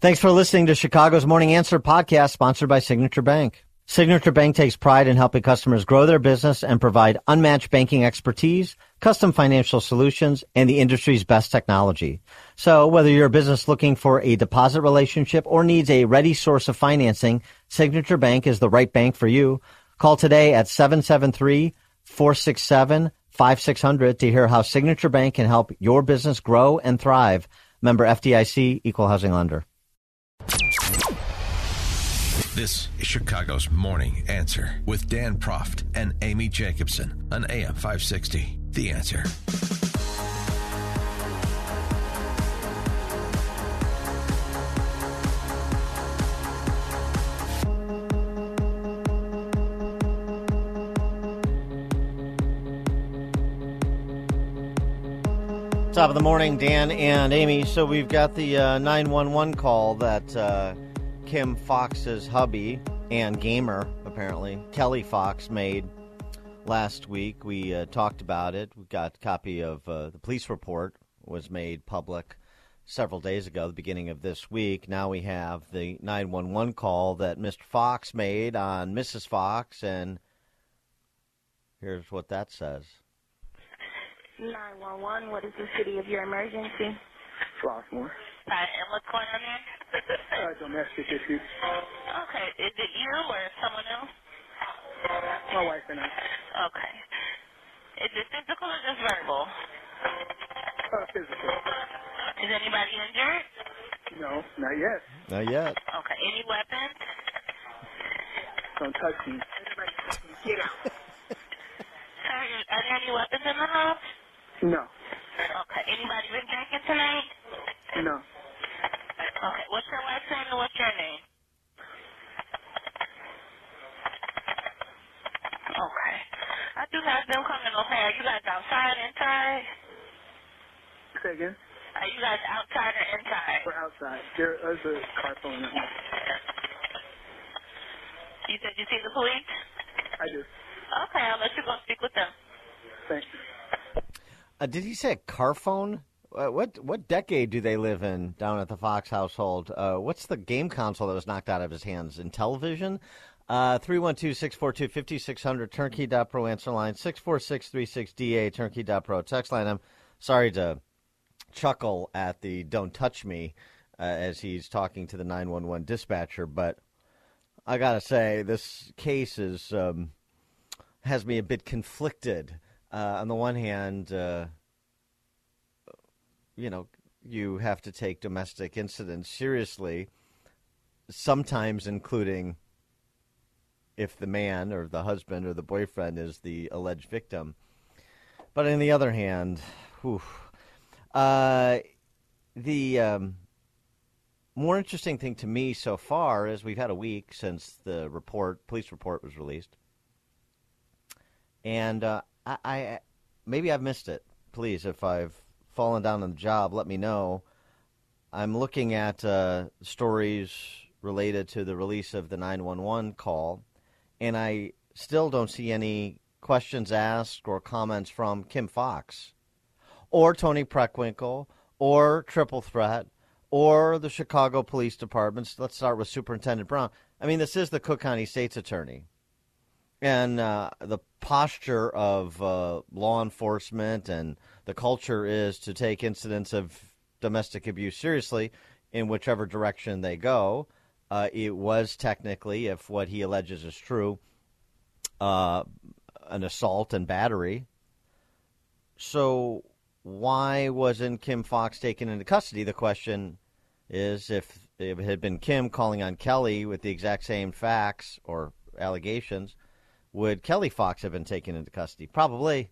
Thanks for listening to Chicago's Morning Answer podcast, sponsored by Signature Bank. Signature Bank takes pride in helping customers grow their business and provide unmatched banking expertise, custom financial solutions, and the industry's best technology. So whether you're a business looking for a deposit relationship or needs a ready source of financing, Signature Bank is the right bank for you. Call today at 773-467-5600 to hear how Signature Bank can help your business grow and thrive. Member FDIC, Equal Housing Lender. This is Chicago's Morning Answer with Dan Proft and Amy Jacobson on AM 560. The Answer. Top of the morning, Dan and Amy. So we've got the 911 call that Kim Foxx's hubby and gamer, apparently, Kelly Fox, made last week. We talked about it. We got a copy of the police report was made public several days ago, the beginning of this week. Now we have the 911 call that Mr. Fox made on Mrs. Fox, and here's what that says. 911, what is the city of your emergency? Flossmoor. And what's going on there? Domestic issues. Okay, is it you or someone else? My wife and I. Okay. Is it physical or just verbal? Physical. Is anybody injured? No, not yet. Not yet. Okay, any weapons? Don't touch me. Get out. Sir, are there any weapons in the house? No. Okay, anybody been drinking tonight? No. Okay, what's your wife's name and what's your name? Okay. I do have them coming over here. Are you guys outside, inside? Say again? Are you guys outside or inside? We're outside. There's a car phone in there. You said you see the police? I do. Okay, I'll let you go speak with them. Thanks. Did he say a car phone? What decade do they live in down at the Fox household? What's the game console that was knocked out of his hands? In television? 312-642-5600, turnkey.pro answer line, 64636DA, turnkey.pro text line. I'm sorry to chuckle at the don't touch me as he's talking to the 911 dispatcher, but I got to say this case is has me a bit conflicted. On the one hand, you have to take domestic incidents seriously, sometimes including if the man or the husband or the boyfriend is the alleged victim. But on the other hand, the more interesting thing to me so far is we've had a week since the police report was released. And I maybe I've missed it. Please, if I've fallen down on the job, let me know. I'm looking at stories related to the release of the 911 call, and I still don't see any questions asked or comments from Kim Fox or Tony Preckwinkle or Triple Threat or the Chicago Police Department. Let's start with Superintendent Brown. I mean, this is the Cook County State's Attorney. And the posture of law enforcement and the culture is to take incidents of domestic abuse seriously in whichever direction they go. It was technically, if what he alleges is true, an assault and battery. So why wasn't Kim Fox taken into custody? The question is, if it had been Kim calling on Kelly with the exact same facts or allegations, would Kelly Fox have been taken into custody? Probably.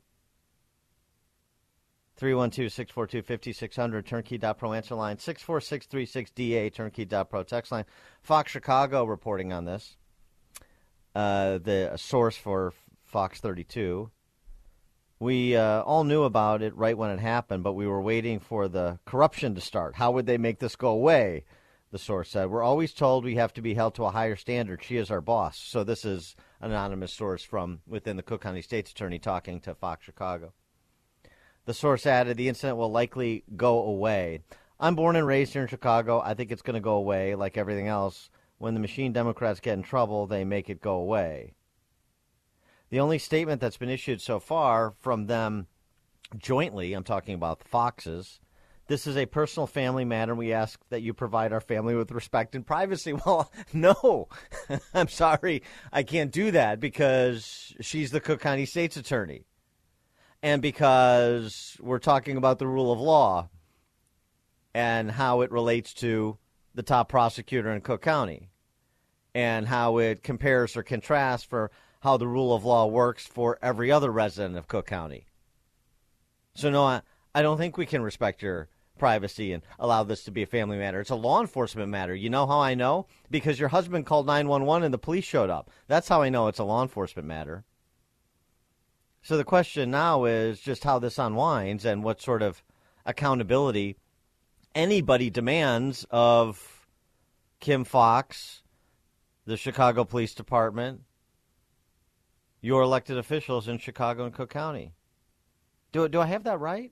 312-642-5600, turnkey.pro answer line, 64636DA, turnkey.pro text line. Fox Chicago reporting on this. The source for Fox 32. We all knew about it right when it happened, but we were waiting for the corruption to start. How would they make this go away? The source said. We're always told we have to be held to a higher standard. She is our boss. So this is an anonymous source from within the Cook County State's Attorney talking to Fox Chicago. The source added, the incident will likely go away. I'm born and raised here in Chicago. I think it's going to go away like everything else. When the machine Democrats get in trouble, they make it go away. The only statement that's been issued so far from them jointly, I'm talking about the Foxes, this is a personal family matter. We ask that you provide our family with respect and privacy. Well, no, I'm sorry. I can't do that because she's the Cook County State's attorney. And because we're talking about the rule of law and how it relates to the top prosecutor in Cook County and how it compares or contrasts for how the rule of law works for every other resident of Cook County. So, no, I don't think we can respect your privacy and allow this to be a family matter. It's a law enforcement matter. You know how I know? Because your husband called 911 and the police showed up. That's how I know it's a law enforcement matter. So the question now is just how this unwinds and what sort of accountability anybody demands of Kim Foxx, the Chicago Police Department, your elected officials in Chicago and Cook County. Do I have that right?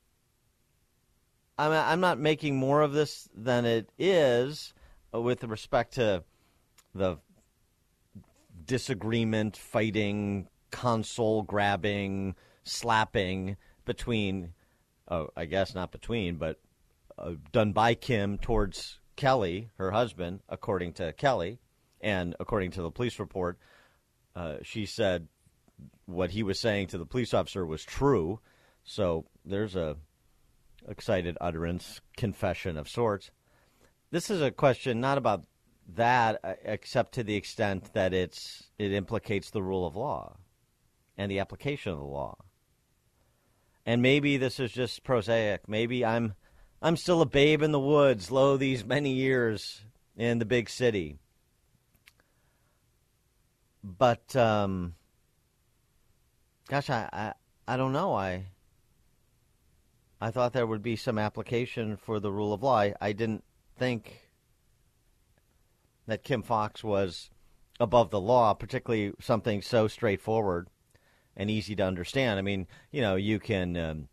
I'm not making more of this than it is with respect to the disagreement, fighting, console grabbing, slapping between, I guess not between, but done by Kim towards Kelly, her husband, according to Kelly, and according to the police report, she said what he was saying to the police officer was true. So there's a excited utterance, confession of sorts. This is a question not about that, except to the extent that it implicates the rule of law and the application of the law. And maybe this is just prosaic. Maybe I'm still a babe in the woods, lo these many years in the big city. But gosh, I don't know. I thought there would be some application for the rule of law. I didn't think that Kim Foxx was above the law, particularly something so straightforward and easy to understand. I mean, you know, you can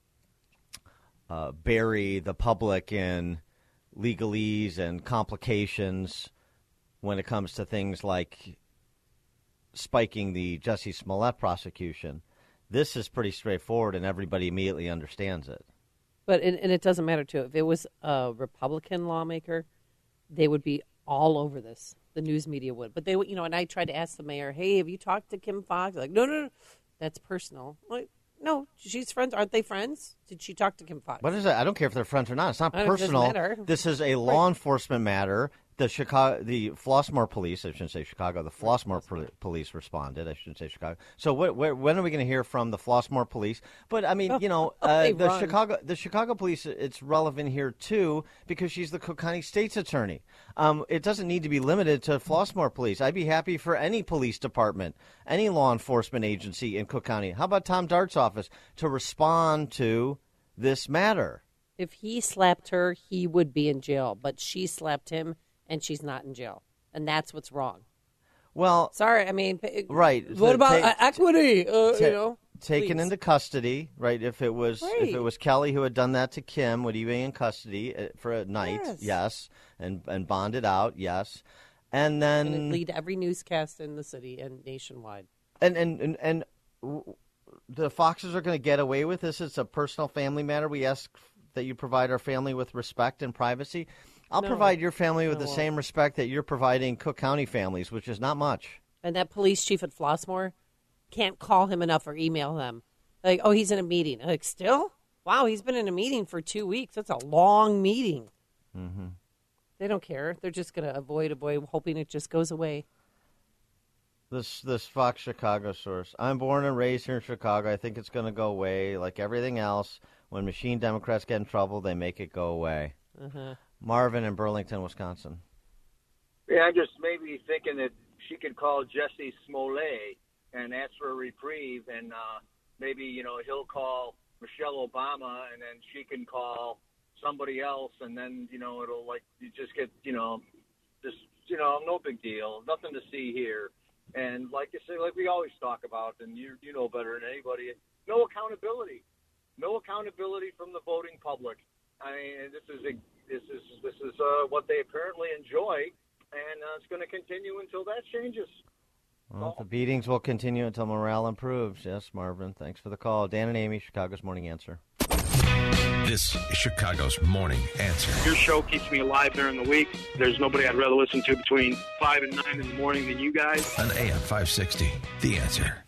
bury the public in legalese and complications when it comes to things like spiking the Jussie Smollett prosecution. This is pretty straightforward, and everybody immediately understands it. But and it doesn't matter, too. If it was a Republican lawmaker, they would be all over this. The news media would. But they would, and I tried to ask the mayor, hey, have you talked to Kim Foxx? Like, no, that's personal. Like, no, she's friends. Aren't they friends? Did she talk to Kim Foxx? What is that? I don't care if they're friends or not. It's not personal. It doesn't matter. This is a law enforcement matter. The Flossmoor police, I shouldn't say Chicago, the Flossmoor police responded. I shouldn't say Chicago. So when are we going to hear from the Flossmoor police? But I mean, the Chicago police, it's relevant here too because she's the Cook County State's attorney. It doesn't need to be limited to Flossmoor police. I'd be happy for any police department, any law enforcement agency in Cook County. How about Tom Dart's office to respond to this matter? If he slapped her, he would be in jail. But she slapped him, and she's not in jail. And that's what's wrong. Well, sorry, I mean, right. What about equity? Taken into custody, right? If it was Kelly who had done that to Kim, would he be in custody for a night? Yes. And bonded out? Yes. And then and lead every newscast in the city and nationwide. And the Foxes are going to get away with this. It's a personal family matter. We ask that you provide our family with respect and privacy. I'll provide your family with the same respect that you're providing Cook County families, which is not much. And that police chief at Flossmoor can't call him enough or email him. Like, oh, he's in a meeting. Like, still? Wow, he's been in a meeting for 2 weeks. That's a long meeting. Mm-hmm. They don't care. They're just going to avoid, hoping it just goes away. This Fox Chicago source. I'm born and raised here in Chicago. I think it's going to go away. Like everything else, when machine Democrats get in trouble, they make it go away. Uh-huh. Marvin in Burlington, Wisconsin. Yeah, I'm just maybe thinking that she could call Jussie Smollett and ask for a reprieve, and maybe, he'll call Michelle Obama, and then she can call somebody else, and then, it'll, you just get, no big deal, nothing to see here. And like you say, like we always talk about, and you know better than anybody, no accountability from the voting public. I mean, this is this is what they apparently enjoy, and it's going to continue until that changes. Well, the beatings will continue until morale improves. Yes, Marvin, thanks for the call. Dan and Amy, Chicago's Morning Answer. This is Chicago's Morning Answer. Your show keeps me alive during the week. There's nobody I'd rather listen to between 5 and 9 in the morning than you guys. On AM 560, The Answer.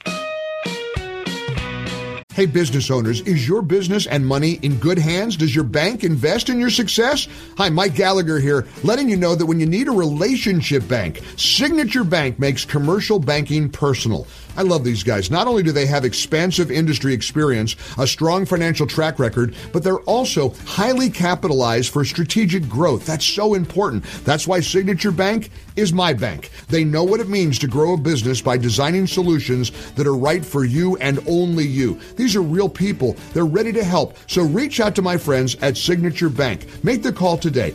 Hey, business owners, is your business and money in good hands? Does your bank invest in your success? Hi, Mike Gallagher here, letting you know that when you need a relationship bank, Signature Bank makes commercial banking personal. I love these guys. Not only do they have expansive industry experience, a strong financial track record, but they're also highly capitalized for strategic growth. That's so important. That's why Signature Bank is my bank. They know what it means to grow a business by designing solutions that are right for you and only you. These are real people. They're ready to help. So reach out to my friends at Signature Bank. Make the call today,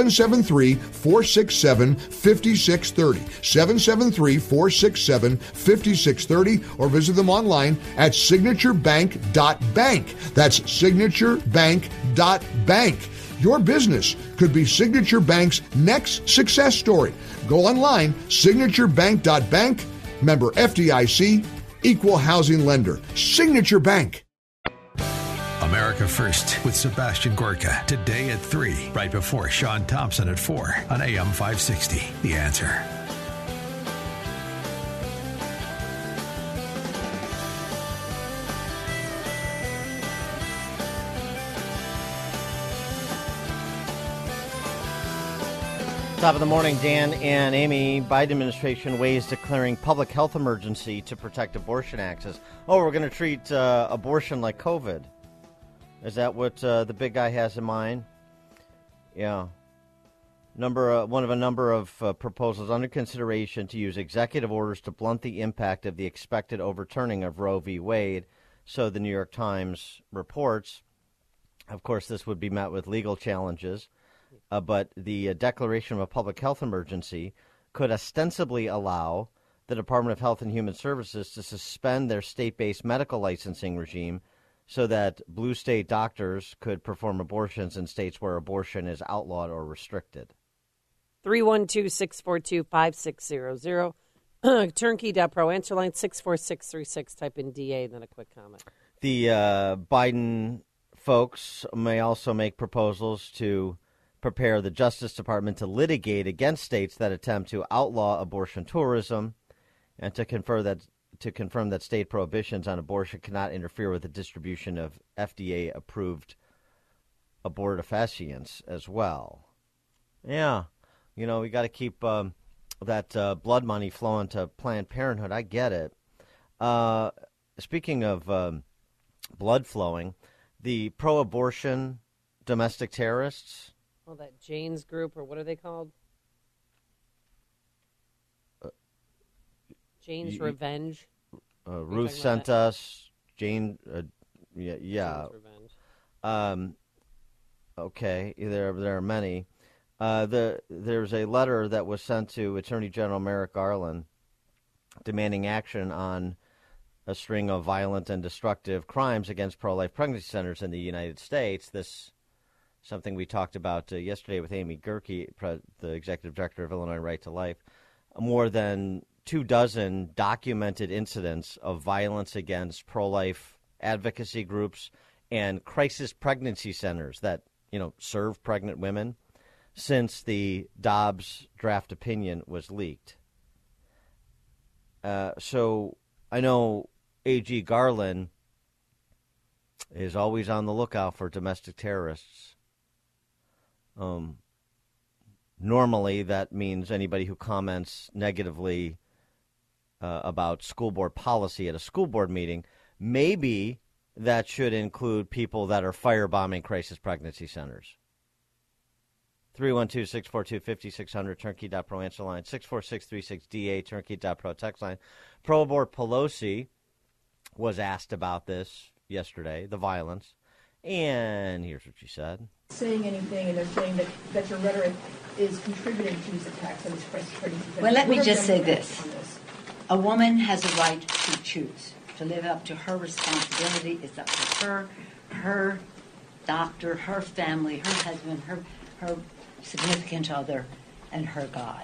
773-467-5630. 773-467-5630. Or visit them online at signaturebank.bank. That's signaturebank.bank. Your business could be Signature Bank's next success story. Go online, signaturebank.bank, member FDIC, equal housing lender. Signature Bank. America First with Sebastian Gorka. Today at 3, right before Sean Thompson at 4 on AM 560. The Answer. Top of the morning, Dan and Amy. Biden administration weighs declaring public health emergency to protect abortion access. Oh, we're going to treat abortion like COVID. Is that what the big guy has in mind? Yeah. One of a number of proposals under consideration to use executive orders to blunt the impact of the expected overturning of Roe v. Wade. So the New York Times reports. Of course, this would be met with legal challenges. But the declaration of a public health emergency could ostensibly allow the Department of Health and Human Services to suspend their state-based medical licensing regime so that blue state doctors could perform abortions in states where abortion is outlawed or restricted. 312-642-5600. Turnkey.pro. Answer line 64636. Type in DA, then a quick comment. The Biden folks may also make proposals to prepare the Justice Department to litigate against states that attempt to outlaw abortion tourism and to confirm that state prohibitions on abortion cannot interfere with the distribution of FDA-approved abortifacients as well. Yeah, we got to keep that blood money flowing to Planned Parenthood. I get it. Speaking of blood flowing, the pro-abortion domestic terrorists. Oh, that Jane's group, or what are they called? Jane's Revenge. Ruth sent us. Jane, yeah. Jane's Revenge. Okay, there are many. There's a letter that was sent to Attorney General Merrick Garland demanding action on a string of violent and destructive crimes against pro-life pregnancy centers in the United States. This something we talked about yesterday with Amy Gerke, the executive director of Illinois Right to Life. More than 24 documented incidents of violence against pro-life advocacy groups and crisis pregnancy centers that, serve pregnant women since the Dobbs draft opinion was leaked. So I know A.G. Garland is always on the lookout for domestic terrorists. Normally, that means anybody who comments negatively about school board policy at a school board meeting. Maybe that should include people that are firebombing crisis pregnancy centers. 312-642-5600, turnkey.pro answer line, 64636DA, turnkey.pro text line. Pro-abort Pelosi was asked about this yesterday, the violence, and here's what she said. Saying anything, and they're saying that your rhetoric is contributing to these attacks on these crisis pregnancies. Well, let me just say this. A woman has a right to choose, to live up to her responsibility. It's up to her doctor, her family, her husband, her significant other, and her God.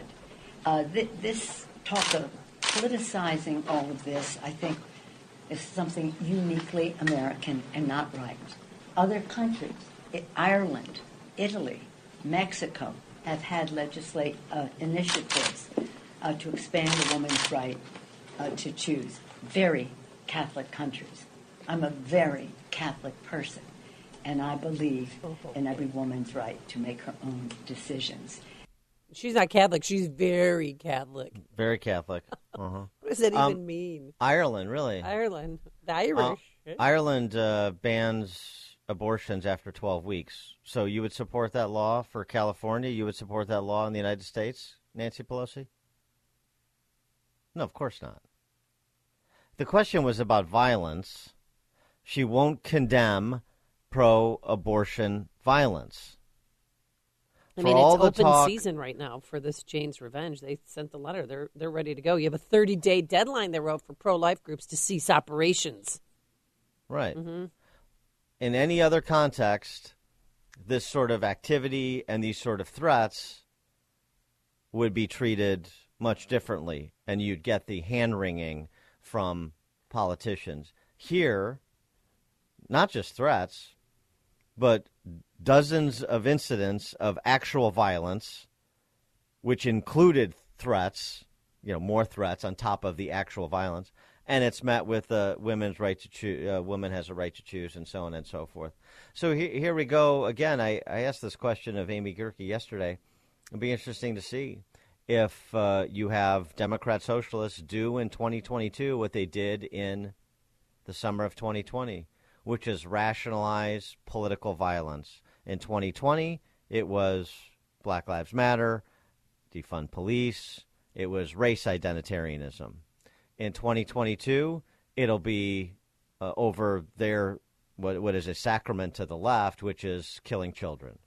This talk of politicizing all of this, I think, is something uniquely American and not right. Other countries, Ireland, Italy, Mexico, have had legislate initiatives to expand a woman's right to choose. Very Catholic countries. I'm a very Catholic person, and I believe in every woman's right to make her own decisions. She's not Catholic. She's very Catholic. Very Catholic. Uh-huh. What does that even mean? Ireland, really. Ireland. The Irish. Ireland bans abortions after 12 weeks. So you would support that law for California? You would support that law in the United States, Nancy Pelosi? No, of course not. The question was about violence. She won't condemn pro-abortion violence. I mean, it's open season right now for this Jane's Revenge. They sent the letter. They're ready to go. You have a 30-day deadline they wrote for pro-life groups to cease operations. Right. Mm-hmm. In any other context, this sort of activity and these sort of threats would be treated much differently, and you'd get the hand-wringing from politicians. Here, not just threats, but dozens of incidents of actual violence, which included threats, more threats on top of the actual violence, and it's met with women's right to choose. Woman has a right to choose, and so on and so forth. So here we go again. I asked this question of Amy Gerke yesterday. It'll be interesting to see if you have Democrat socialists do in 2022 what they did in the summer of 2020, which is rationalize political violence. In 2020, it was Black Lives Matter, defund police. It was race identitarianism. In 2022, it'll be over there, what is a sacrament to the left, which is killing children.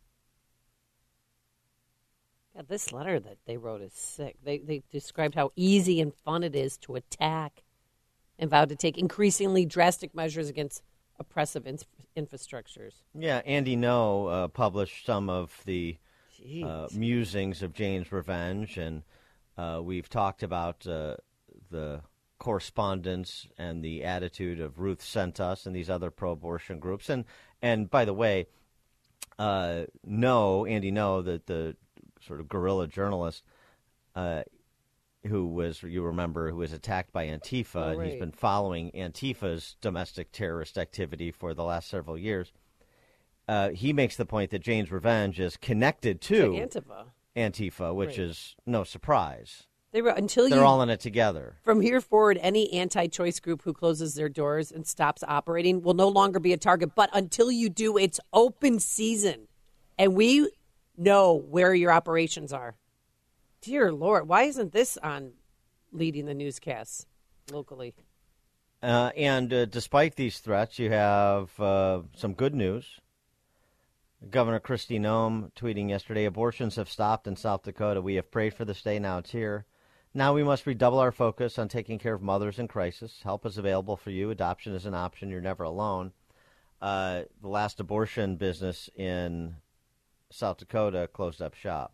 Yeah, this letter that they wrote is sick. They described how easy and fun it is to attack and vowed to take increasingly drastic measures against oppressive infrastructures. Yeah, Andy Ngo published some of the musings of Jane's Revenge, and we've talked about the correspondence and the attitude of Ruth Sent Us and these other pro-abortion groups. And by the way, Andy Ngo, the sort of guerrilla journalist who was attacked by Antifa, right. And he's been following Antifa's domestic terrorist activity for the last several years. He makes the point that Jane's Revenge is connected to Antifa, which right. is no surprise. They're all in it together. From here forward, any anti-choice group who closes their doors and stops operating will no longer be a target. But until you do, it's open season. And we know where your operations are. Dear Lord, why isn't this on leading the newscasts locally? And despite these threats, you have some good news. Governor Kristi Noem tweeting yesterday, abortions have stopped in South Dakota. We have prayed for this day. Now it's here. Now we must redouble our focus on taking care of mothers in crisis. Help is available for you. Adoption is an option. You're never alone. The last abortion business in South Dakota closed up shop.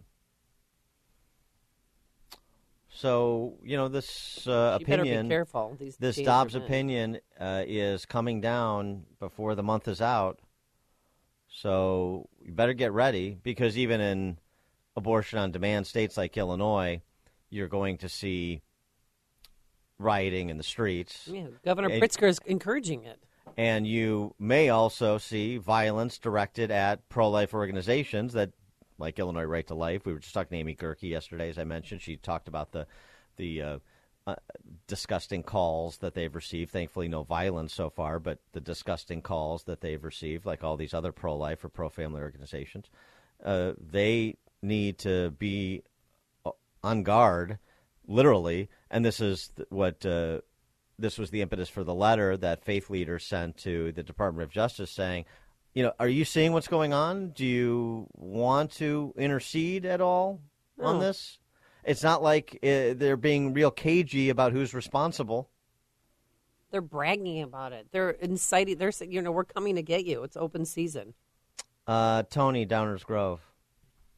So, this opinion, be careful. This Dobbs opinion is coming down before the month is out. So you better get ready, because even in abortion on demand states like Illinois, you're going to see rioting in the streets. Yeah, Governor Pritzker is encouraging it. And you may also see violence directed at pro-life organizations that, like Illinois Right to Life. We were just talking to Amy Gerke yesterday, as I mentioned. She talked about the disgusting calls that they've received. Thankfully, no violence so far, but the disgusting calls that they've received, like all these other pro-life or pro-family organizations. They need to be on guard, literally, and this is what this was the impetus for the letter that faith leaders sent to the Department of Justice saying, are you seeing what's going on? Do you want to intercede at all on this? It's not like they're being real cagey about who's responsible. They're bragging about it. They're inciting. They're saying, we're coming to get you. It's open season. Tony, Downers Grove.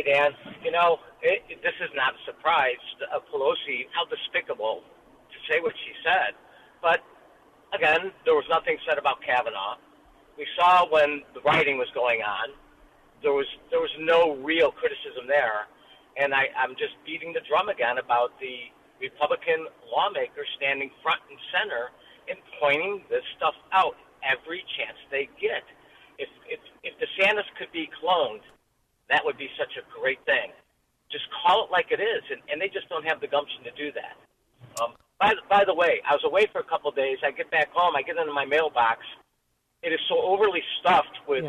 Dan. This is not a surprise. Pelosi, how despicable to say what she said. But, again, there was nothing said about Kavanaugh. We saw when the rioting was going on, there was no real criticism there. And I'm just beating the drum again about the Republican lawmakers standing front and center and pointing this stuff out every chance they get. If DeSantis could be cloned, that would be such a great thing. Just call it like it is, and they just don't have the gumption to do that. By the way, I was away for a couple of days. I get back home. I get into my mailbox. It is so overly stuffed with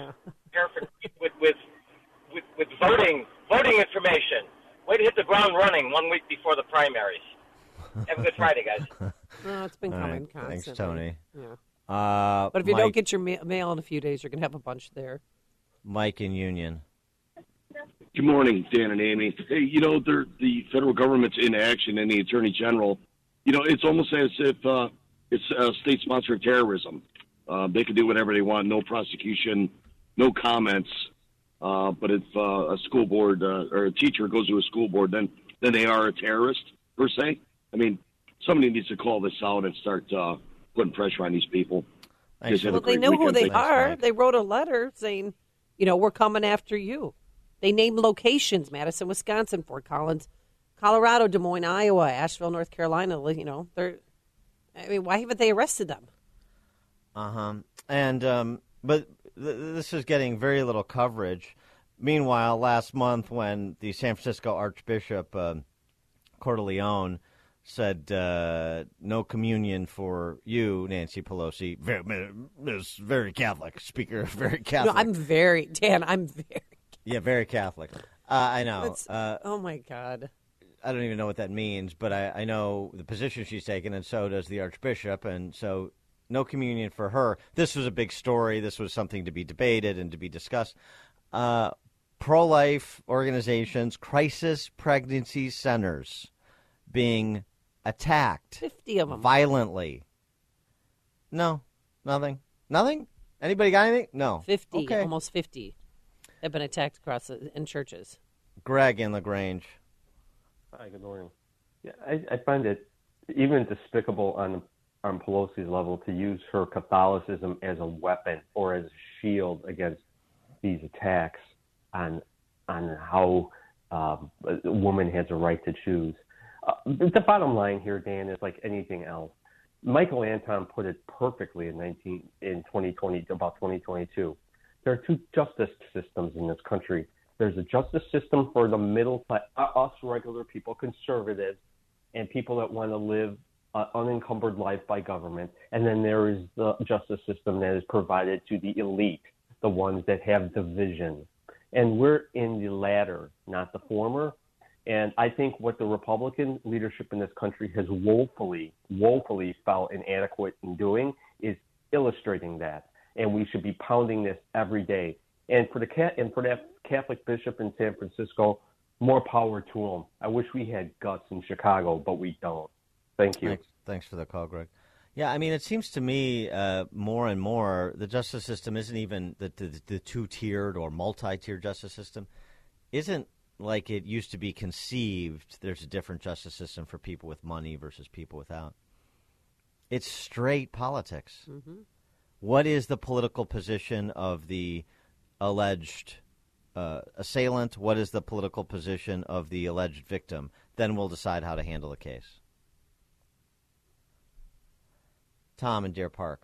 with voting information. Way to hit the ground running 1 week before the primaries. Have a good Friday, guys. Oh, it's been coming constantly. Thanks, Tony. Yeah. But if you don't get your mail in a few days, you're going to have a bunch there. Mike in Union. Good morning, Dan and Amy. Hey, the federal government's in action and the Attorney General. It's almost as if it's state-sponsored terrorism. They can do whatever they want, no prosecution, no comments. But if a school board or a teacher goes to a school board, then they are a terrorist, per se. I mean, somebody needs to call this out and start putting pressure on these people. Well, they know who they are. They wrote a letter saying, we're coming after you. They named locations: Madison, Wisconsin, Fort Collins, Colorado, Des Moines, Iowa, Asheville, North Carolina. Why haven't they arrested them? And but this is getting very little coverage. Meanwhile, last month when the San Francisco Archbishop Cordileone said no communion for you, Nancy Pelosi, very Catholic speaker, very Catholic. No, I'm very very Catholic. I know. Oh my God. I don't even know what that means, but I know the position she's taken, and so does the Archbishop, and so no communion for her. This was a big story. This was something to be debated and to be discussed. Pro-life organizations, crisis pregnancy centers being attacked. 50 of them. Violently. No, nothing. Nothing? Anybody got anything? No. 50, okay. Almost 50 have been attacked in churches. Greg in LaGrange. Hi, good morning. Yeah, I find it even despicable on Pelosi's level to use her Catholicism as a weapon or as a shield against these attacks on how a woman has a right to choose. The bottom line here, Dan, is like anything else. Michael Anton put it perfectly in 2020 about 2022. There are two justice systems in this country. There's a justice system for the middle class, us regular people, conservatives, and people that want to live an unencumbered life by government. And then there is the justice system that is provided to the elite, the ones that have the vision. And we're in the latter, not the former. And I think what the Republican leadership in this country has woefully felt inadequate in doing is illustrating that. And we should be pounding this every day. And for that Catholic bishop in San Francisco, more power to him. I wish we had guts in Chicago, but we don't. Thank you. Thanks for the call, Greg. Yeah, I mean, it seems to me more and more the justice system isn't even the two-tiered or multi-tiered justice system isn't like it used to be conceived. There's a different justice system for people with money versus people without. It's straight politics. Mm-hmm. What is the political position of the alleged assailant? What is the political position of the alleged victim? Then we'll decide how to handle the case. Tom in Deer Park.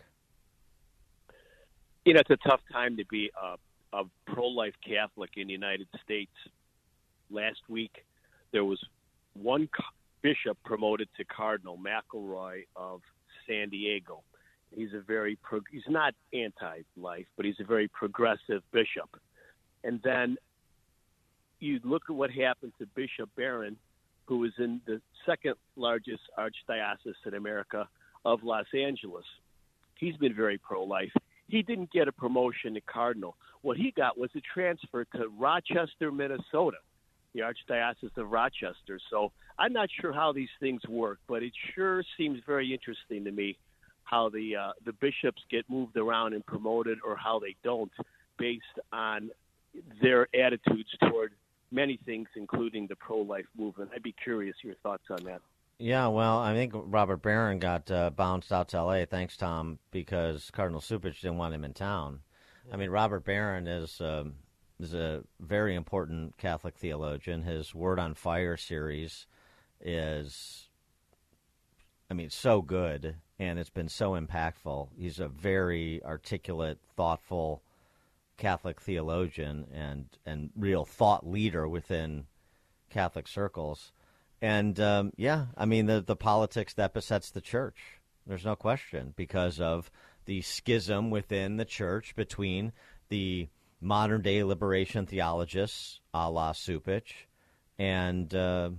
It's a tough time to be a pro-life Catholic in the United States. Last week, there was one bishop promoted to Cardinal McElroy of San Diego. He's he's not anti-life, but he's a very progressive bishop. And then you look at what happened to Bishop Barron, who is in the second largest archdiocese in America of Los Angeles. He's been very pro-life. He didn't get a promotion to Cardinal. What he got was a transfer to Rochester, Minnesota, the Archdiocese of Rochester. So I'm not sure how these things work, but it sure seems very interesting to me how the bishops get moved around and promoted or how they don't based on their attitudes toward many things, including the pro-life movement. I'd be curious your thoughts on that. Yeah, well, I think Robert Barron got bounced out to L.A., thanks, Tom, because Cardinal Cupich didn't want him in town. Yeah. I mean, Robert Barron is a very important Catholic theologian. His Word on Fire series is, I mean, so good, and it's been so impactful. He's a very articulate, thoughtful Catholic theologian and real thought leader within Catholic circles. And, I mean, the politics that besets the church, there's no question, because of the schism within the church between the modern-day liberation theologists, a la Cupich, and,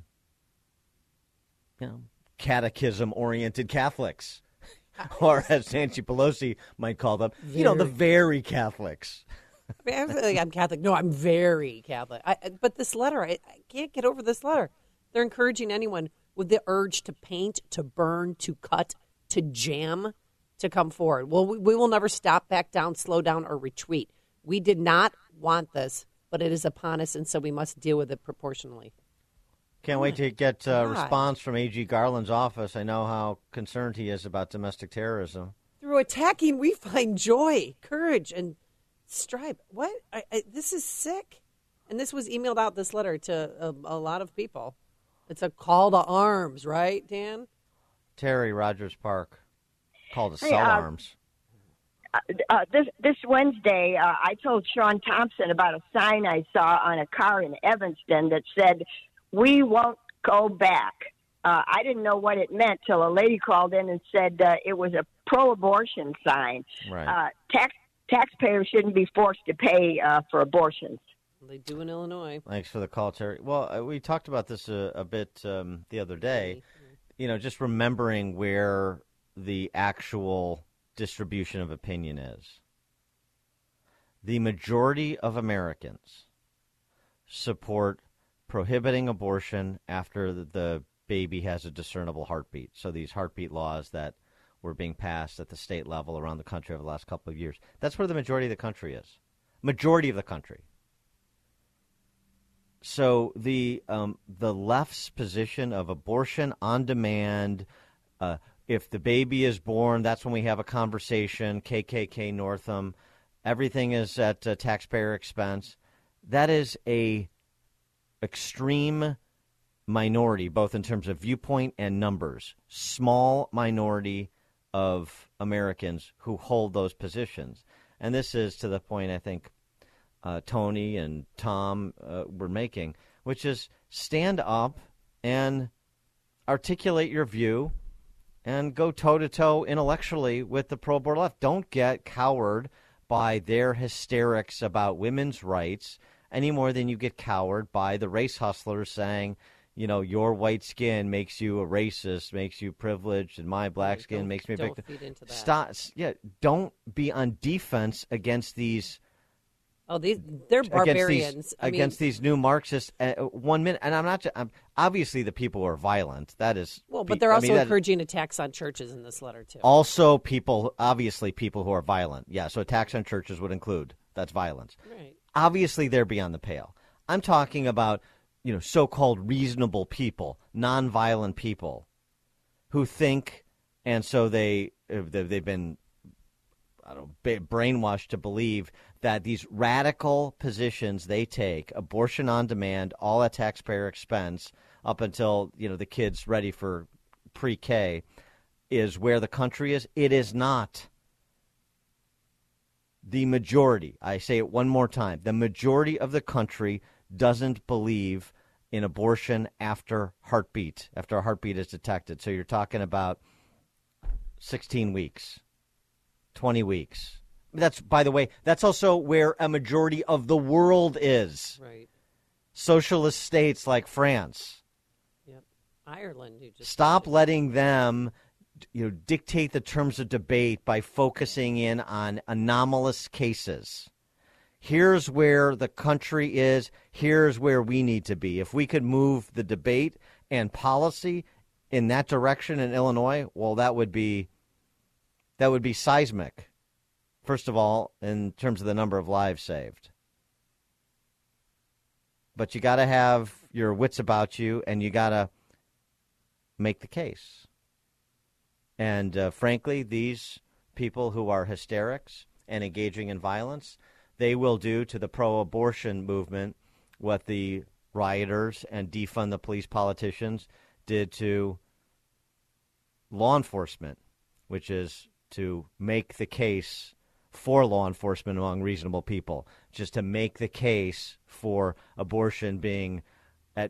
catechism-oriented Catholics, or as Nancy Pelosi might call them, the very Catholics. I mean, I feel like I'm Catholic. No, I'm very Catholic. But this letter, I can't get over this letter. They're encouraging anyone with the urge to paint, to burn, to cut, to jam, to come forward. Well, we will never stop, back down, slow down, or retreat. We did not want this, but it is upon us, and so we must deal with it proportionally. Can't wait to get a response from A.G. Garland's office. I know how concerned he is about domestic terrorism. Through attacking, we find joy, courage, and strive. What? This is sick. And this was emailed out, this letter, to a lot of people. It's a call to arms, right, Dan? Terry, Rogers Park, call to sell arms. This Wednesday, I told Sean Thompson about a sign I saw on a car in Evanston that said, "We won't go back." I didn't know what it meant till a lady called in and said it was a pro-abortion sign. Right. Taxpayers shouldn't be forced to pay for abortions. They do in Illinois. Thanks for the call, Terry. Well, we talked about this a bit the other day. Just remembering where the actual distribution of opinion is. The majority of Americans support prohibiting abortion after the baby has a discernible heartbeat. So these heartbeat laws that were being passed at the state level around the country over the last couple of years. That's where the majority of the country is. Majority of the country. So the left's position of abortion on demand, if the baby is born, that's when we have a conversation, KKK Northam, everything is at taxpayer expense. That is a extreme minority, both in terms of viewpoint and numbers, small minority of Americans who hold those positions. And this is to the point, I think, Tony and Tom were making, which is stand up and articulate your view and go toe-to-toe intellectually with the pro-abortion left. Don't get cowered by their hysterics about women's rights any more than you get cowered by the race hustlers saying, your white skin makes you a racist, makes you privileged, and my black skin makes me a victim. Feed into that. Stop. Yeah, don't be on defense against these. Oh, they're barbarians. Against these new Marxists. 1 minute, and I'm obviously the people who are violent. That is. Well, but they're also encouraging attacks on churches in this letter too. Also, people who are violent. Yeah, so attacks on churches would include that's violence. Right. Obviously, they're beyond the pale. I'm talking about so-called reasonable people, nonviolent people, who think, and so they've been brainwashed to believe that these radical positions they take, abortion on demand, all at taxpayer expense, up until the kid's ready for pre-K, is where the country is. It is not. The majority, I say it one more time, the majority of the country doesn't believe in abortion after a heartbeat is detected. So you're talking about 16 weeks, 20 weeks. That's, by the way, that's also where a majority of the world is. Right. Socialist states like France. Yep. Ireland. Stop letting them dictate the terms of debate by focusing in on anomalous cases. Here's where the country is. Here's where we need to be. If we could move the debate and policy in that direction in Illinois, well, that would be seismic. First of all, in terms of the number of lives saved. but you got to have your wits about you, and you got to make the case. And frankly, these people who are hysterics and engaging in violence, they will do to the pro-abortion movement what the rioters and defund the police politicians did to law enforcement, which is to make the case for law enforcement among reasonable people, just to make the case for abortion being at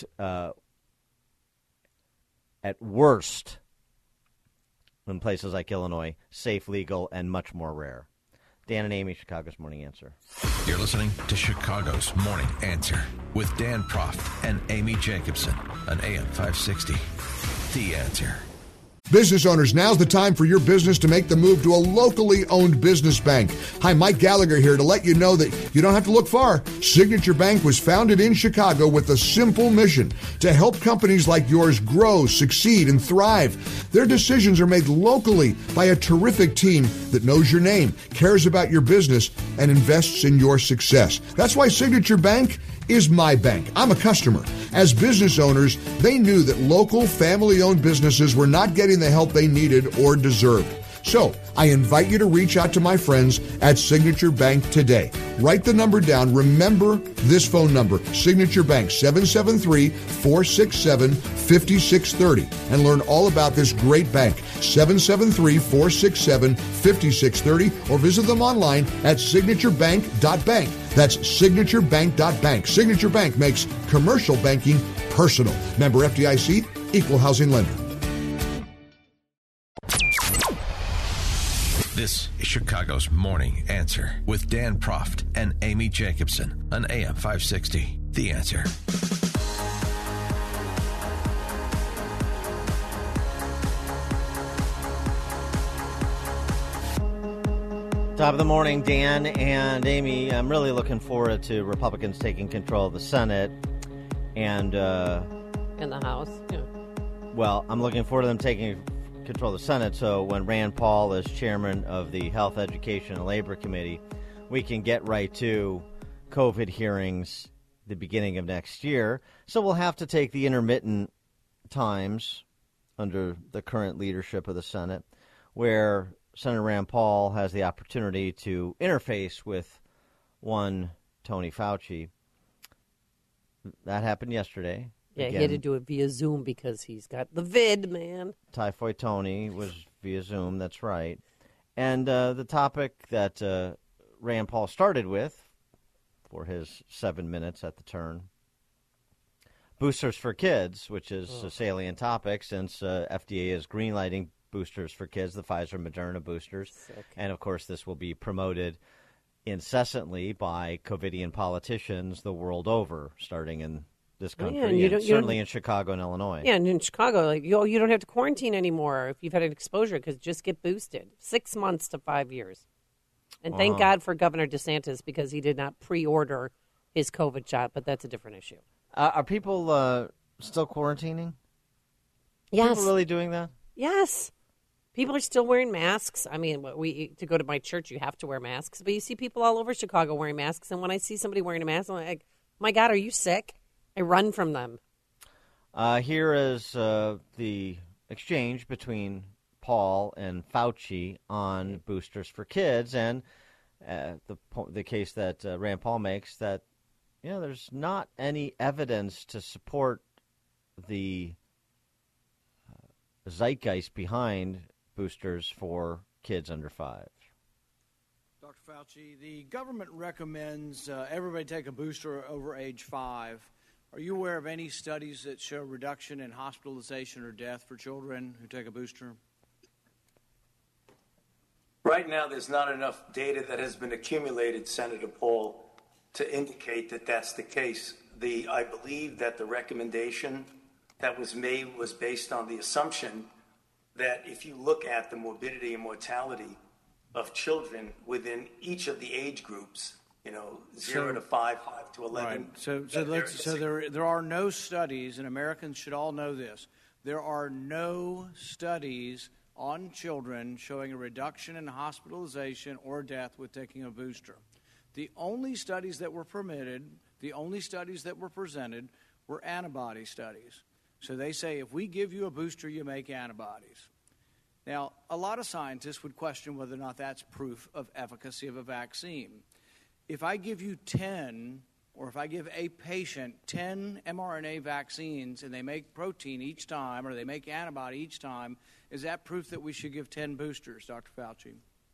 worst, in places like Illinois, safe, legal, and much more rare. Dan and Amy, Chicago's Morning Answer. You're listening to Chicago's Morning Answer with Dan Proft and Amy Jacobson on AM 560. The Answer. Business owners, now's the time for your business to make the move to a locally owned business bank. Hi, Mike Gallagher here to let you know that you don't have to look far. Signature Bank was founded in Chicago with a simple mission to help companies like yours grow, succeed, and thrive. Their decisions are made locally by a terrific team that knows your name, cares about your business, and invests in your success. That's why Signature Bank is my bank. I'm a customer. As business owners, they knew that local family-owned businesses were not getting the help they needed or deserved. So I invite you to reach out to my friends at Signature Bank today. Write the number down. Remember this phone number, Signature Bank, 773-467-5630, and learn all about this great bank, 773-467-5630, or visit them online at signaturebank.bank. That's signaturebank.bank. Signature Bank makes commercial banking personal. Member FDIC, equal housing lender. This is Chicago's Morning Answer with Dan Proft and Amy Jacobson on AM 560. The Answer. Top of the morning, Dan and Amy. I'm really looking forward to Republicans taking control of the Senate and in the House. Yeah. Well, I'm looking forward to them taking control of the Senate, so when Rand Paul is chairman of the Health, Education, and Labor Committee, we can get right to COVID hearings the beginning of next year. So we'll have to take the intermittent times under the current leadership of the Senate, where Senator Rand Paul has the opportunity to interface with one Tony Fauci. That happened yesterday. Yeah, Again, he had to do it via Zoom because he's got the vid, man. Typhoid Tony was via Zoom, that's right. And the topic that Rand Paul started with for his 7 minutes at the turn, boosters for kids, which is a salient topic since FDA is greenlighting boosters for kids, the Pfizer Moderna boosters. Sick. And, of course, this will be promoted incessantly by COVIDian politicians the world over, starting in this country, and certainly in Chicago and Illinois. Yeah, and in Chicago, like you don't have to quarantine anymore if you've had an exposure because just get boosted. 6 months to 5 years. And thank God for Governor DeSantis because he did not pre-order his COVID shot, but that's a different issue. Are people still quarantining? Yes. People really doing that? Yes. People are still wearing masks. I mean, to go to my church, you have to wear masks. But you see people all over Chicago wearing masks. And when I see somebody wearing a mask, I'm like, my God, are you sick? I run from them. Here is the exchange between Paul and Fauci on boosters for kids, and the case that Rand Paul makes that there's not any evidence to support the zeitgeist behind boosters for kids under 5. Dr. Fauci, the government recommends everybody take a booster over age 5. Are you aware of any studies that show reduction in hospitalization or death for children who take a booster? Right now, there's not enough data that has been accumulated, Senator Paul, to indicate that that's the case. I believe that the recommendation that was made was based on the assumption that if you look at the morbidity and mortality of children within each of the age groups, 0 to 5, 5 to 11. Right. There are no studies, and Americans should all know this. There are no studies on children showing a reduction in hospitalization or death with taking a booster. The only studies that were permitted The only studies that were presented were antibody studies. So they say if we give you a booster, you make antibodies. Now, a lot of scientists would question whether or not that's proof of efficacy of a vaccine. If I give you 10, or if I give a patient 10 mRNA vaccines and they make protein each time or they make antibody each time, is that proof that we should give 10 boosters, Dr. Fauci?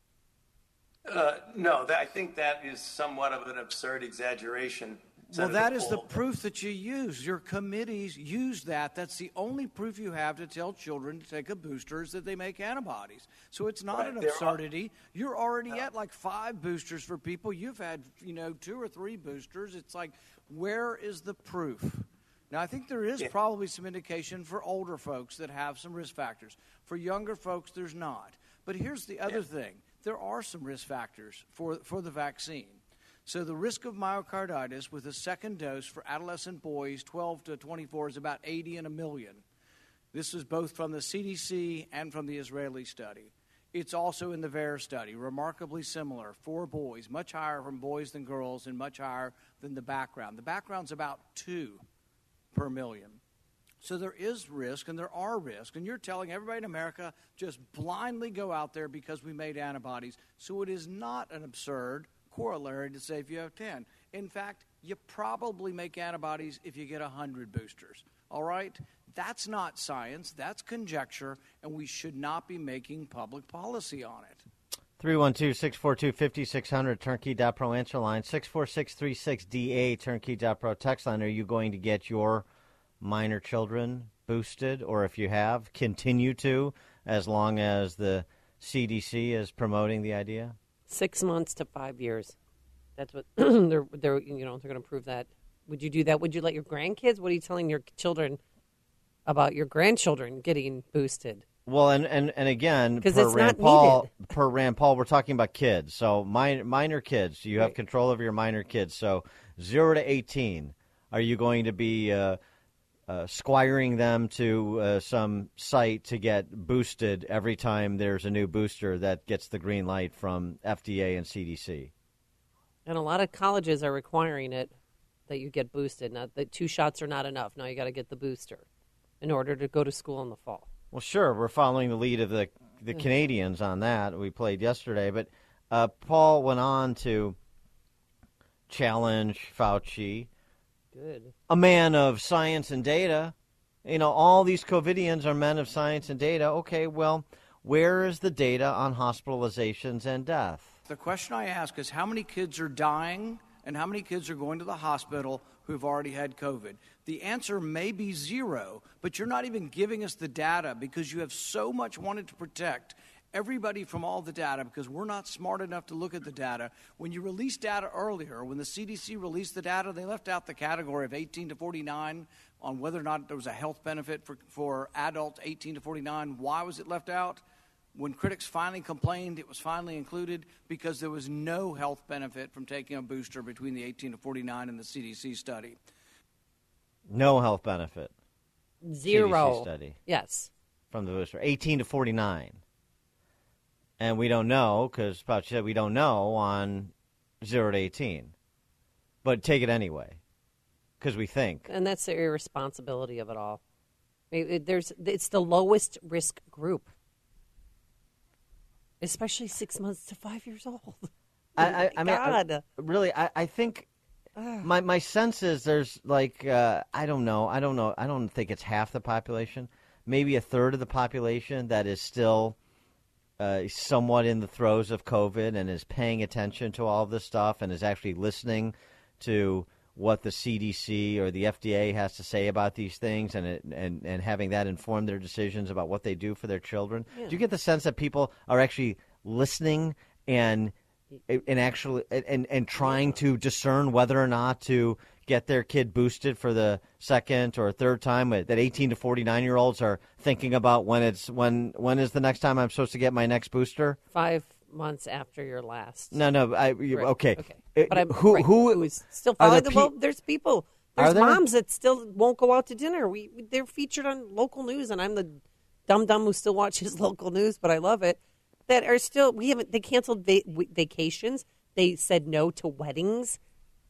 No, I think that is somewhat of an absurd exaggeration. Well, that is the proof that you use. Your committees use that. That's the only proof you have to tell children to take a booster is that they make antibodies. So it's not an absurdity. You're already at like 5 boosters for people. You've had, 2 or 3 boosters. It's like, where is the proof? Now, I think there is probably some indication for older folks that have some risk factors. For younger folks, there's not. But here's the other thing. There are some risk factors for the vaccine. So the risk of myocarditis with a second dose for adolescent boys 12 to 24 is about 80 in a million. This is both from the CDC and from the Israeli study. It's also in the VAERS study, remarkably similar for boys, much higher from boys than girls and much higher than the background. The background's about 2 per million. So there is risk and there are risks. And you're telling everybody in America just blindly go out there because we made antibodies. So it is not an absurd corollary to say if you have 10. In fact, you probably make antibodies if you get 100 boosters. All right? That's not science. That's conjecture, and we should not be making public policy on it. 312-642-5600, turnkey.pro answer line, 64636DA, turnkey.pro text line. Are you going to get your minor children boosted, or if you have, continue to, as long as the CDC is promoting the idea? 6 months to 5 years. That's what they're going to prove that. Would you do that? Would you let your grandkids? What are you telling your children about your grandchildren getting boosted? Well, and again, per Rand Paul, we're talking about kids. So minor kids, you have control over your minor kids. So 0 to 18, are you going to be squiring them to some site to get boosted every time there's a new booster that gets the green light from FDA and CDC? And a lot of colleges are requiring it, that you get boosted. Now, the 2 shots are not enough. Now you got to get the booster in order to go to school in the fall. Well, sure. We're following the lead of the Canadians on that. We played yesterday. But Paul went on to challenge Fauci. Good. A man of science and data. All these COVIDians are men of science and data. Okay, well, where is the data on hospitalizations and death? The question I ask is how many kids are dying and how many kids are going to the hospital who've already had COVID? The answer may be 0, but you're not even giving us the data because you have so much wanted to protect everybody from all the data because we're not smart enough to look at the data. When you released data earlier, when the CDC released the data, they left out the category of 18 to 49 on whether or not there was a health benefit for adults 18 to 49. Why was it left out? When critics finally complained, it was finally included because there was no health benefit from taking a booster between the 18 to 49 and the CDC study. No health benefit. 0. CDC study. Yes. From the booster. 18 to 49. And we don't know, because Fauci said we don't know on 0 to 18. But take it anyway, because we think. And that's the irresponsibility of it all. It's the lowest risk group. Especially 6 months to 5 years old. I think my sense is there's I don't know. I don't think it's half the population. Maybe a third of the population that is still somewhat in the throes of COVID and is paying attention to all of this stuff and is actually listening to what the CDC or the FDA has to say about these things and having that inform their decisions about what they do for their children. Yeah. Do you get the sense that people are actually listening and trying to discern whether or not to get their kid boosted for the second or third time? That 18 to 49-year-olds are thinking about when is the next time I'm supposed to get my next booster? 5 months after your last. No. Okay. But who is still following the vote? There's people. There's moms that still won't go out to dinner. They're featured on local news, and I'm the dumb who still watches local news, but I love it. That are still they canceled vacations. They said no to weddings.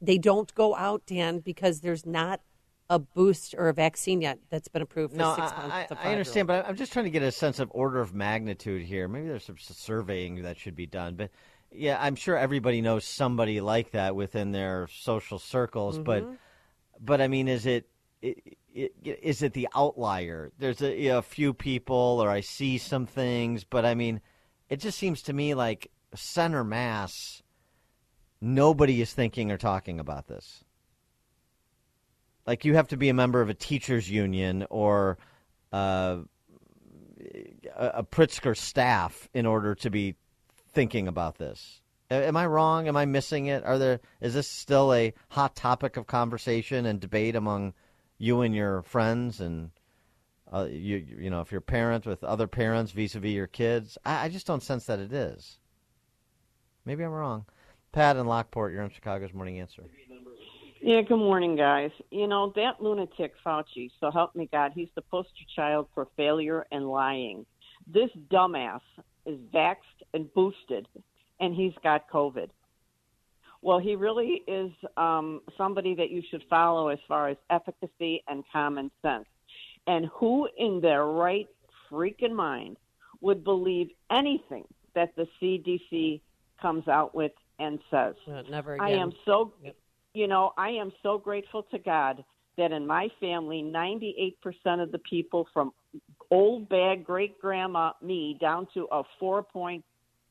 they don't go out, Dan, because there's not a boost or a vaccine yet that's been approved for 6 months to 5 I understand, but I'm just trying to get a sense of order of magnitude here. Maybe there's some surveying that should be done. But, yeah, I'm sure everybody knows somebody like that within their social circles. But I mean, is it the outlier? There's a few people, or I see some things. But, I mean, it just seems to me like center mass, nobody is thinking or talking about this. Like, you have to be a member of a teachers union or a Pritzker staff in order to be thinking about this. Am I wrong? Am I missing it? Is this still a hot topic of conversation and debate among you and your friends and you know, if you're a parent with other parents vis-a-vis your kids? I just don't sense that it is. Maybe I'm wrong. Pat in Lockport, you're on Chicago's Morning Answer. Yeah, good morning, guys. You know, that lunatic Fauci, so help me God, he's the poster child for failure and lying. This dumbass is vaxxed and boosted, and he's got COVID. Well, he really is somebody that you should follow as far as efficacy and common sense. And who in their right freaking mind would believe anything that the CDC comes out with and says? Never again. I am so... You know, I am so grateful to God that in my family, 98% of the people from old bag great-grandma me down to a 4-pound,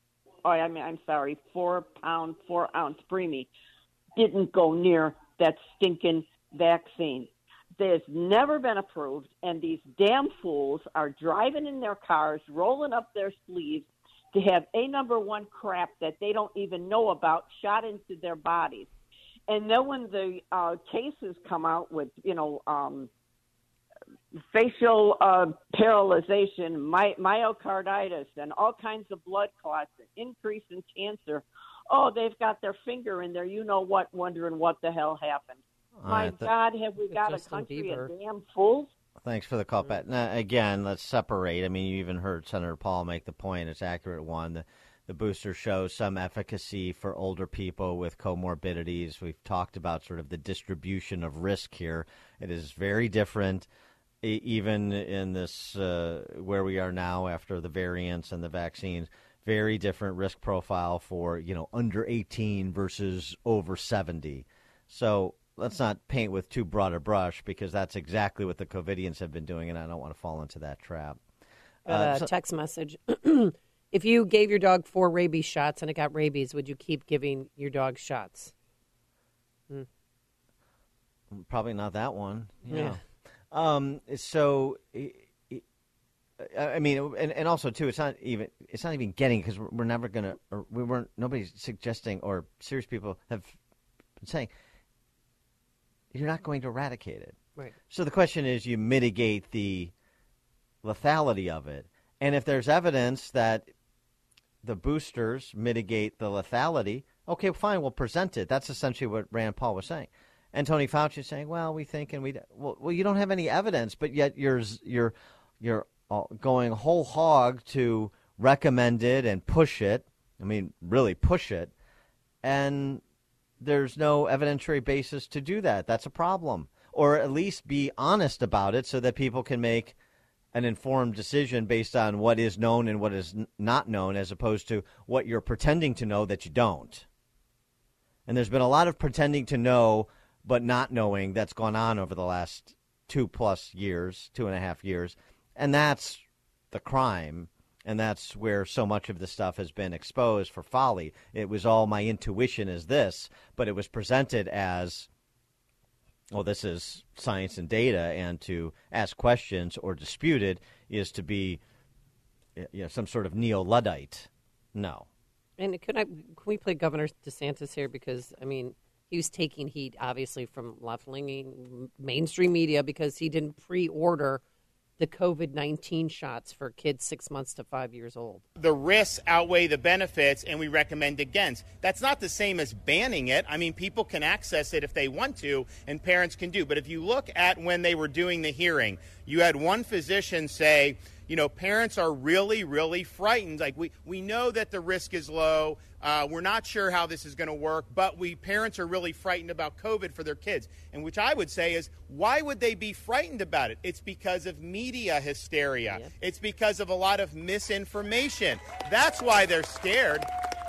4-ounce preemie didn't go near that stinking vaccine. There's never been approved, and these damn fools are driving in their cars, rolling up their sleeves to have number one crap that they don't even know about shot into their bodies. And then when the cases come out with, facial paralyzation, myocarditis, and all kinds of blood clots, and increase in cancer, they've got their finger in there, you-know-what, wondering what the hell happened. My God, have we got a country of damn fools? Thanks for the call, Pat. Now, again, let's separate. I mean, you even heard Senator Paul make the point. It's an accurate one. The booster shows some efficacy for older people with comorbidities. We've talked about sort of the distribution of risk here. It is very different, even in this where we are now after the variants and the vaccines. Very different risk profile for, under 18 versus over 70. So let's not paint with too broad a brush, because that's exactly what the COVIDians have been doing, and I don't want to fall into that trap. Text message. If you gave your dog 4 rabies shots and it got rabies, would you keep giving your dog shots? Probably not that one. Yeah. So, I mean, and also too, it's not even getting, because we're never gonna, or we weren't. Nobody's suggesting, or serious people have been saying, you're not going to eradicate it. Right. So the question is, you mitigate the lethality of it, and if there's evidence that the boosters mitigate the lethality, okay, fine, we'll present it. That's essentially what Rand Paul was saying. And Tony Fauci is saying, well, we think, and well, you don't have any evidence, but yet you're going whole hog to recommend it and push it. I mean, really push it. And there's no evidentiary basis to do that. That's a problem. Or at least be honest about it so that people can make an informed decision based on what is known and what is not known, as opposed to what you're pretending to know that you don't. And there's been a lot of pretending to know but not knowing that's gone on over the last 2+ years, 2.5 years. And that's the crime. And that's where so much of the stuff has been exposed for folly. It was all my intuition is this, but it was presented as, well, this is science and data, and to ask questions or dispute it is to be some sort of neo-Luddite. No. And can we play Governor DeSantis here? Because, I mean, he was taking heat, obviously, from left-leaning mainstream media because he didn't pre-order the COVID-19 shots for kids 6 months to 5 years old. The risks outweigh the benefits, and we recommend against. That's not the same as banning it. I mean, people can access it if they want to, and parents can do. But if you look at when they were doing the hearing, you had one physician say, parents are really, really frightened. Like, we know that the risk is low. We're not sure how this is going to work, but parents are really frightened about COVID for their kids. And which I would say is, why would they be frightened about it? It's because of media hysteria. Yep. It's because of a lot of misinformation. That's why they're scared.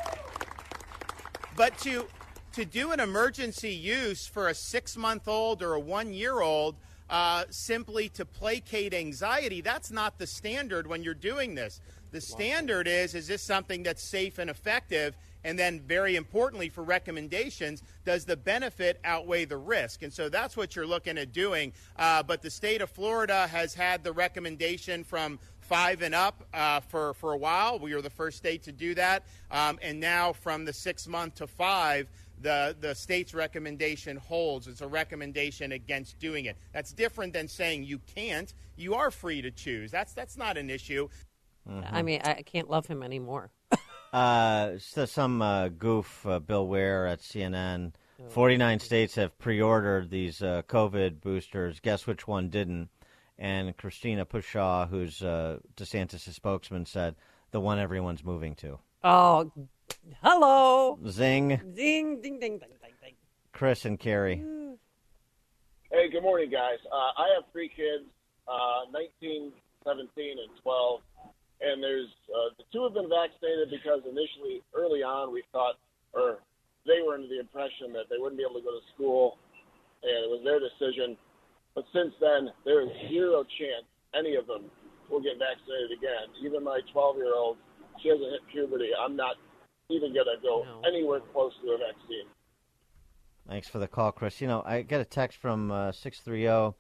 But to do an emergency use for a 6-month-old or a 1-year-old simply to placate anxiety, that's not the standard when you're doing this. The standard is this something that's safe and effective? And then, very importantly, for recommendations, does the benefit outweigh the risk? And so that's what you're looking at doing. But the state of Florida has had the recommendation from 5 and up for a while. We were the first state to do that. And now from the 6-month to 5, the state's recommendation holds. It's a recommendation against doing it. That's different than saying you can't. You are free to choose. That's not an issue. I mean, I can't love him anymore. So some goof, Bill Ware at CNN. 49 states have pre-ordered these COVID boosters. Guess which one didn't? And Christina Pushaw, who's DeSantis' spokesman, said the one everyone's moving to. Oh, hello. Zing. Zing, ding, ding, ding, ding, ding. Chris and Carrie. Hey, good morning, guys. I have 3 kids, 19, 17, and 12. And there's the 2 have been vaccinated because initially, early on, we thought, or they were under the impression that they wouldn't be able to go to school, and it was their decision. But since then, there is 0 chance any of them will get vaccinated again. Even my 12-year-old, she hasn't hit puberty. I'm not even going to go anywhere close to a vaccine. Thanks for the call, Chris. You know, I got a text from 630,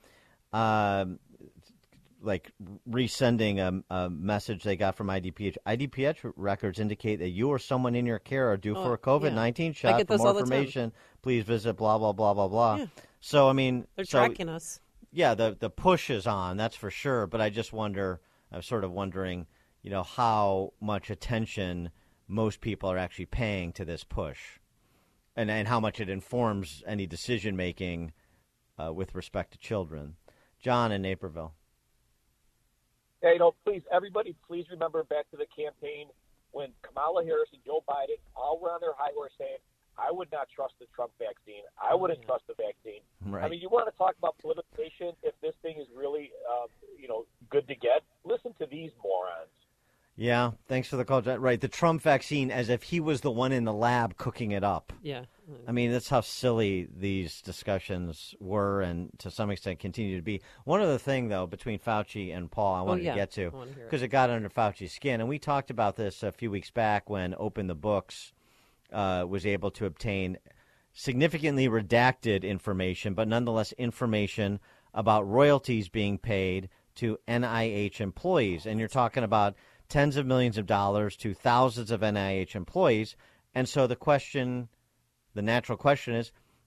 resending a message they got from IDPH. IDPH records indicate that you or someone in your care are due for a COVID-19 shot. For more information, please visit blah, blah, blah, blah, blah. Yeah. So, I mean... They're tracking us. Yeah, the push is on, that's for sure. But I just wonder, I'm sort of wondering, you know, how much attention most people are actually paying to this push and how much it informs any decision-making with respect to children. John in Naperville. Hey, please remember back to the campaign when Kamala Harris and Joe Biden all were on their high horse saying, I would not trust the Trump vaccine. I wouldn't trust the vaccine. Right. I mean, you want to talk about politicization, if this thing is really, good to get, listen to these morons. Yeah, thanks for the call, John. Right, the Trump vaccine as if he was the one in the lab cooking it up. Yeah. I mean, that's how silly these discussions were and to some extent continue to be. One other thing, though, between Fauci and Paul I wanted to get to, because it got under Fauci's skin. And we talked about this a few weeks back when Open the Books was able to obtain significantly redacted information, but nonetheless information about royalties being paid to NIH employees. And you're talking about tens of millions of dollars to thousands of NIH employees. And so the natural question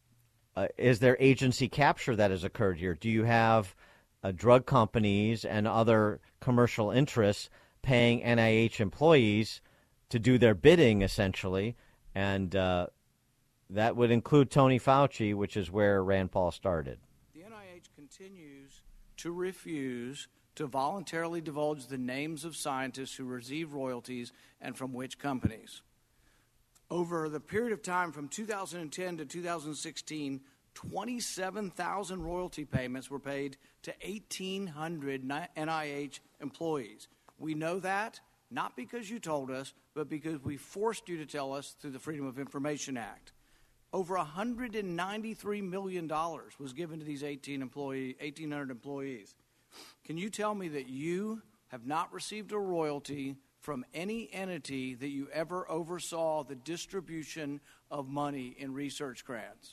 is there agency capture that has occurred here? Do you have drug companies and other commercial interests paying NIH employees to do their bidding, essentially? And that would include Tony Fauci, which is where Rand Paul started. The NIH continues to refuse to voluntarily divulge the names of scientists who receive royalties and from which companies. Over the period of time from 2010 to 2016, 27,000 royalty payments were paid to 1,800 NIH employees. We know that not because you told us, but because we forced you to tell us through the Freedom of Information Act. Over $193 million was given to these 1,800 employees. Can you tell me that you have not received a royalty from any entity that you ever oversaw the distribution of money in research grants?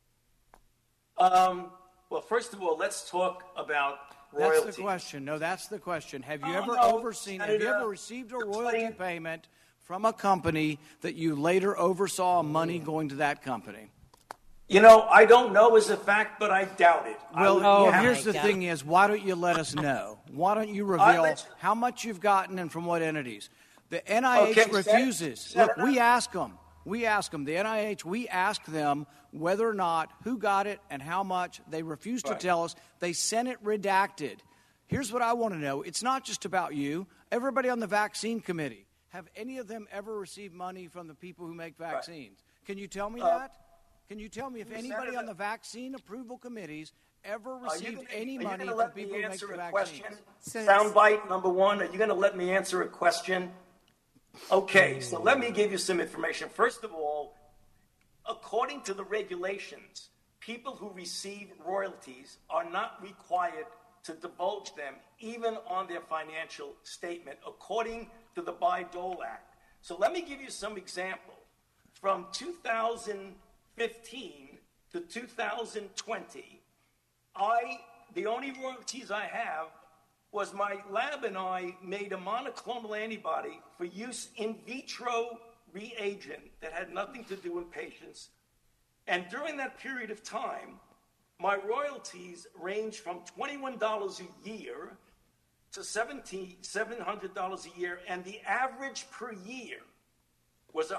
Well, first of all, let's talk about royalty. That's the question. No, that's the question. Have you ever received a royalty payment from a company that you later oversaw money going to that company? I don't know as a fact, but I doubt it. Well, here's the thing is, why don't you let us know? Why don't you reveal how much you've gotten and from what entities? The NIH refuses. Look, we ask them. The NIH, we ask them whether or not, who got it and how much. They refuse to tell us. They sent it redacted. Here's what I want to know. It's not just about you. Everybody on the vaccine committee. have any of them ever received money from the people who make vaccines? Can you tell me that? Can you tell me if anybody on the vaccine approval committees ever received any money from people who make the vaccines? Soundbite number one. Are you going to let me answer a question? Okay, so let me give you some information. First of all, according to the regulations, people who receive royalties are not required to divulge them even on their financial statement, according to the Bayh-Dole Act. So let me give you some example. From 2015 to 2020, the only royalties I have was my lab and I made a monoclonal antibody for use in vitro reagent that had nothing to do with patients. And during that period of time, my royalties ranged from $21 a year to $700 a year, and the average per year was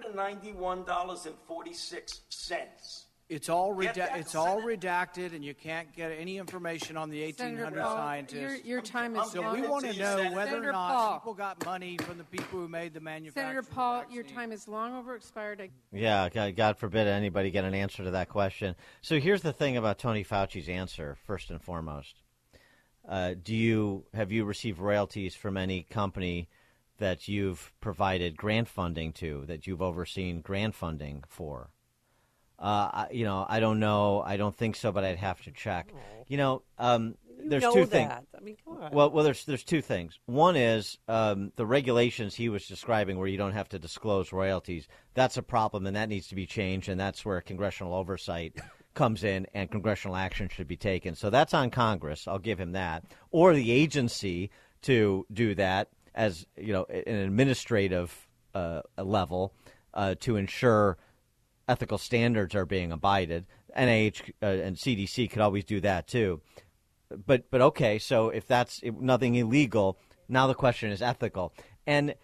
$191.46. It's all redacted, and you can't get any information on the 1,800 scientists. Your time is so gone. we want to know whether Senator or not Paul. people got money from the people who made the manufacturing. Senator Paul, your time is long over expired. Yeah, God forbid anybody get an answer to that question. So here's the thing about Tony Fauci's answer, first and foremost. Have you received royalties from any company that you've provided grant funding to, that you've overseen grant funding for? I don't know. I don't think so, but I'd have to check. There's two things. I mean, come on. Well, there's two things. One is the regulations he was describing, where you don't have to disclose royalties. That's a problem, and that needs to be changed, and that's where congressional oversight comes in, and congressional action should be taken. So that's on Congress. I'll give him that, or the agency to do that as an administrative level to ensure ethical standards are being abided. NIH and CDC could always do that too. But okay, so if that's nothing illegal, now the question is ethical. And,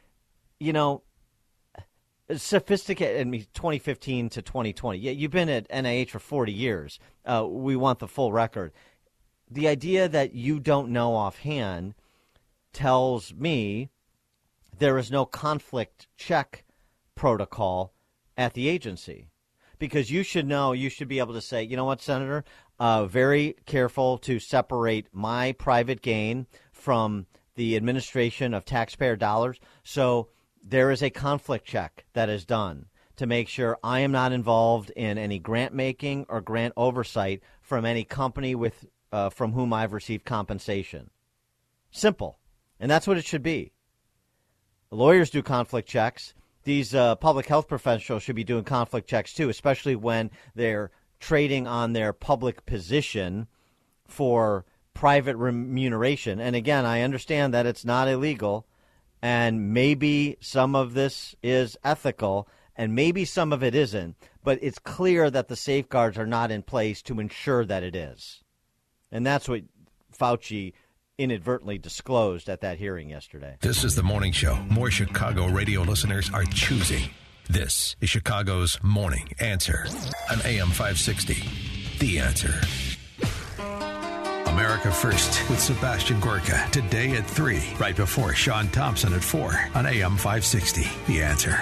sophisticated, 2015 to 2020. Yeah, you've been at NIH for 40 years. We want the full record. The idea that you don't know offhand tells me there is no conflict check protocol at the agency, because you should know, you should be able to say, you know what, Senator, very careful to separate my private gain from the administration of taxpayer dollars. So there is a conflict check that is done to make sure I am not involved in any grant making or grant oversight from any company from whom I've received compensation. Simple. And that's what it should be. Lawyers do conflict checks. These public health professionals should be doing conflict checks too, especially when they're trading on their public position for private remuneration. And again, I understand that it's not illegal, and maybe some of this is ethical, and maybe some of it isn't, but it's clear that the safeguards are not in place to ensure that it is. And that's what Fauci inadvertently disclosed at that hearing yesterday. This is the morning show more Chicago radio listeners are choosing. This is Chicago's Morning Answer on AM 560. The Answer. America First with Sebastian Gorka today at 3, right before Sean Thompson at 4 on AM 560. The Answer.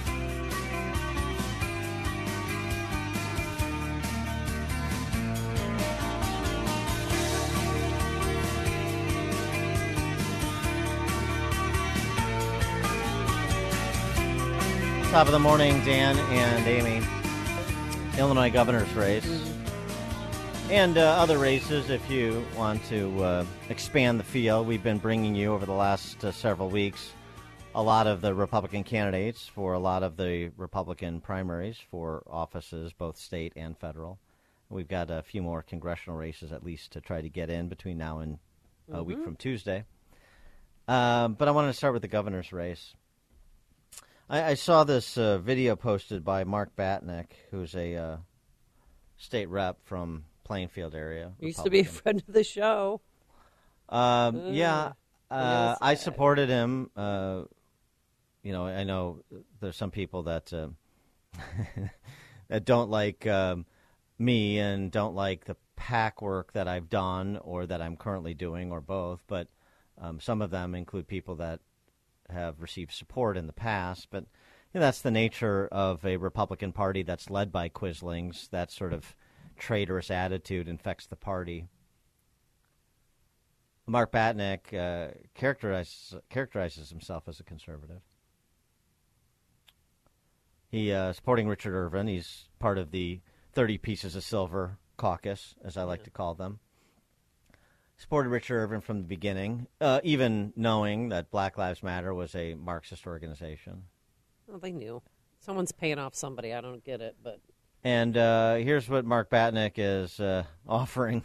Top of the morning, Dan and Amy. Illinois governor's race. And other races, if you want to expand the field. We've been bringing you over the last several weeks a lot of the Republican candidates for a lot of the Republican primaries for offices, both state and federal. We've got a few more congressional races at least to try to get in between now and a week from Tuesday. But I wanted to start with the governor's race. I saw this video posted by Mark Batnick, who's a state rep from Plainfield area. Used to be a friend of the show. I supported him. I know there's some people that that don't like me and don't like the PAC work that I've done or that I'm currently doing, or both. But some of them include people that have received support in the past, but that's the nature of a Republican Party that's led by Quislings. That sort of traitorous attitude infects the party. Mark Batnick characterizes himself as a conservative. He supporting Richard Irvin. He's part of the 30 Pieces of Silver caucus, as I like to call them. Supported Richard Irvin from the beginning, even knowing that Black Lives Matter was a Marxist organization. Well, they knew. Someone's paying off somebody. I don't get it, but. And here's what Mark Batnick is offering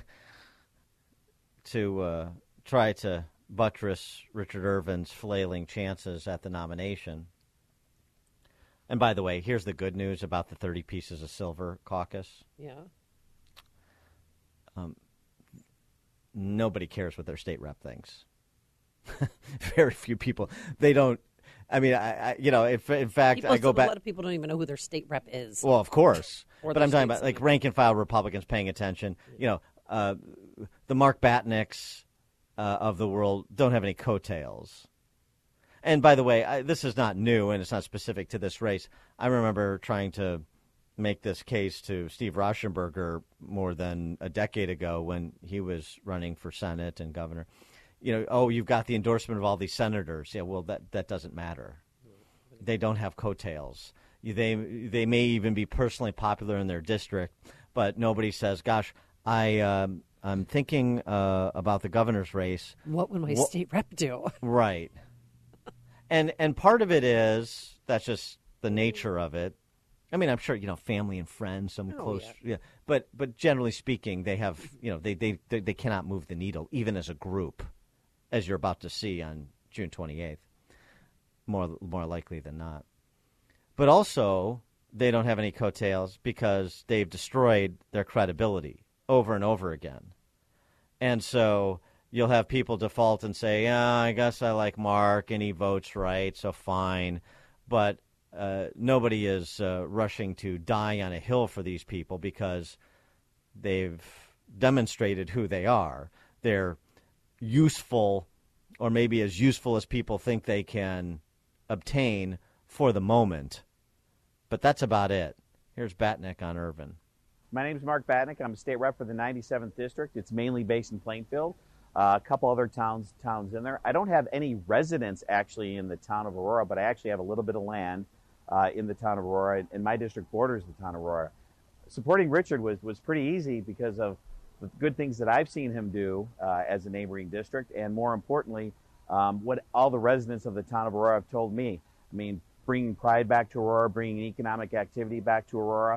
to try to buttress Richard Irvin's flailing chances at the nomination. And by the way, here's the good news about the 30 Pieces of Silver caucus. Yeah. Nobody cares what their state rep thinks. Very few people. They don't. I mean, in fact, I go back. A lot of people don't even know who their state rep is. Well, of course. Or But I'm talking about like rank and file Republicans paying attention. The Mark Batnicks of the world don't have any coattails. And by the way, this is not new and it's not specific to this race. I remember trying to make this case to Steve Rauschenberger more than a decade ago when he was running for Senate and governor. You've got the endorsement of all these senators. Yeah, well, that doesn't matter. They don't have coattails. They may even be personally popular in their district, but nobody says, "Gosh, I'm thinking about the governor's race. What would my state rep do?" Right. And part of it is that's just the nature of it. I mean, I'm sure family and friends, some close, yeah. But generally speaking, they have they cannot move the needle even as a group, as you're about to see on June 28th, more likely than not. But also, they don't have any coattails because they've destroyed their credibility over and over again, and so you'll have people default and say, "Yeah, I guess I like Mark and he votes right, so fine," but nobody is rushing to die on a hill for these people because they've demonstrated who they are. They're useful, or maybe as useful as people think they can obtain for the moment. But that's about it. Here's Batnick on Irvin. My name is Mark Batnick. I'm a state rep for the 97th District. It's mainly based in Plainfield. A couple other towns in there. I don't have any residents actually in the town of Aurora, but I actually have a little bit of land in the town of Aurora, and my district borders the town of Aurora. Supporting Richard was pretty easy because of the good things that I've seen him do as a neighboring district, and more importantly, what all the residents of the town of Aurora have told me. I mean, bringing pride back to Aurora, bringing economic activity back to Aurora.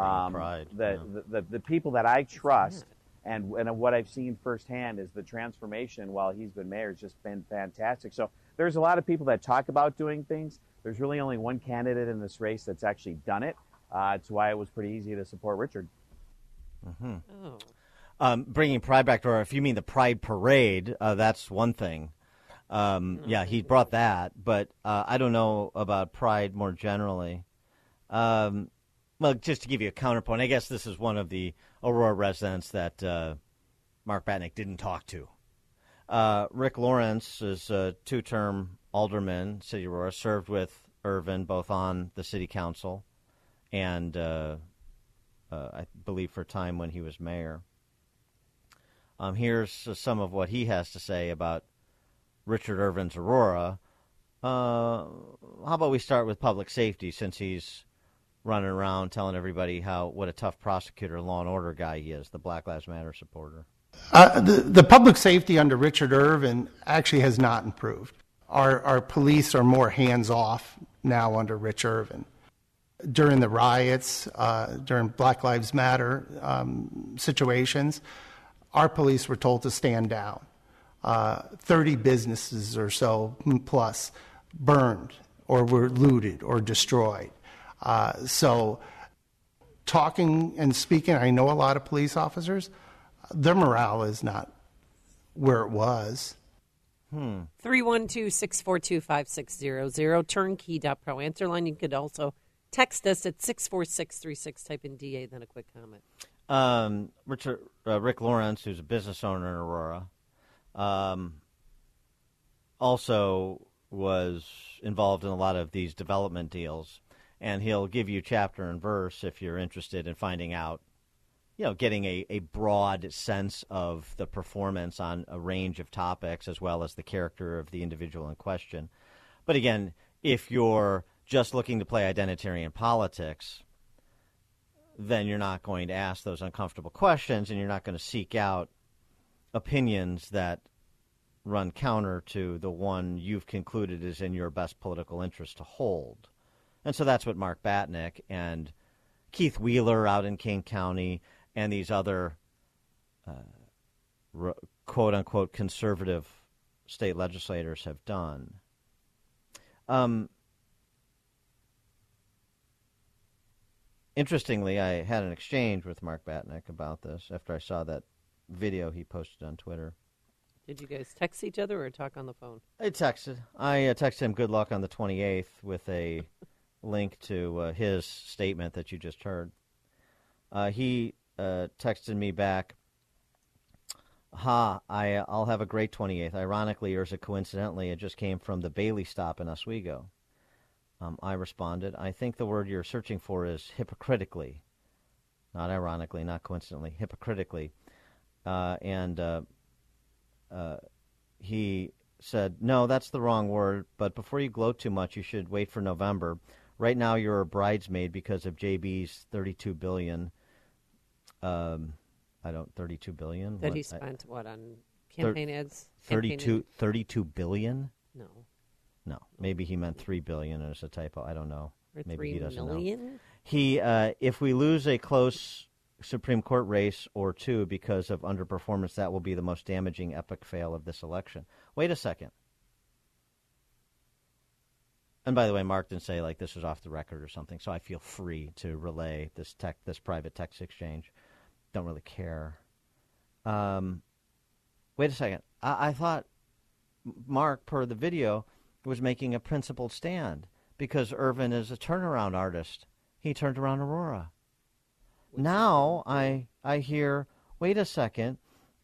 The people that I trust and what I've seen firsthand is the transformation while he's been mayor has just been fantastic. So there's a lot of people that talk about doing things. There's really only one candidate in this race that's actually done it. It's why it was pretty easy to support Richard. Mm-hmm. Oh. Bringing pride back to Aurora, if you mean the Pride Parade, that's one thing. Yeah, he brought that, but I don't know about pride more generally. Well, just to give you a counterpoint, I guess this is one of the Aurora residents that Mark Batnick didn't talk to. Rick Lawrence is a two-term alderman, City of Aurora, served with Irvin both on the city council and I believe for a time when he was mayor. Here's some of what he has to say about Richard Irvin's Aurora. How about we start with public safety, since he's running around telling everybody what a tough prosecutor, law and order guy he is, the Black Lives Matter supporter. The public safety under Richard Irvin actually has not improved. Our police are more hands-off now under Rich Irvin. During the riots, during Black Lives Matter situations, our police were told to stand down. 30 businesses or so plus burned or were looted or destroyed. So talking and speaking, I know a lot of police officers, their morale is not where it was. 312-642-5600, turnkey.pro. Answer line. You could also text us at 64636. Type in DA, then a quick comment. Rick Lawrence, who's a business owner in Aurora, also was involved in a lot of these development deals, and he'll give you chapter and verse if you're interested in finding out, getting a broad sense of the performance on a range of topics as well as the character of the individual in question. But again, if you're just looking to play identitarian politics, then you're not going to ask those uncomfortable questions, and you're not going to seek out opinions that run counter to the one you've concluded is in your best political interest to hold. And so that's what Mark Batnick and Keith Wheeler out in King County and these other quote-unquote conservative state legislators have done. Interestingly, I had an exchange with Mark Batnick about this after I saw that video he posted on Twitter. Did you guys text each other or talk on the phone? I texted him good luck on the 28th with a link to his statement that you just heard. He texted me back, I'll have a great 28th. Ironically, or is it coincidentally, it just came from the Bailey stop in Oswego. I responded, I think the word you're searching for is hypocritically. Not ironically, not coincidentally, hypocritically. He said, no, that's the wrong word, but before you gloat too much, you should wait for November. Right now, you're a bridesmaid because of JB's $32 billion. $32 billion? That he spent, on campaign ads? $32 billion? No. Maybe he meant $3 billion as a typo. I don't know. Or Maybe he doesn't million? know. He, if we lose a close Supreme Court race or two because of underperformance, that will be the most damaging epic fail of this election. Wait a second. And by the way, Mark didn't say this was off the record or something, so I feel free to relay this private text exchange. Don't really care. Wait a second. I thought Mark, per the video, was making a principled stand because Irvin is a turnaround artist. He turned around Aurora. Now I hear, wait a second,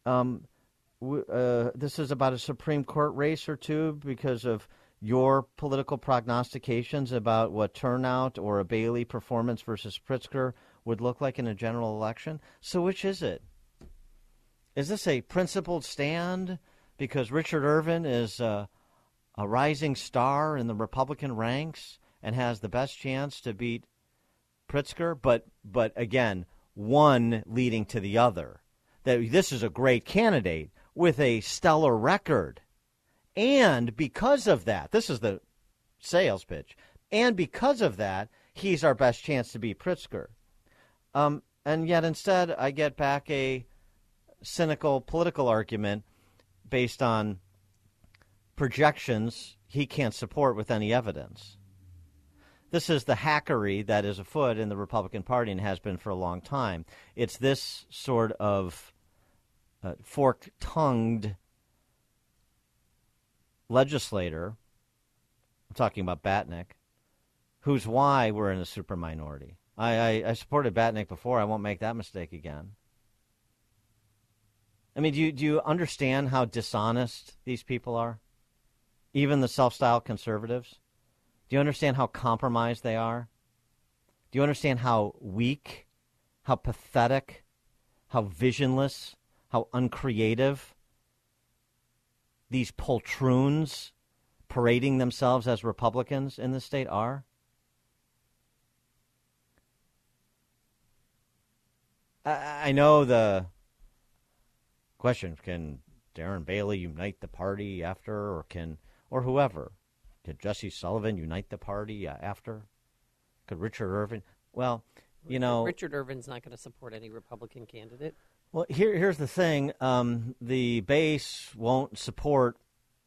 this is about a Supreme Court race or two because of your political prognostications about what turnout or a Bailey performance versus Pritzker would look like in a general election. So which is it? Is this a principled stand because Richard Irvin is a rising star in the Republican ranks and has the best chance to beat Pritzker, but again, one leading to the other. That this is a great candidate with a stellar record. And because of that, this is the sales pitch, and because of that, he's our best chance to beat Pritzker. And yet instead, I get back a cynical political argument based on projections he can't support with any evidence. This is the hackery that is afoot in the Republican Party and has been for a long time. It's this sort of fork-tongued legislator, I'm talking about Batnick, who's why we're in a super minority. I supported Batnick before. I won't make that mistake again. I mean, do you understand how dishonest these people are? Even the self-styled conservatives? Do you understand how compromised they are? Do you understand how weak, how pathetic, how visionless, how uncreative these poltroons parading themselves as Republicans in the state are? I know the question, can Darren Bailey unite the party after, or whoever? Did Jesse Sullivan unite the party after? Could Richard Irvin? Well, Richard Irvin's not going to support any Republican candidate. Well, here's the thing. The base won't support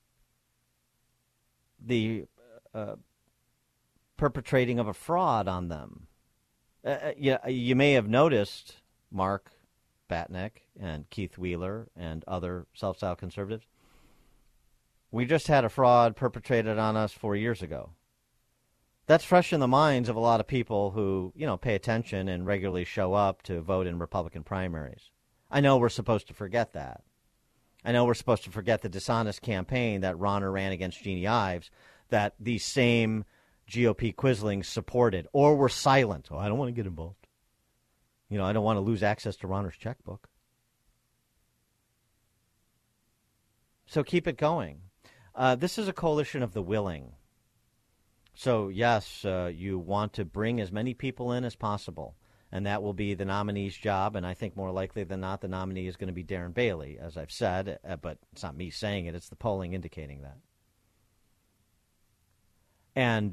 the perpetrating of a fraud on them. You may have noticed, Mark Batnick and Keith Wheeler and other self-styled conservatives, we just had a fraud perpetrated on us 4 years ago. That's fresh in the minds of a lot of people who, pay attention and regularly show up to vote in Republican primaries. I know we're supposed to forget that. I know we're supposed to forget the dishonest campaign that Rauner ran against Jeannie Ives, that these same GOP Quislings supported or were silent. Oh, I don't want to get involved. You know, I don't want to lose access to Rauner's checkbook. So keep it going. This is a coalition of the willing. So, yes, you want to bring as many people in as possible, and that will be the nominee's job, and I think more likely than not the nominee is going to be Darren Bailey, as I've said, but it's not me saying it, it's the polling indicating that. And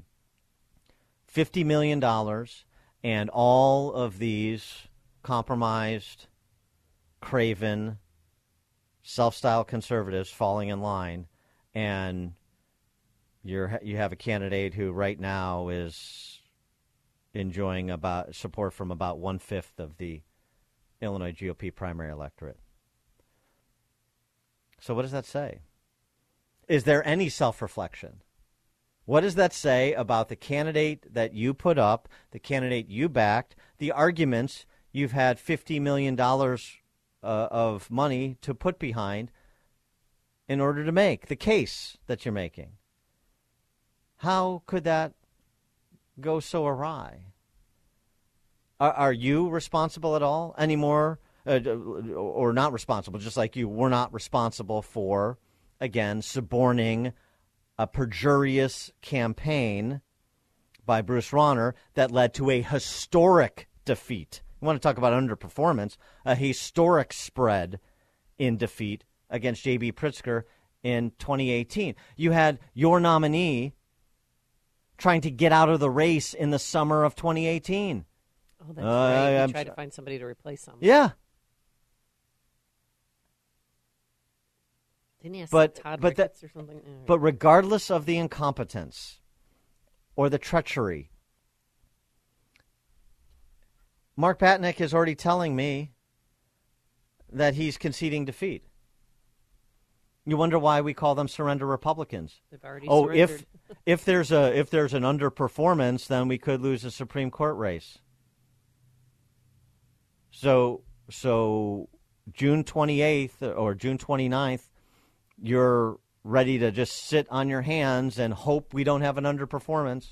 $50 million and all of these compromised, craven, self-styled conservatives falling in line, and you have a candidate who right now is enjoying about support from about 1/5 of the Illinois GOP primary electorate. So what does that say? Is there any self-reflection? What does that say about the candidate that you put up, the candidate you backed, the arguments you've had $50 million of money to put behind in order to make the case that you're making? How could that go so awry? Are you responsible at all anymore, or not responsible, just like you were not responsible for, again, suborning a perjurious campaign by Bruce Rauner that led to a historic defeat? You want to talk about underperformance, a historic spread in defeat against J.B. Pritzker in 2018. You had your nominee trying to get out of the race in the summer of 2018. Oh, that's right. You tried to find somebody to replace him. Yeah. Didn't he ask But Todd Ricketts or something? But regardless of the incompetence or the treachery, Mark Batnick is already telling me that he's conceding defeat. You wonder why we call them surrender Republicans. They've already surrendered. if there's an underperformance, then we could lose a Supreme Court race. So June 28th or June 29th, you're ready to just sit on your hands and hope we don't have an underperformance.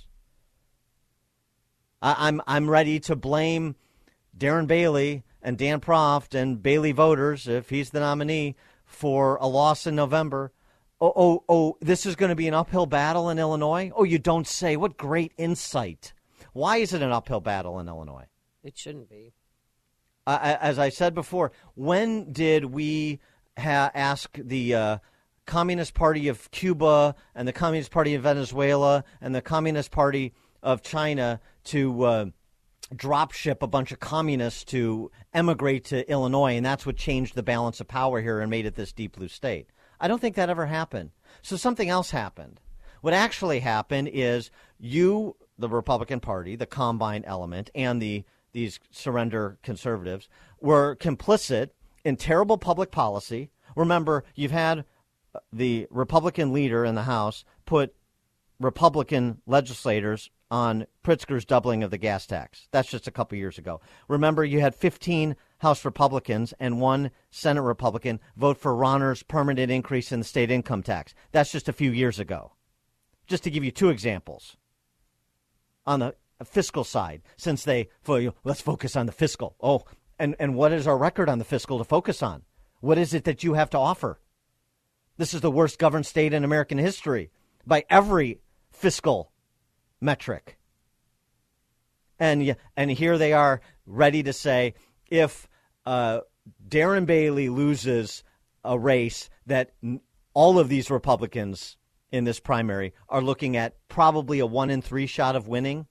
I'm ready to blame Darren Bailey and Dan Proft and Bailey voters, if he's the nominee, for a loss in November. Oh, this is going to be an uphill battle in Illinois? Oh, you don't say. What great insight. Why is it an uphill battle in Illinois? It shouldn't be. As I said before, when did we ask the Communist Party of Cuba and the Communist Party of Venezuela and the Communist Party of China to drop ship a bunch of communists to emigrate to Illinois, and that's what changed the balance of power here and made it this deep blue state? I don't think that ever happened. So something else happened. What actually happened is you, the Republican Party, the combine element, and these surrender conservatives were complicit in terrible public policy. Remember, you've had the Republican leader in the House put Republican legislators on Pritzker's doubling of the gas tax. That's just a couple years ago. Remember, you had 15 House Republicans and 1 Senate Republican vote for Rauner's permanent increase in the state income tax. That's just a few years ago. Just to give you 2 examples. On the fiscal side, since let's focus on the fiscal. Oh, and what is our record on the fiscal to focus on? What is it that you have to offer? This is the worst governed state in American history by every fiscal metric. And here they are ready to say, if Darren Bailey loses a race that all of these Republicans in this primary are looking at probably a 1 in 3 shot of winning.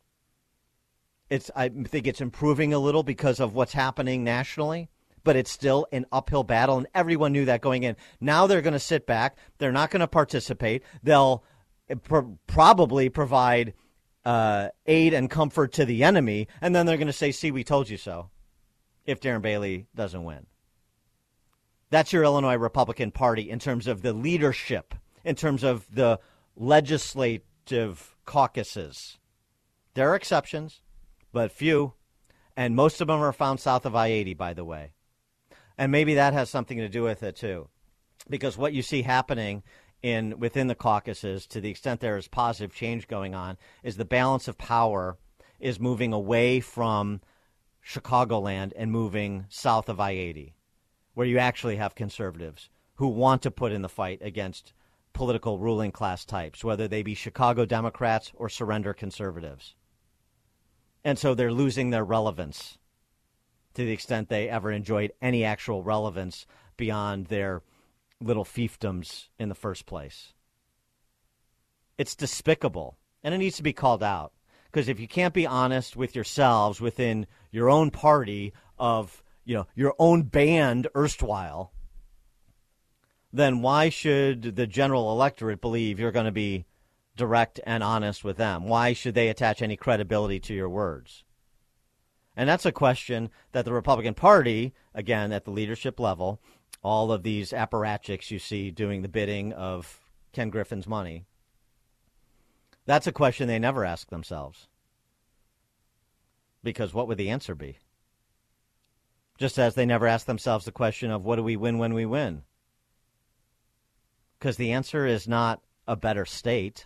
I think it's improving a little because of what's happening nationally, but it's still an uphill battle, and everyone knew that going in. Now they're going to sit back. They're not going to participate. They'll probably provide aid and comfort to the enemy, and then they're going to say, see, we told you so, if Darren Bailey doesn't win. That's your Illinois Republican Party in terms of the leadership, in terms of the legislative caucuses. There are exceptions, but few, and most of them are found south of I-80, by the way. And maybe that has something to do with it, too. Because what you see happening within the caucuses, to the extent there is positive change going on, is the balance of power is moving away from Chicagoland and moving south of I-80, where you actually have conservatives who want to put in the fight against political ruling class types, whether they be Chicago Democrats or surrender conservatives. And so they're losing their relevance to the extent they ever enjoyed any actual relevance beyond their little fiefdoms in the first place. It's despicable, and it needs to be called out. Because if you can't be honest with yourselves within your own party of, your own band erstwhile, then why should the general electorate believe you're going to be direct and honest with them? Why should they attach any credibility to your words? And that's a question that the Republican Party, again, at the leadership level, all of these apparatchiks you see doing the bidding of Ken Griffin's money, that's a question they never ask themselves. Because what would the answer be? Just as they never ask themselves the question of what do we win when we win? Because the answer is not a better state.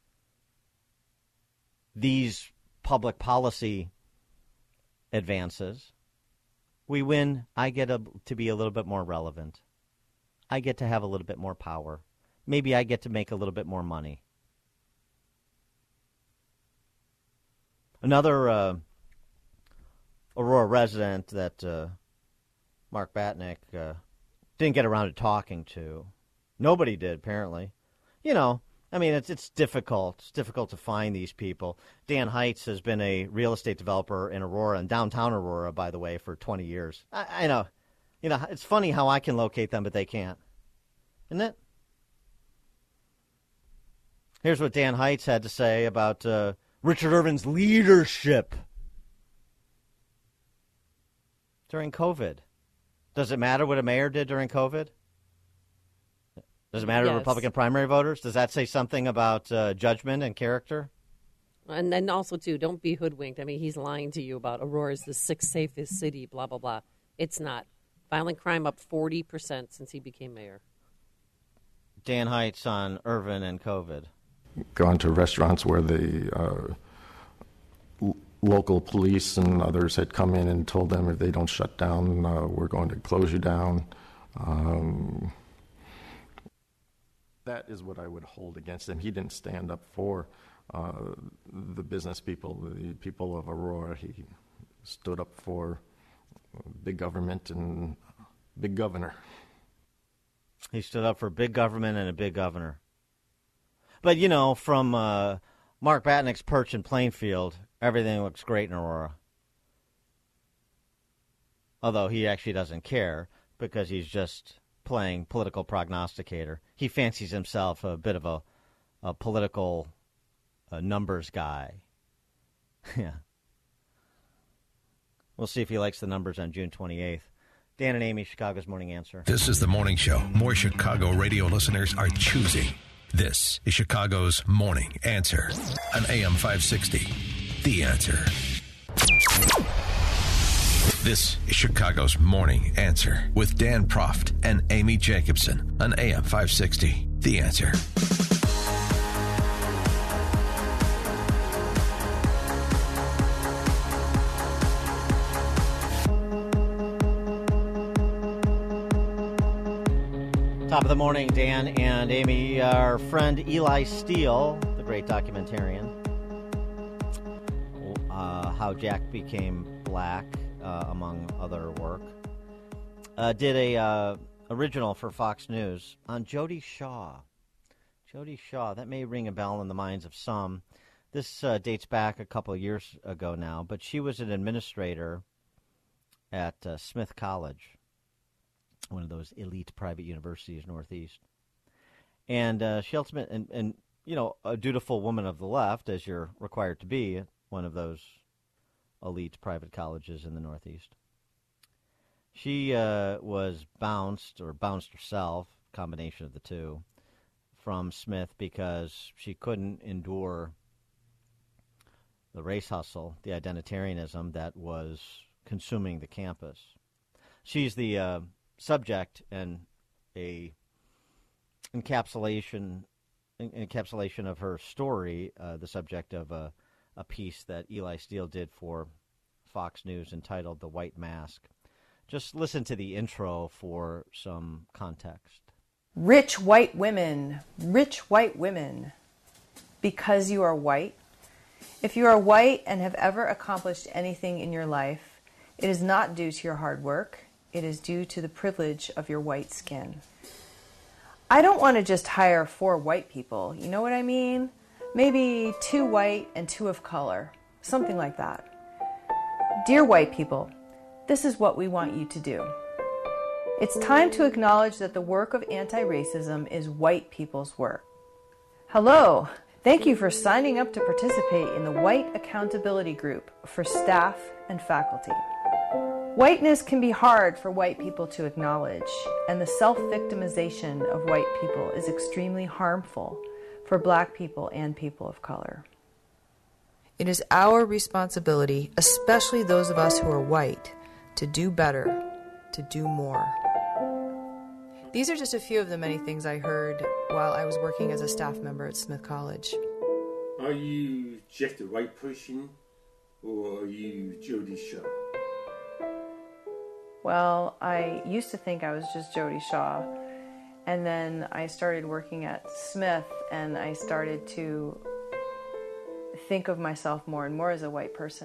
These public policy advances, we win, I get to be a little bit more relevant. I get to have a little bit more power. Maybe I get to make a little bit more money. Another Aurora resident that Mark Batnick didn't get around to talking to. Nobody did, apparently. It's difficult. It's difficult to find these people. Dan Heights has been a real estate developer in Aurora, and downtown Aurora, by the way, for 20 years. I know. It's funny how I can locate them, but they can't. Isn't it? Here's what Dan Heights had to say about Richard Irvin's leadership during COVID. Does it matter what a mayor did during COVID? Does it matter to Republican primary voters? Does that say something about judgment and character? And then also, too, don't be hoodwinked. I mean, he's lying to you about Aurora's the sixth safest city, blah, blah, blah. It's not. Violent crime up 40% since he became mayor. Dan Heights on Irvin and COVID. Gone to restaurants where the local police and others had come in and told them if they don't shut down, we're going to close you down. That is what I would hold against him. He didn't stand up for the business people, the people of Aurora. He stood up for big government and big governor. He stood up for big government and a big governor. But, from Mark Batnick's perch in Plainfield, everything looks great in Aurora. Although he actually doesn't care because he's just playing political prognosticator. He fancies himself a bit of a political numbers guy. Yeah. We'll see if he likes the numbers on June 28th. Dan and Amy, Chicago's Morning Answer. This is the morning show more Chicago radio listeners are choosing. This is Chicago's Morning Answer on AM 560. The Answer. This is Chicago's Morning Answer with Dan Proft and Amy Jacobson on AM 560. The Answer. Top of the morning, Dan and Amy. Our friend Eli Steele, the great documentarian, How Jack Became Black, among other work, did a original for Fox News on Jody Shaw. Jody Shaw, that may ring a bell in the minds of some. This dates back a couple of years ago now, but she was an administrator at Smith College, one of those elite private universities Northeast. And she ultimately, and a dutiful woman of the left, as you're required to be at one of those elite private colleges in the Northeast. She was bounced herself, combination of the two, from Smith because she couldn't endure the race hustle, the identitarianism that was consuming the campus. She's the subject and a encapsulation of her story, the subject of a piece that Eli Steele did for Fox News entitled "The White Mask." Just listen to the intro for some context. Rich white women, because you are white. If you are white and have ever accomplished anything in your life, it is not due to your hard work. It is due to the privilege of your white skin. I don't want to just hire 4 white people. You know what I mean? Maybe 2 white and 2 of color. Something like that. Dear white people, this is what we want you to do. It's time to acknowledge that the work of anti-racism is white people's work. Hello. Thank you for signing up to participate in the White Accountability Group for staff and faculty. Whiteness can be hard for white people to acknowledge, and the self-victimization of white people is extremely harmful for black people and people of color. It is our responsibility, especially those of us who are white, to do better, to do more. These are just a few of the many things I heard while I was working as a staff member at Smith College. Are you just a white person, or are you Jody Shaw? Well, I used to think I was just Jody Shaw, and then I started working at Smith, and I started to think of myself more and more as a white person.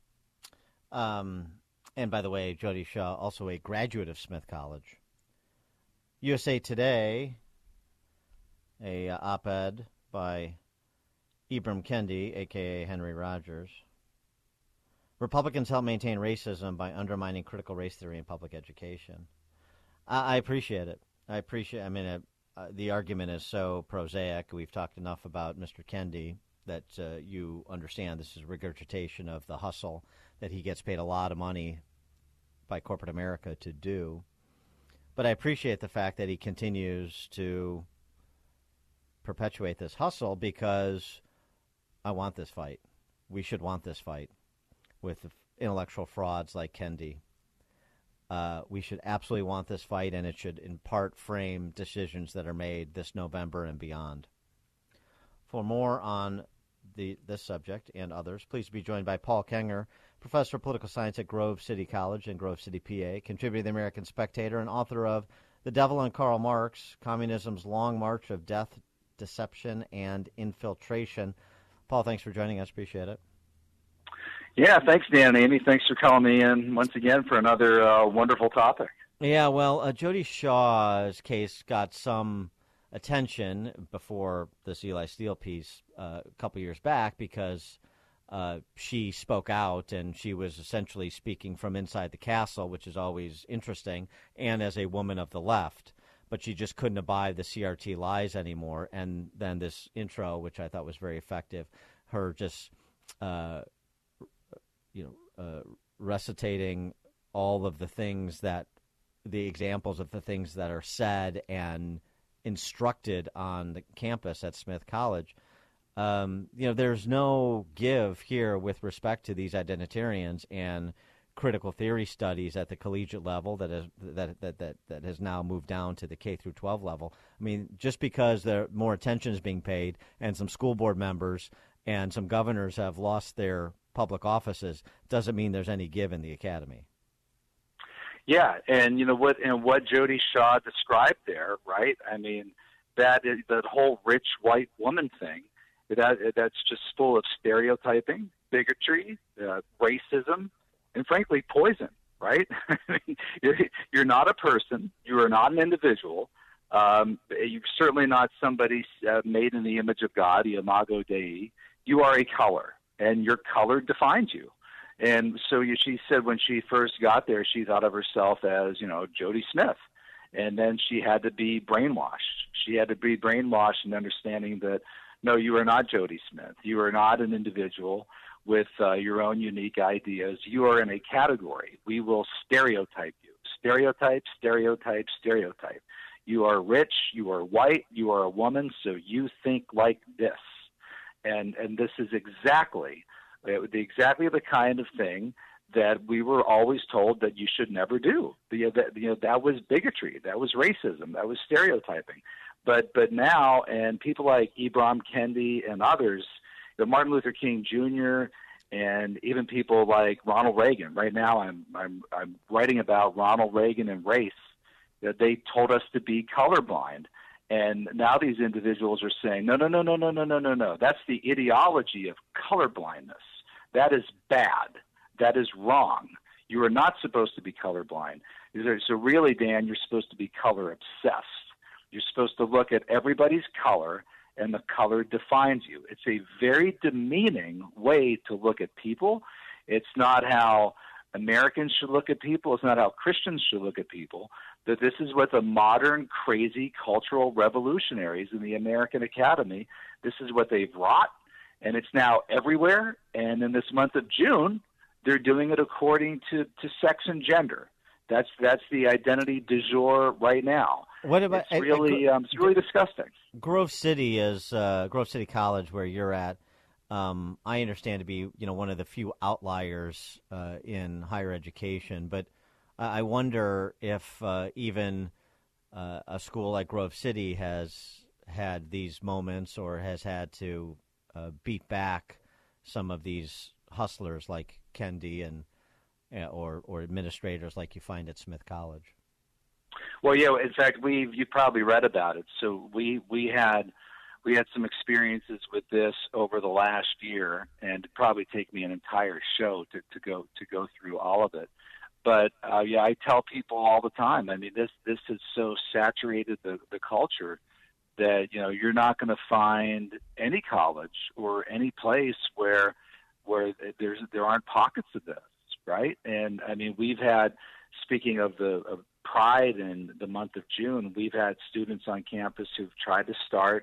And by the way, Jody Shaw, also a graduate of Smith College. USA Today, a op-ed by Ibram Kendi, a.k.a. Henry Rogers. Republicans help maintain racism by undermining critical race theory in public education. I appreciate it. The argument is so prosaic. We've talked enough about Mr. Kendi that you understand this is regurgitation of the hustle that he gets paid a lot of money by corporate America to do. But I appreciate the fact that he continues to perpetuate this hustle because I want this fight. We should want this fight with intellectual frauds like Kendi. We should absolutely want this fight, and it should in part frame decisions that are made this November and beyond. For more on this subject and others, please be joined by Paul Kenger, professor of political science at Grove City College in Grove City, PA, contributor to the American Spectator, and author of The Devil and Karl Marx, Communism's Long March of Death, Deception, and Infiltration. Paul, thanks for joining us. Appreciate it. Yeah, thanks, Dan and Amy. Thanks for calling me in once again for another wonderful topic. Yeah, well, Jody Shaw's case got some attention before this Eli Steele piece a couple years back because she spoke out and she was essentially speaking from inside the castle, which is always interesting, and as a woman of the left. But she just couldn't abide the CRT lies anymore. And then this intro, which I thought was very effective, her just recitating all of the things that the examples of the things that are said and instructed on the campus at Smith College. There's no give here with respect to these identitarians and critical theory studies at the collegiate level that has now moved down to the K through 12 level. I mean, just because more attention is being paid and some school board members and some governors have lost their public offices doesn't mean there's any give in the academy. Yeah, and what Jody Shaw described there, right? I mean, that whole rich white woman thing, that's just full of stereotyping, bigotry, racism, and frankly, poison, right? I mean, you're not a person. You are not an individual. You're certainly not somebody made in the image of God, the Imago Dei. You are a color, and your color defines you. And so she said when she first got there, she thought of herself as, Jody Smith. And then she had to be brainwashed. She had to be brainwashed in understanding that, no, you are not Jody Smith. You are not an individual with your own unique ideas. You are in a category. We will stereotype you. Stereotype, stereotype, stereotype. You are rich. You are white. You are a woman, so you think like this. And this is exactly the kind of thing that we were always told that you should never do. That was bigotry. That was racism. That was stereotyping. But now, and people like Ibram Kendi and others, Martin Luther King Jr. and even people like Ronald Reagan. Right now, I'm writing about Ronald Reagan and race. That they told us to be colorblind, and now these individuals are saying, no. That's the ideology of colorblindness. That is bad. That is wrong. You are not supposed to be colorblind. So really, Dan, you're supposed to be color obsessed. You're supposed to look at everybody's color, and the color defines you. It's a very demeaning way to look at people. It's not how Americans should look at people. It's not how Christians should look at people. That this is what the modern, crazy cultural revolutionaries in the American Academy, this is what they've wrought, and it's now everywhere. And in this month of June, they're doing it according to sex and gender. That's the identity du jour right now. What about it's really disgusting. Grove City is Grove City College, where you're at. I understand to be one of the few outliers in higher education, but I wonder if even a school like Grove City has had these moments or has had to beat back some of these hustlers like Kendi and or administrators like you find at Smith College. Well, yeah. In fact, you probably read about it. So we had some experiences with this over the last year, and it'd probably take me an entire show to go through all of it. But I tell people all the time. I mean, this has so saturated the culture that you're not going to find any college or any place where there aren't pockets of this, right? And I mean, we've had, speaking of Pride in the month of June, we've had students on campus who've tried to start,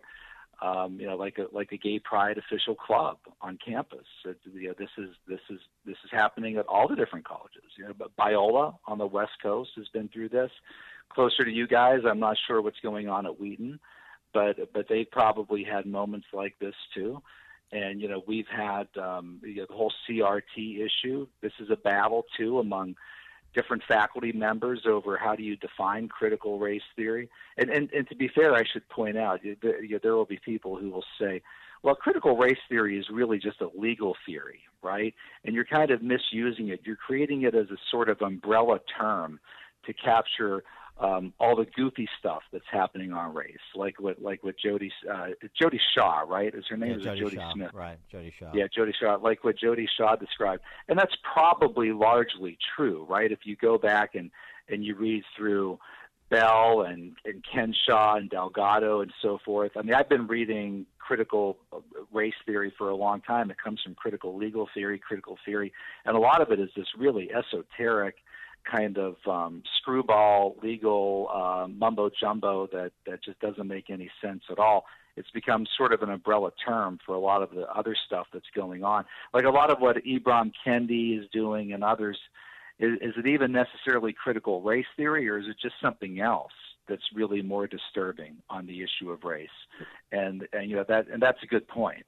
like a gay pride official club on campus. This is happening at all the different colleges. But Biola on the West Coast has been through this. Closer to you guys, I'm not sure what's going on at Wheaton, but they've probably had moments like this too. And we've had the whole CRT issue. This is a battle too among different faculty members over how do you define critical race theory. And to be fair, I should point out, there will be people who will say, well, critical race theory is really just a legal theory, right? And you're kind of misusing it. You're creating it as a sort of umbrella term to capture all the goofy stuff that's happening on race, like what Jody Shaw, right? Is her name? Yeah, Jody Shaw. Smith? Right, Jody Shaw. Yeah, Jody Shaw, like what Jody Shaw described, and that's probably largely true, right? If you go back and you read through Bell and Ken Shaw and Delgado and so forth. I mean, I've been reading critical race theory for a long time. It comes from critical legal theory, and a lot of it is this really esoteric kind of screwball legal mumbo jumbo that just doesn't make any sense at all. It's become sort of an umbrella term for a lot of the other stuff that's going on. Like a lot of what Ibram Kendi is doing and others, is it even necessarily critical race theory, or is it just something else that's really more disturbing on the issue of race? And that's a good point.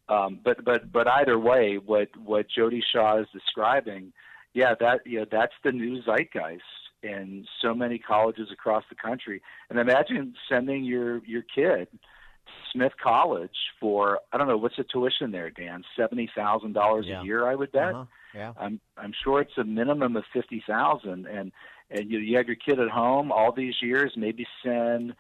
But either way, what Jody Shaw is describing, that's the new zeitgeist in so many colleges across the country. And imagine sending your kid to Smith College for, I don't know, what's the tuition there, Dan? $70,000 a year, I would bet. Uh-huh. Yeah. I'm sure it's a minimum of $50,000, and you have your kid at home all these years. Maybe send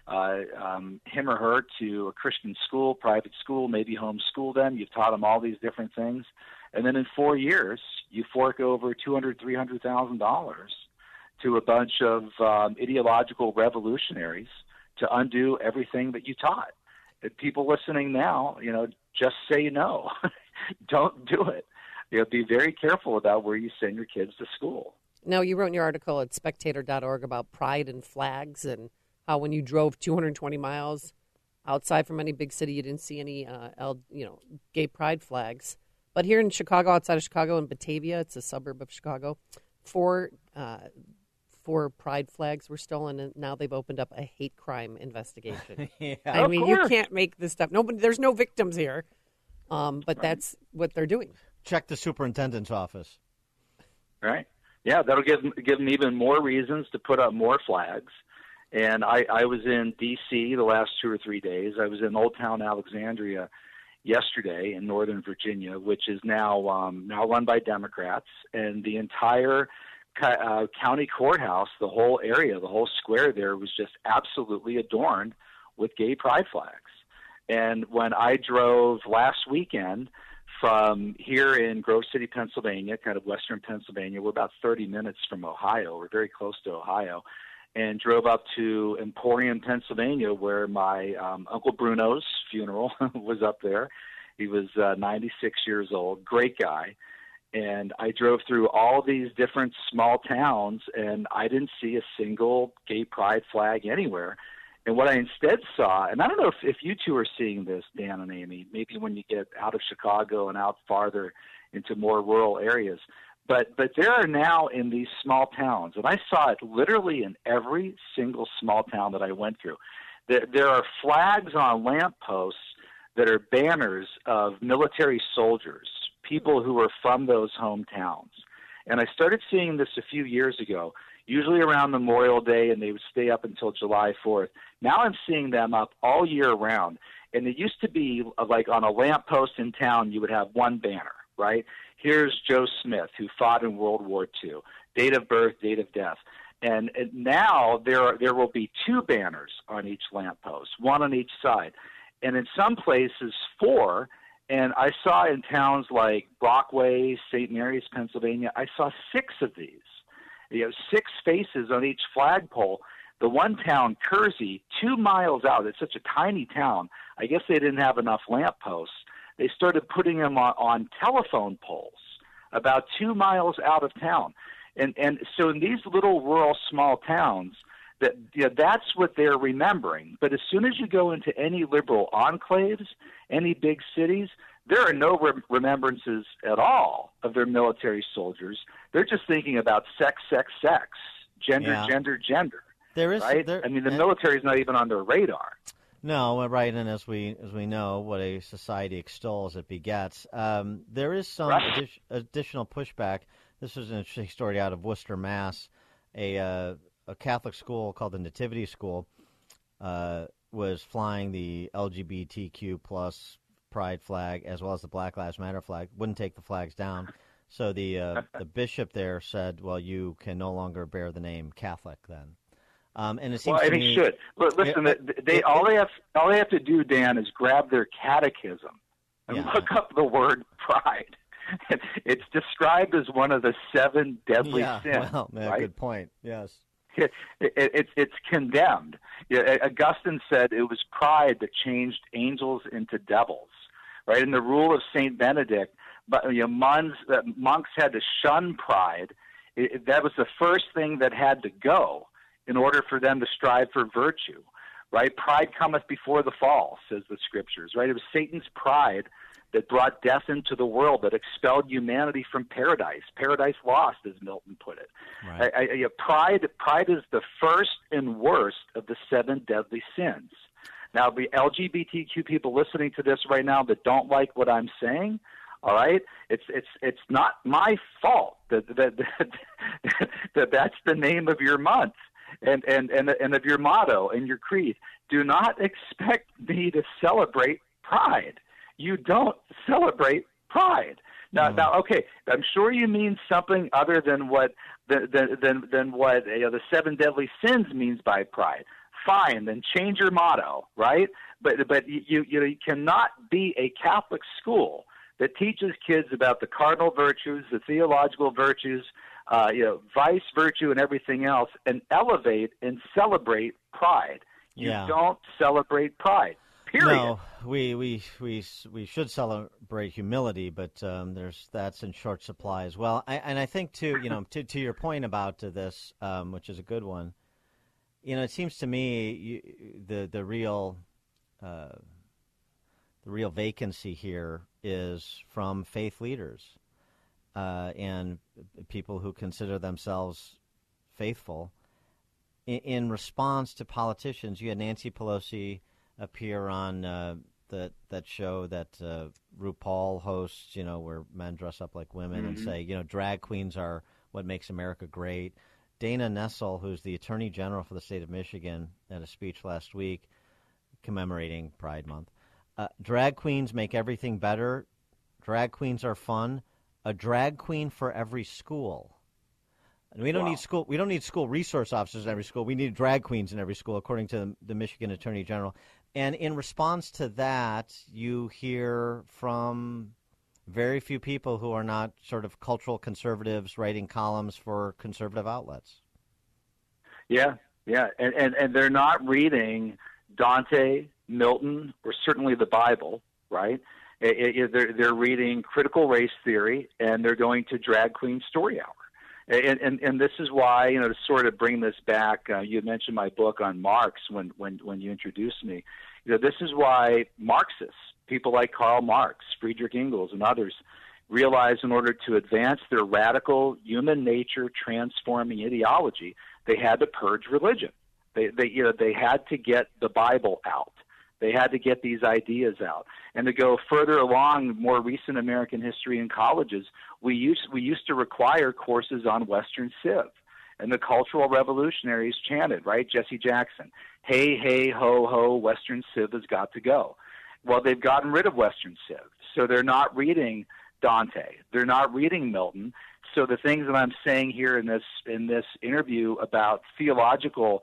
him or her to a Christian school, private school, maybe homeschool them. You've taught them all these different things, and then in 4 years, you fork over $200,000, $300,000 to a bunch of ideological revolutionaries to undo everything that you taught. If people listening now, just say no. Don't do it. Be very careful about where you send your kids to school. Now, you wrote in your article at spectator.org about pride and flags and how when you drove 220 miles outside from any big city, you didn't see any gay pride flags. But here in Chicago, outside of Chicago, in Batavia, it's a suburb of Chicago, four pride flags were stolen, and now they've opened up a hate crime investigation. Yeah. I mean, you can't make this stuff. There's no victims here, but that's what they're doing. Check the superintendent's office. Right. Yeah, that'll give them even more reasons to put up more flags. And I was in D.C. the last 2 or 3 days. I was in Old Town Alexandria yesterday in Northern Virginia, which is now run by Democrats, and the entire county courthouse, the whole area, the whole square there was just absolutely adorned with gay pride flags. And when I drove last weekend from here in Grove City, Pennsylvania, kind of western Pennsylvania, we're about 30 minutes from Ohio. We're very close to Ohio. And drove up to Emporium, Pennsylvania, where my Uncle Bruno's funeral was up there. He was 96 years old, great guy. And I drove through all these different small towns, and I didn't see a single gay pride flag anywhere. And what I instead saw, and I don't know if you two are seeing this, Dan and Amy, maybe when you get out of Chicago and out farther into more rural areas, but there are now in these small towns, and I saw it literally in every single small town that I went through, there are flags on lampposts that are banners of military soldiers, people who are from those hometowns. And I started seeing this a few years ago, usually around Memorial Day, and they would stay up until July 4th. Now I'm seeing them up all year round. And it used to be like on a lamppost in town, you would have one banner, right? Here's Joe Smith, who fought in World War II, date of birth, date of death. And now there will be two banners on each lamppost, one on each side. And in some places, 4. And I saw in towns like Brockway, St. Mary's, Pennsylvania, I saw 6 of these. 6 faces on each flagpole. The one town, Kersey, 2 miles out, it's such a tiny town, I guess they didn't have enough lampposts. They started putting them on telephone poles about 2 miles out of town. And so in these little rural small towns, that's what they're remembering. But as soon as you go into any liberal enclaves, any big cities, there are no remembrances at all of their military soldiers. They're just thinking about sex, sex, sex, gender, gender, gender. There is, right? The military is not even on their radar. No, right, and as we know, what a society extols, it begets. There is some additional pushback. This is an interesting story out of Worcester, Mass. A Catholic school called the Nativity School was flying the LGBTQ plus pride flag as well as the Black Lives Matter flag. Wouldn't take the flags down, so the bishop there said, "Well, you can no longer bear the name Catholic then." And it seems to me, he should. Look, listen, all they have to do, Dan, is grab their catechism and look up the word pride. It's described as one of the 7 deadly sins. Well, right? Good point. Yes. It's condemned. Augustine said it was pride that changed angels into devils, right? In the rule of Saint Benedict, but monks had to shun pride. That was the first thing that had to go in order for them to strive for virtue, right? Pride cometh before the fall, says the scriptures, right? It was Satan's pride that brought death into the world, that expelled humanity from paradise. Paradise lost, as Milton put it. Right. Pride is the first and worst of the 7 deadly sins. Now, the LGBTQ people listening to this right now that don't like what I'm saying, all right, it's not my fault that that's the name of your month and of your motto and your creed. Do not expect me to celebrate pride. You don't celebrate pride. Now, okay, I'm sure you mean something other than what the 7 deadly sins means by pride. Fine, then change your motto, right? But you cannot be a Catholic school that teaches kids about the cardinal virtues, the theological virtues, vice, virtue, and everything else, and elevate and celebrate pride. You don't celebrate pride. Period. No, we should celebrate humility, but that's in short supply as well. And I think too, to your point about this, which is a good one. It seems to me the real vacancy here is from faith leaders and people who consider themselves faithful. In response to politicians, you had Nancy Pelosi appear on that show that RuPaul hosts, where men dress up like women and say, drag queens are what makes America great. Dana Nessel, who's the Attorney General for the state of Michigan, at a speech last week commemorating Pride Month. Drag queens make everything better. Drag queens are fun. A drag queen for every school. And we don't need school. We don't need school resource officers in every school. We need drag queens in every school, according to the Michigan Attorney General. And in response to that, you hear from very few people who are not sort of cultural conservatives writing columns for conservative outlets. Yeah. And they're not reading Dante, Milton, or certainly the Bible, right? They're reading critical race theory, and they're going to drag queen story hour. And this is why, to sort of bring this back, you mentioned my book on Marx when you introduced me. This is why Marxists, people like Karl Marx, Friedrich Engels, and others, realized in order to advance their radical human nature transforming ideology, they had to purge religion. They had to get the Bible out. They had to get these ideas out. And to go further along, more recent American history in colleges, we used to require courses on Western Civ. And the cultural revolutionaries chanted, right? Jesse Jackson, hey, hey, ho, ho, Western Civ has got to go. Well, they've gotten rid of Western Civ. So they're not reading Dante. They're not reading Milton. So the things that I'm saying here in this interview about theological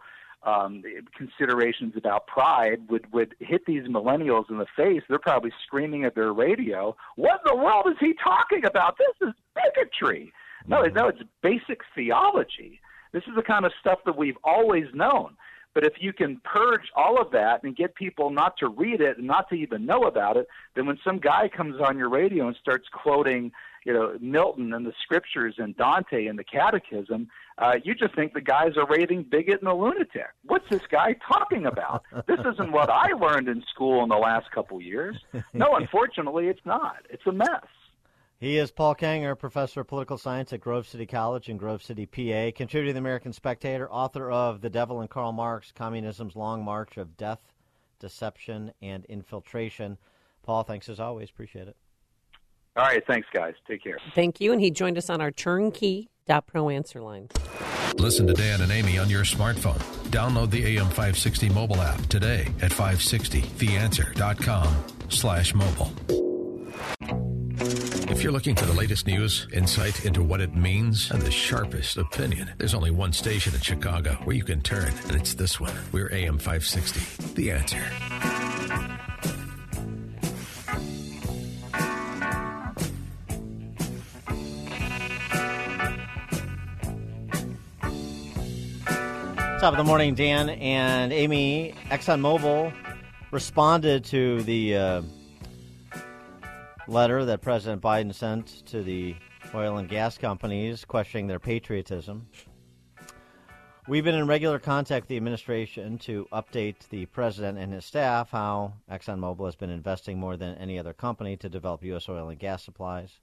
considerations about pride would hit these millennials in the face. They're probably screaming at their radio, what in the world is he talking about? This is bigotry. No, it's basic theology. This is the kind of stuff that we've always known. But if you can purge all of that and get people not to read it and not to even know about it, then when some guy comes on your radio and starts quoting, Milton and the scriptures and Dante and the Catechism, you just think the guy's a raving bigot and a lunatic. What's this guy talking about? This isn't what I learned in school in the last couple years. No, unfortunately, it's not. It's a mess. He is Paul Kanger, professor of political science at Grove City College in Grove City, PA, contributor to the American Spectator, author of The Devil and Karl Marx, Communism's Long March of Death, Deception, and Infiltration. Paul, thanks as always. Appreciate it. All right. Thanks, guys. Take care. Thank you. And he joined us on our turnkey.pro answer line. Listen to Dan and Amy on your smartphone. Download the AM560 mobile app today at 560theanswer.com/mobile. If you're looking for the latest news, insight into what it means, and the sharpest opinion, there's only one station in Chicago where you can turn, and it's this one. We're AM 560, The Answer. Top of the morning, Dan and Amy. ExxonMobil responded to the letter that President Biden sent to the oil and gas companies questioning their patriotism. We've been in regular contact with the administration to update the president and his staff how ExxonMobil has been investing more than any other company to develop U.S. oil and gas supplies.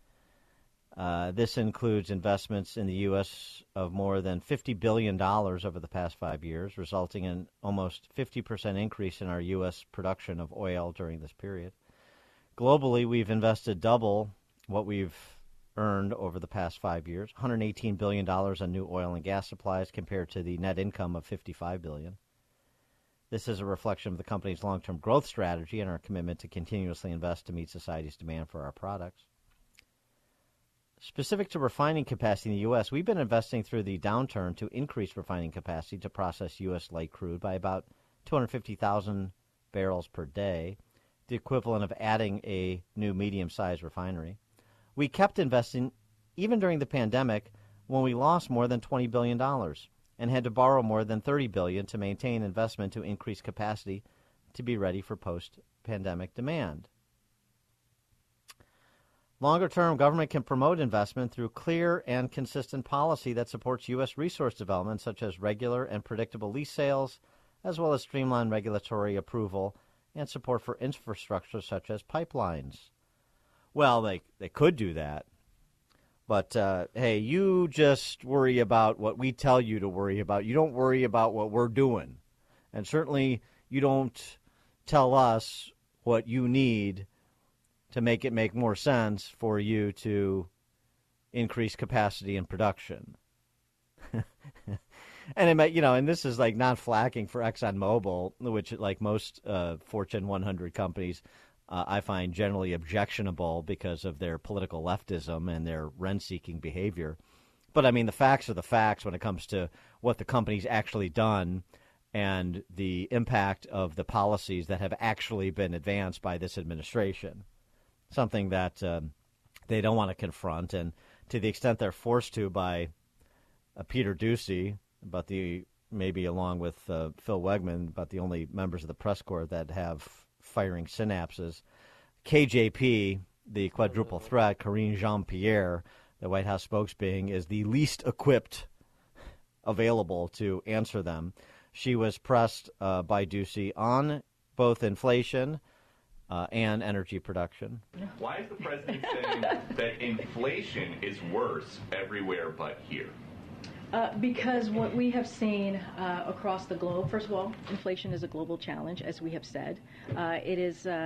This includes investments in the U.S. of more than $50 billion over the past 5 years, resulting in almost 50% increase in our U.S. production of oil during this period. Globally, we've invested double what we've earned over the past 5 years, $118 billion on new oil and gas supplies compared to the net income of $55 billion. This is a reflection of the company's long-term growth strategy and our commitment to continuously invest to meet society's demand for our products. Specific to refining capacity in the U.S., we've been investing through the downturn to increase refining capacity to process U.S. light crude by about 250,000 barrels per day, the equivalent of adding a new medium-sized refinery. We kept investing even during the pandemic when we lost more than $20 billion and had to borrow more than $30 billion to maintain investment to increase capacity to be ready for post-pandemic demand. Longer-term, government can promote investment through clear and consistent policy that supports U.S. resource development, such as regular and predictable lease sales, as well as streamlined regulatory approval and support for infrastructure such as pipelines. Well, they could do that, but hey, you just worry about what we tell you to worry about. You don't worry about what we're doing, and certainly you don't tell us what you need to make it make more sense for you to increase capacity and production. And it might, and this is like not flacking for ExxonMobil, which, like most Fortune 100 companies, I find generally objectionable because of their political leftism and their rent-seeking behavior. But I mean, the facts are the facts when it comes to what the company's actually done and the impact of the policies that have actually been advanced by this administration. Something that they don't want to confront, and to the extent they're forced to by Peter Doocy, about maybe along with Phil Wegman, about the only members of the press corps that have firing synapses. KJP, the quadruple threat, Karine Jean-Pierre, the White House spokesbeing, is the least equipped available to answer them. She was pressed by Doocy on both inflation and energy production. Why is the president saying that inflation is worse everywhere but here? Because what we have seen across the globe, first of all, inflation is a global challenge, as we have said. It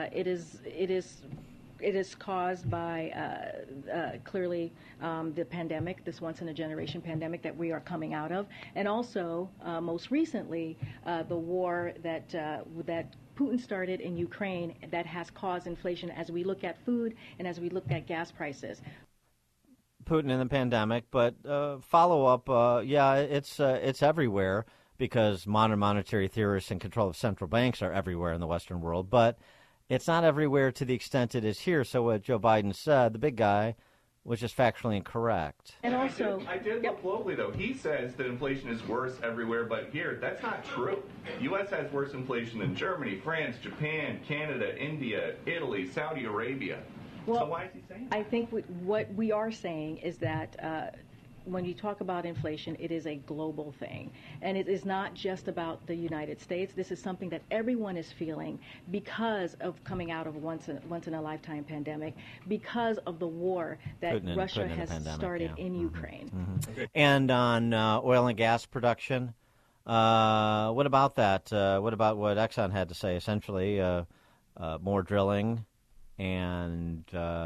is caused by clearly the pandemic, this once-in-a-generation pandemic that we are coming out of, and also, most recently, the war that Putin started in Ukraine that has caused inflation as we look at food and as we look at gas prices. Putin and the pandemic, but follow-up, it's everywhere because modern monetary theorists in control of central banks are everywhere in the Western world, but it's not everywhere to the extent it is here. So what Joe Biden said, the big guy, was just factually incorrect. And also, I did look globally, though. He says that inflation is worse everywhere but here. That's not true. The U.S. has worse inflation than Germany, France, Japan, Canada, India, Italy, Saudi Arabia. Well, so why is he saying that? I think what we are saying is that when you talk about inflation, it is a global thing. And it is not just about the United States. This is something that everyone is feeling because of coming out of a once-in-a-lifetime pandemic, because of the war that Russia has started in Ukraine. Mm-hmm. Okay. And on oil and gas production, what about that? What about what Exxon had to say? Essentially, more drilling and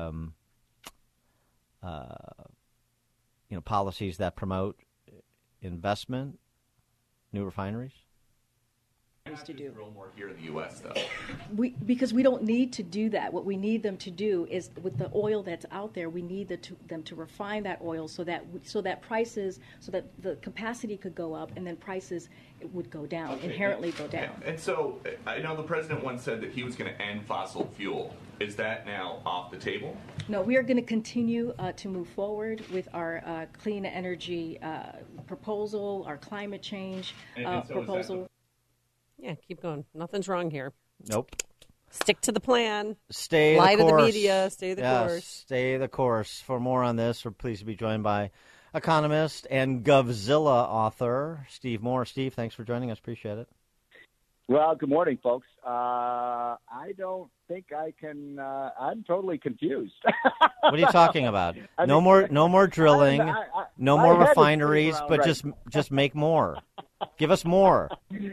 policies that promote investment, new refineries? To do. Drill more here in the U.S., though. Because we don't need to do that. What we need them to do is, with the oil that's out there, we need them to refine that oil so that the capacity could go up and then prices would go down, inherently go down. And so I know the president once said that he was going to end fossil fuel. Is that now off the table? No, we are going to continue to move forward with our clean energy proposal, our climate change proposal. Yeah, keep going. Nothing's wrong here. Nope. Stick to the plan. Stay Lie the course. to the media. Stay the course. Stay the course. For more on this, we're pleased to be joined by economist and GovZilla author Steve Moore. Steve, thanks for joining us. Appreciate it. Well, good morning, folks. I don't think I can. I'm totally confused. What are you talking about? No more drilling, no more refineries, but just make more. Give us more.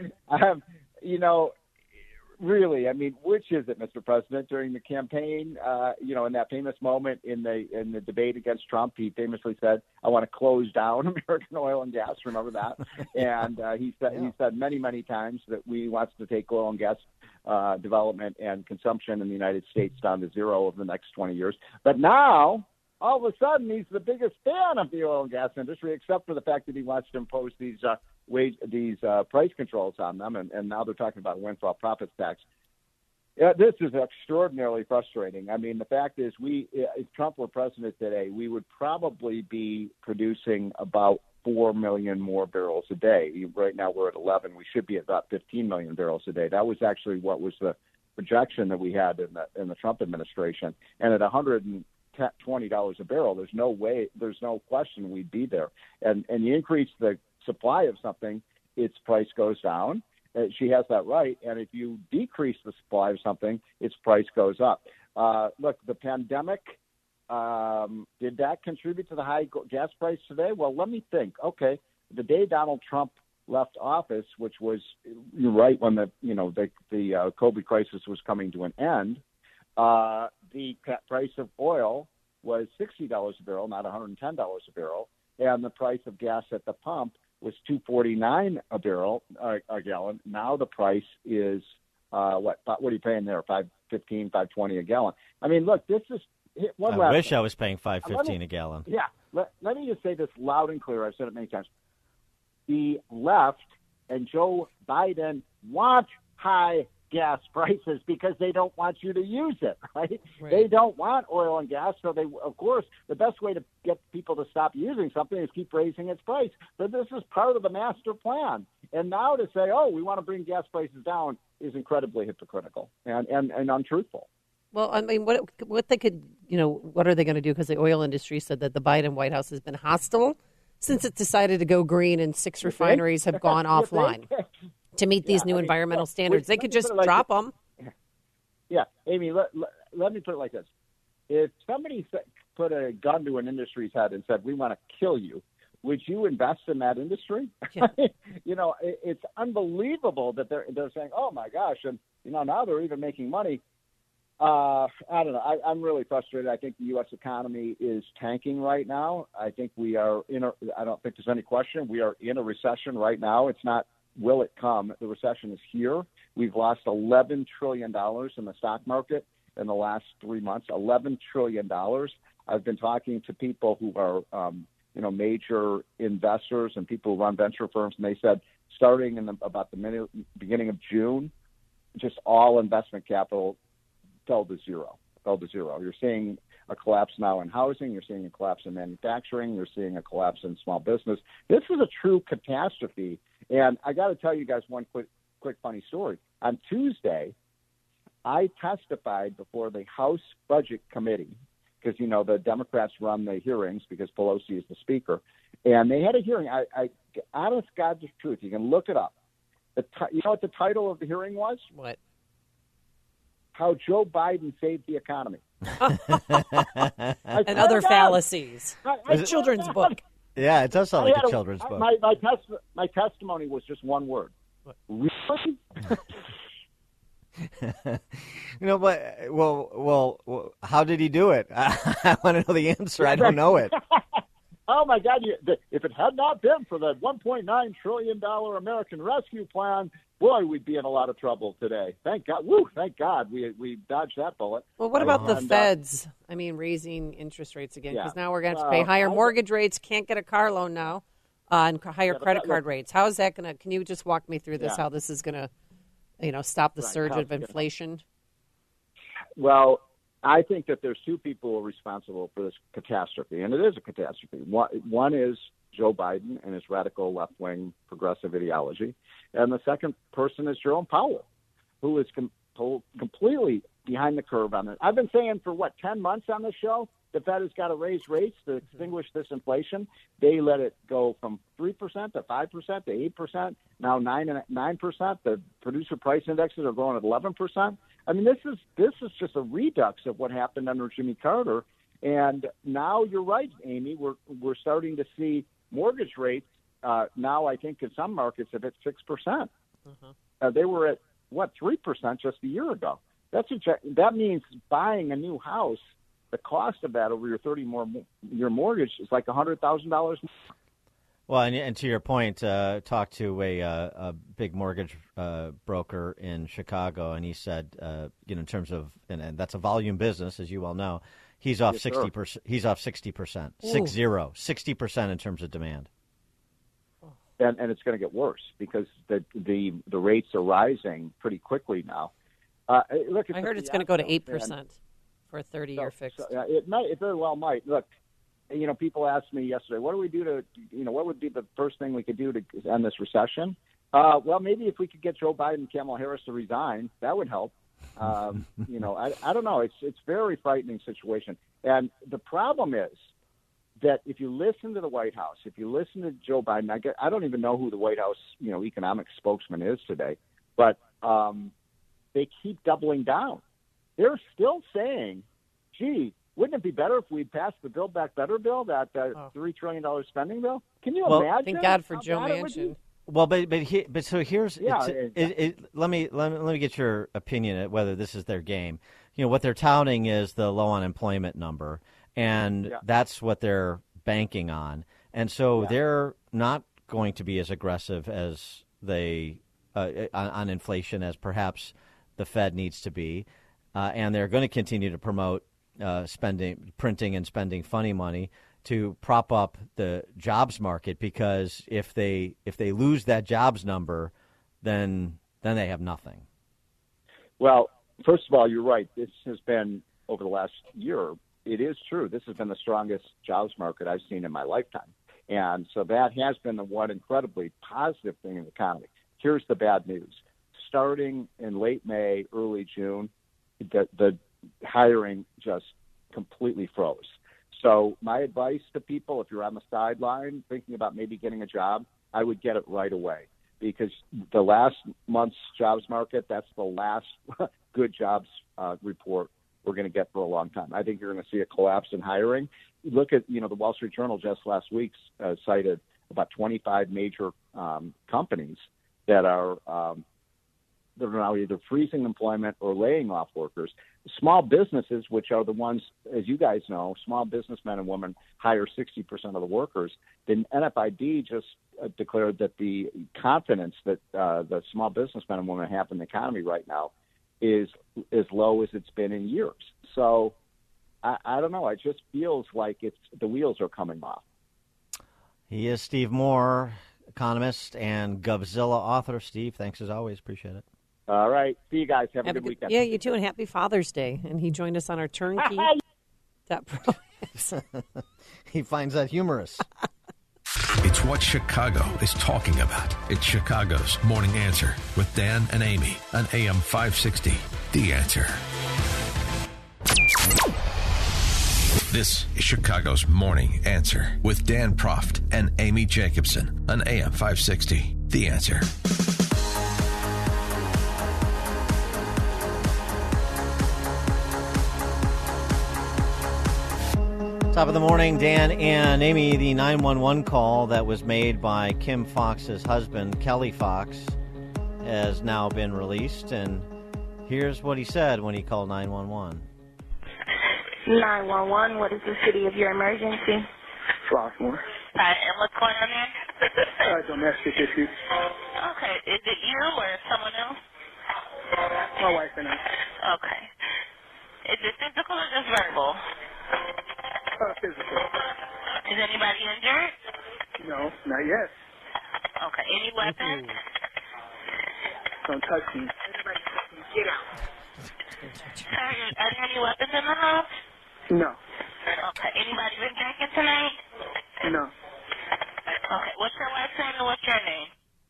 Really, I mean, which is it, Mr. President? During the campaign, in that famous moment in the debate against Trump, he famously said, "I want to close down American oil and gas." Remember that? And he said many, many times that he wants to take oil and gas development and consumption in the United States down to zero over the next 20 years. But now, all of a sudden, he's the biggest fan of the oil and gas industry, except for the fact that he wants to impose these price controls on them, and now they're talking about a windfall profits tax. This is extraordinarily frustrating. I mean, the fact is, if Trump were president today, we would probably be producing about 4 million more barrels a day. Right now we're at 11. We should be at about 15 million barrels a day. That was actually what was the projection that we had in the Trump administration. And at $120 a barrel, there's no question we'd be there. And you increase the supply of something, its price goes down. She has that right. And if you decrease the supply of something, its price goes up. Look, the pandemic, did that contribute to the high gas price today? Well, let me think. Okay, the day Donald Trump left office, which was right when the COVID crisis was coming to an end, the price of oil was $60 a barrel, not $110 a barrel. and the price of gas at the pump was $2.49 a gallon. Now the price is what are you paying there? $5.15, $5.20 a gallon. I mean, look, this is one. I wish I was paying $5.15 a gallon. Yeah, let me just say this loud and clear. I've said it many times. The left and Joe Biden want high gas prices because they don't want you to use it, right? They don't want oil and gas, so they, of course, the best way to get people to stop using something is keep raising its price. But this is part of the master plan. And now to say, we want to bring gas prices down is incredibly hypocritical and untruthful. Well, I mean, what they could, what are they going to do? Because the oil industry said that the Biden White House has been hostile since it decided to go green and 6 refineries have gone offline to meet these new environmental standards. They could just drop them. Yeah, Amy, let me put it like this. If somebody put a gun to an industry's head and said, we want to kill you, would you invest in that industry? Yeah. It's unbelievable that they're saying, oh, my gosh, and, now they're even making money. I don't know. I'm really frustrated. I think the U.S. economy is tanking right now. I think we are I don't think there's any question. We are in a recession right now. It's not, will it come? The recession is here. We've lost $11 trillion in the stock market in the last 3 months. $11 trillion. I've been talking to people who are, major investors and people who run venture firms, and they said starting in about the beginning of June, just all investment capital fell to zero. You're seeing a collapse now in housing. You're seeing a collapse in manufacturing. You're seeing a collapse in small business. This is a true catastrophe. And I got to tell you guys one quick funny story. On Tuesday, I testified before the House Budget Committee because, the Democrats run the hearings because Pelosi is the speaker. And they had a hearing. I honest God's truth, you can look it up. You know what the title of the hearing was? What? How Joe Biden saved the economy. And other fallacies. A children's book. Yeah, it does sound like a children's book. My testimony was just one word. What? Really? Well, how did he do it? I want to know the answer. I don't know it. Oh, my God. If it had not been for the $1.9 trillion American Rescue Plan, boy, we'd be in a lot of trouble today. Thank God. Thank God we dodged that bullet. Well, what about the feds? Raising interest rates again, because now we're going to have to pay higher mortgage rates, can't get a car loan now, and higher credit card rates. How is that going to – can you just walk me through this, how this is going to, stop the surge of inflation? Well, I think that there's two people who are responsible for this catastrophe, and it is a catastrophe. One is Joe Biden and his radical left-wing progressive ideology, and the second person is Jerome Powell, who is completely behind the curve on it. I've been saying for, 10 months on this show, the Fed has got to raise rates to extinguish this inflation. They let it go from 3% to 5% to 8%, now 9%. The producer price indexes are growing at 11%. This is just a redux of what happened under Jimmy Carter. And now you're right, Amy. We're starting to see mortgage rates now. I think in some markets have hit 6%. They were at 3% just a year ago. That means buying a new house. The cost of that over your 30-year mortgage is like $100,000 more. Well, and to your point, talked to a big mortgage broker in Chicago, and he said, in terms of, and that's a volume business, as you well know, he's off 60%. He's off 60%, 60% in terms of demand. And it's going to get worse because the rates are rising pretty quickly now. Look, I heard it's going to go to 8% for a 30-year fixed. It very well might. Look. People asked me yesterday, what do we do to, what would be the first thing we could do to end this recession? Well, maybe if we could get Joe Biden and Kamala Harris to resign, that would help. I don't know. It's a very frightening situation. And the problem is that if you listen to the White House, if you listen to Joe Biden, I don't even know who the White House, economic spokesman is today, but they keep doubling down. They're still saying, gee, wouldn't it be better if we passed the Build Back Better bill, that $3 trillion spending bill? Can you imagine? Thank God for Joe Manchin. Well, but so here's let me get your opinion at whether this is their game. What they're touting is the low unemployment number, and that's what they're banking on. And so they're not going to be as aggressive as they on inflation as perhaps the Fed needs to be. And they're going to continue to promote printing and spending funny money to prop up the jobs market, because if they lose that jobs number, then they have nothing. Well, first of all, you're right. This has been, over the last year, it is true. This has been the strongest jobs market I've seen in my lifetime. And so that has been the one incredibly positive thing in the economy. Here's the bad news. Starting in late May, early June, the hiring just completely froze. So my advice to people, if you're on the sideline thinking about maybe getting a job, I would get it right away, because the last month's jobs market, that's the last good jobs report we're going to get for a long time. I think you're going to see a collapse in hiring. Look at, the Wall Street Journal just last week cited about 25 major companies that are now either freezing employment or laying off workers. Small businesses, which are the ones, as you guys know, small businessmen and women hire 60% of the workers. The NFIB just declared that the confidence that the small businessmen and women have in the economy right now is as low as it's been in years. So I don't know. It just feels like the wheels are coming off. He is Steve Moore, economist and Govzilla author. Steve, thanks as always. Appreciate it. All right. See you guys. Have a good weekend. Yeah, you too, and happy Father's Day. And he joined us on our turnkey. He finds that humorous. It's what Chicago is talking about. It's Chicago's Morning Answer with Dan and Amy on AM 560. The Answer. This is Chicago's Morning Answer with Dan Proft and Amy Jacobson on AM 560. The Answer. Top of the morning, Dan and Amy. The 911 call that was made by Kim Foxx's husband, Kelly Fox, has now been released. And here's what he said when he called 911. 911, what is the city of your emergency? Flossmoor. And what's going on there? Domestic issues. Okay, is it you or someone else? My wife and I. Okay. Is it physical or just verbal? Physical. Is anybody injured? No, not yet. Okay, any weapons? Don't touch me. Get out. Sir, are there any weapons in the house? No. Okay, anybody been drinking tonight? No. Okay, what's your wife's name and what's your name?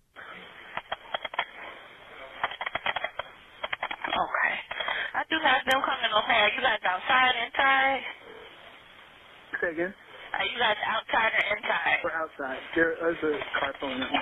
Okay. I do have them coming over. Are you guys outside, inside? Say again? Are you guys outside or inside? We're outside. There's a car pulling up.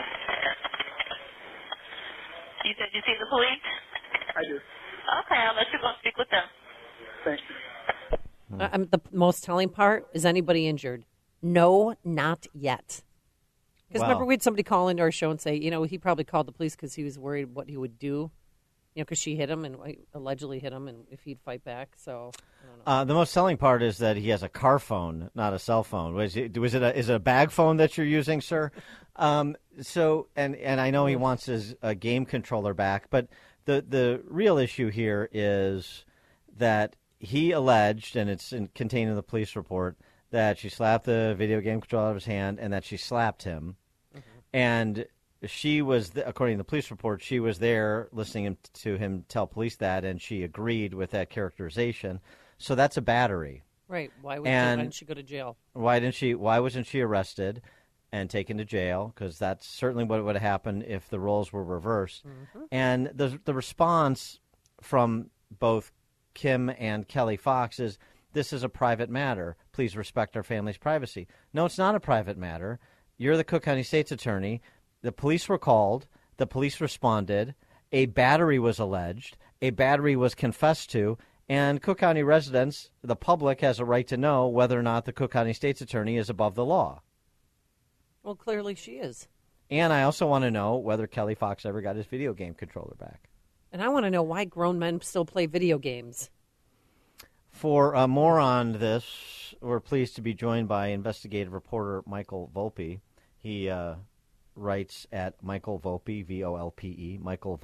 You said you see the police? I do. Okay, I'll let you go speak with them. Thank you. The most telling part is anybody injured? No, not yet. Because remember, we had somebody call into our show and say, he probably called the police because he was worried what he would do. Because she hit him and allegedly hit him, and if he'd fight back. So, I don't know. The most selling part is that he has a car phone, not a cell phone. Is it a bag phone that you're using, sir? So I know he wants his game controller back, but the real issue here is that he alleged, and it's contained in the police report, that she slapped the video game controller out of his hand and that she slapped him, and she was, according to the police report, she was there listening to him tell police that, and she agreed with that characterization. So that's a battery. Right. Why didn't she go to jail? Why wasn't she arrested and taken to jail? Because that's certainly what would have happened if the roles were reversed. Mm-hmm. And the response from both Kim and Kelly Fox is, this is a private matter. Please respect our family's privacy. No, it's not a private matter. You're the Cook County State's attorney. The police were called. The police responded. A battery was alleged. A battery was confessed to. And Cook County residents, the public, has a right to know whether or not the Cook County State's attorney is above the law. Well, clearly she is. And I also want to know whether Kelly Fox ever got his video game controller back. And I want to know why grown men still play video games. For more on this, we're pleased to be joined by investigative reporter Michael Volpe. He writes at Michael Volpe, V-O-L-P-E,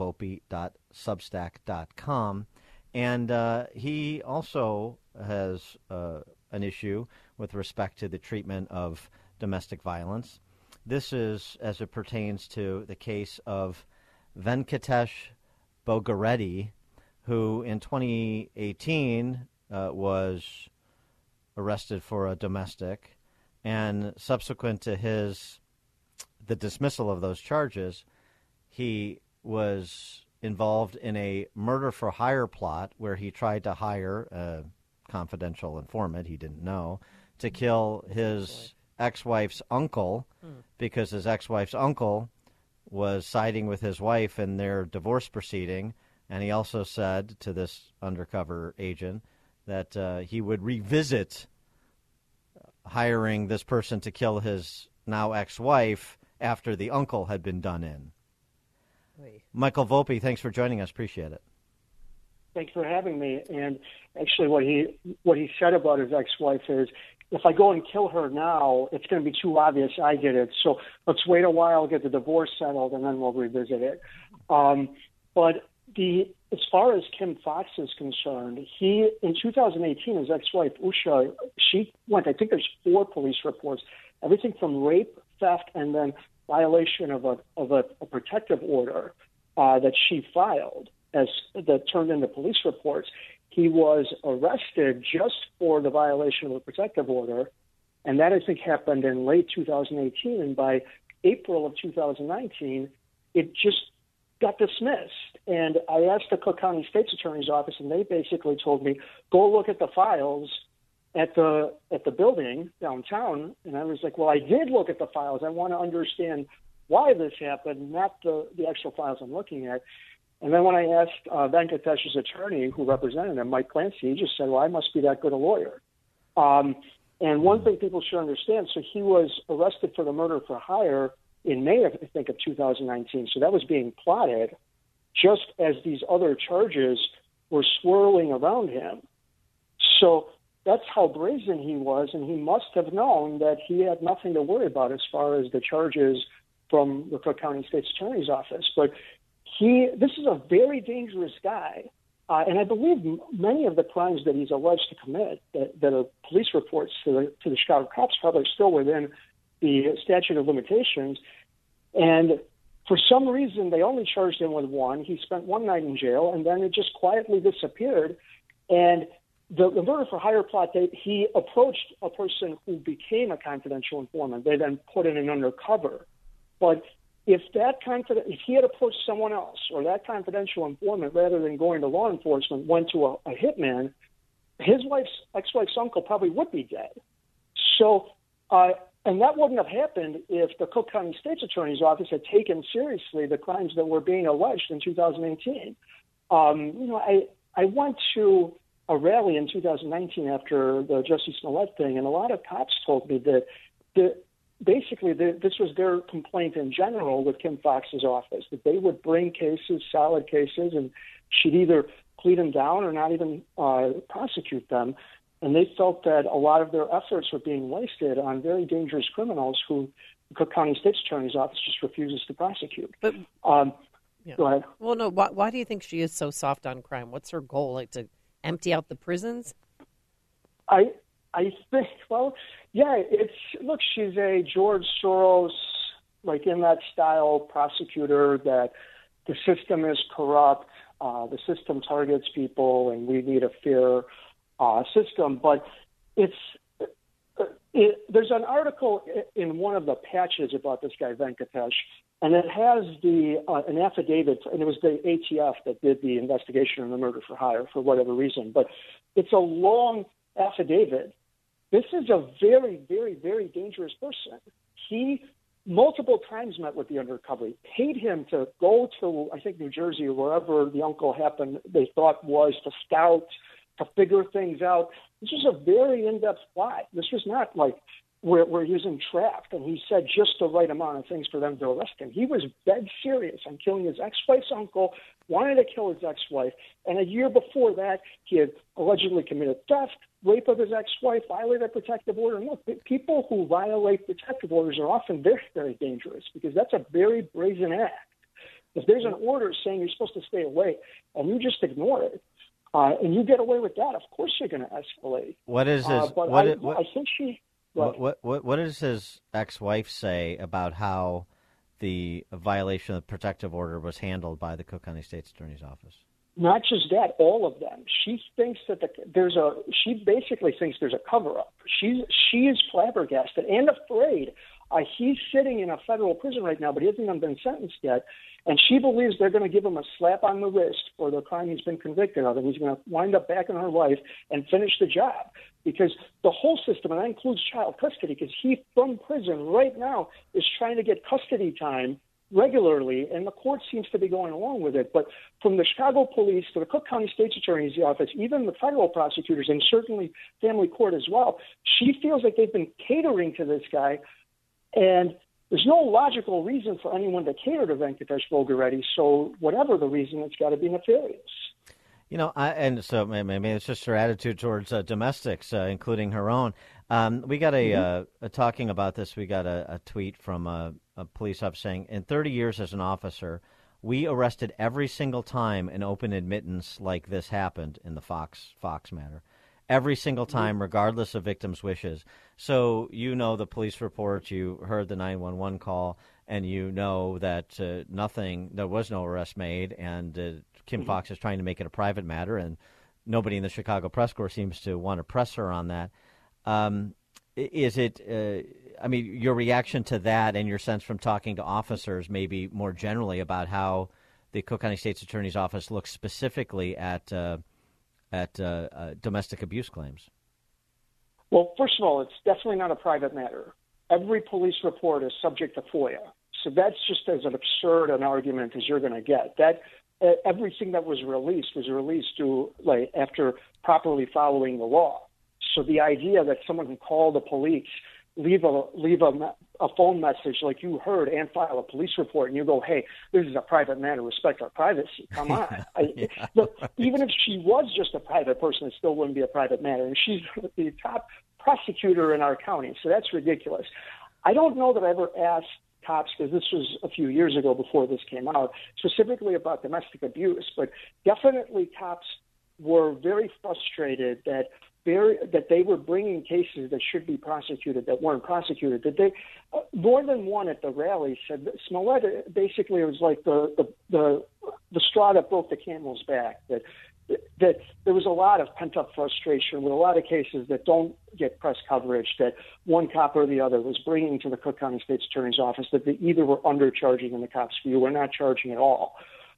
michaelvolpe.substack.com. And he also has an issue with respect to the treatment of domestic violence. This is as it pertains to the case of Venkatesh Bogareddy, who in 2018 was arrested for a domestic, and subsequent to the dismissal of those charges, he was involved in a murder-for-hire plot where he tried to hire a confidential informant he didn't know to kill his ex-wife's uncle because his ex-wife's uncle was siding with his wife in their divorce proceeding, and he also said to this undercover agent that he would revisit hiring this person to kill his now ex-wife after the uncle had been done in. Michael Volpe, thanks for joining us. Appreciate it. Thanks for having me. And actually what he said about his ex-wife is, if I go and kill her now, it's going to be too obvious I did it. So let's wait a while, get the divorce settled, and then we'll revisit it. But as far as Kim Foxx is concerned, in 2018, his ex-wife, Usha, she went, I think there's 4 police reports, everything from rape, theft, and then violation of a protective order that she filed that turned into police reports. He was arrested just for the violation of a protective order, and that, I think, happened in late 2018. And by April of 2019, it just got dismissed. And I asked the Cook County State's Attorney's Office, and they basically told me, go look at the files at the building downtown. And I was like, well, I did look at the files. I want to understand why this happened, not the actual files I'm looking at. And then when I asked Venkatesh's attorney, who represented him, Mike Clancy, he just said, well, I must be that good a lawyer. And one thing people should understand, so he was arrested for the murder for hire in May, I think, of 2019. So that was being plotted just as these other charges were swirling around him. So that's how brazen he was, and he must have known that he had nothing to worry about as far as the charges from the Cook County State's Attorney's Office. But this is a very dangerous guy, and I believe many of the crimes that he's alleged to commit that are police reports to the Chicago cops probably still within the statute of limitations. And for some reason, they only charged him with one. He spent one night in jail, and then it just quietly disappeared. And the murder for hire plot, he approached a person who became a confidential informant. They then put in an undercover. But if he had approached someone else, or that confidential informant, rather than going to law enforcement, went to a hitman, his ex-wife's uncle probably would be dead. So, and that wouldn't have happened if the Cook County State's Attorney's Office had taken seriously the crimes that were being alleged in 2018. I went to a rally in 2019 after the Jussie Smollett thing, and a lot of cops told me that basically this was their complaint in general with Kim Foxx's office, that they would bring cases, solid cases, and she'd either plead them down or not even prosecute them. And they felt that a lot of their efforts were being wasted on very dangerous criminals who the Cook County State's Attorney's Office just refuses to prosecute. But Go ahead. Well, no. Why do you think she is so soft on crime? What's her goal? Like to empty out the prisons? I think, well, yeah, look, she's a George Soros, like in that style prosecutor that the system is corrupt, the system targets people, and we need a fair system. But there's an article in one of the patches about this guy Venkatesh, and it has an affidavit, and it was the ATF that did the investigation on the murder for hire for whatever reason. But it's a long affidavit. This is a very, very, very dangerous person. He multiple times met with the undercover, paid him to go to, I think, New Jersey or wherever the uncle they thought was, to scout, to figure things out. This was a very in-depth plot. This was not like where he was entrapped, and he said just the right amount of things for them to arrest him. He was dead serious on killing his ex-wife's uncle, wanted to kill his ex-wife, and a year before that, he had allegedly committed theft, rape of his ex-wife, violated a protective order. And look, people who violate protective orders are often very, very dangerous because that's a very brazen act. If there's an order saying you're supposed to stay away and you just ignore it, and you get away with that, of course you're going to escalate. What is his? I think she. What does his ex-wife say about how the violation of the protective order was handled by the Cook County State's Attorney's Office? Not just that, all of them. She thinks that she basically thinks there's a cover-up. She is flabbergasted and afraid. He's sitting in a federal prison right now, but he hasn't even been sentenced yet. And she believes they're going to give him a slap on the wrist for the crime he's been convicted of, and he's going to wind up back in her life and finish the job. Because the whole system, and that includes child custody, because he, from prison right now, is trying to get custody time regularly, and the court seems to be going along with it. But from the Chicago police to the Cook County State's Attorney's Office, even the federal prosecutors, and certainly family court as well, she feels like they've been catering to this guy, and there's no logical reason for anyone to cater to Venkatesh Vogareddy, so whatever the reason, it's got to be nefarious. You know, and so maybe it's just her attitude towards domestics, including her own. We got talking about this, we got a tweet from a police officer saying, in 30 years as an officer, we arrested every single time an open admittance like this happened in the Fox matter. Every single time, regardless of victims' wishes. So you know the police report, you heard the 911 call, and you know that there was no arrest made, and Kim Fox is trying to make it a private matter, and nobody in the Chicago press corps seems to want to press her on that. Is it, your reaction to that and your sense from talking to officers, maybe more generally about how the Cook County State's Attorney's Office looks specifically at domestic abuse claims? Well, first of all, it's definitely not a private matter. Every police report is subject to FOIA. So that's just as an absurd an argument as you're going to get. That everything that was released after properly following the law. So the idea that someone can call the police, leave a phone message like you heard, and file a police report, and you go, hey, this is a private matter, respect our privacy. Come on. Look, even if she was just a private person, it still wouldn't be a private matter. And she's the top prosecutor in our county, so that's ridiculous. I don't know that I ever asked cops, because this was a few years ago before this came out, specifically about domestic abuse, but definitely cops were very frustrated that they were bringing cases that should be prosecuted that weren't prosecuted. That they, more than one at the rally said that Smollett basically was like the straw that broke the camel's back. That there was a lot of pent up frustration with a lot of cases that don't get press coverage. That one cop or the other was bringing to the Cook County State's Attorney's Office that they either were undercharging in the cops' view or not charging at all.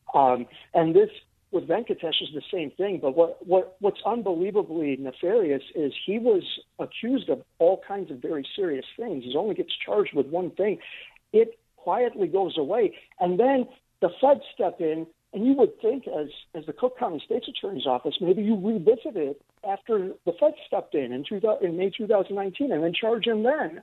And this, with Venkatesh, is the same thing, but what's unbelievably nefarious is he was accused of all kinds of very serious things. He only gets charged with one thing. It quietly goes away, and then the feds step in, and you would think as the Cook County State's Attorney's Office, maybe you revisit it after the feds stepped in May 2019 and then charge him then.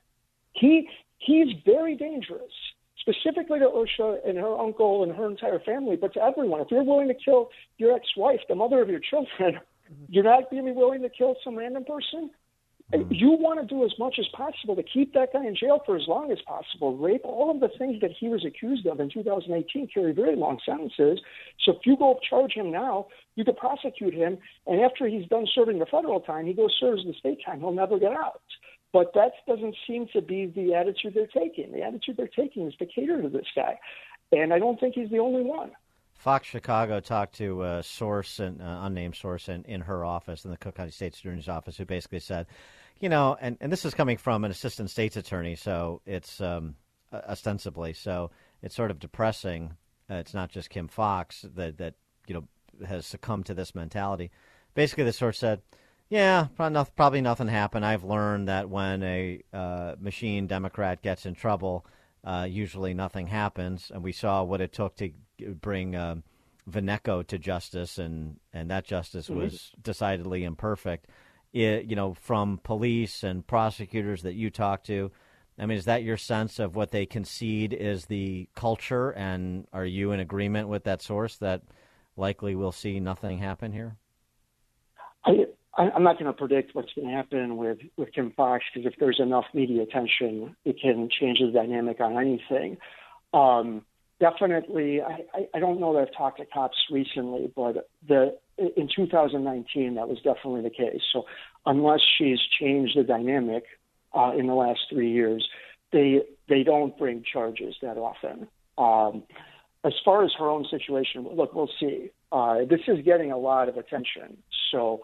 He's very dangerous. Specifically to Usha and her uncle and her entire family, but to everyone. If you're willing to kill your ex-wife, the mother of your children, you're not going to be willing to kill some random person? You want to do as much as possible to keep that guy in jail for as long as possible. Rape, all of the things that he was accused of in 2018 carry very long sentences. So if you go charge him now, you could prosecute him, and after he's done serving the federal time, he goes serves the state time. He'll never get out. But that doesn't seem to be the attitude they're taking. The attitude they're taking is to cater to this guy. And I don't think he's the only one. Fox Chicago talked to a source, an unnamed source in her office, in the Cook County State's Attorney's Office, who basically said, and this is coming from an assistant state's attorney, so it's ostensibly, so it's sort of depressing. It's not just Kim Fox that has succumbed to this mentality. Basically, the source said, yeah, probably nothing happened. I've learned that when a machine Democrat gets in trouble, usually nothing happens. And we saw what it took to bring Vaneco to justice, and that justice was decidedly imperfect. from police and prosecutors that you talk to? I mean, is that your sense of what they concede is the culture, and are you in agreement with that source that likely we'll see nothing happen here? I'm not going to predict what's going to happen with Kim Foxx, because if there's enough media attention, it can change the dynamic on anything. Definitely, I don't know that I've talked to cops recently, but in 2019, that was definitely the case. So unless she's changed the dynamic in the last 3 years, they don't bring charges that often. As far as her own situation, look, we'll see. This is getting a lot of attention, so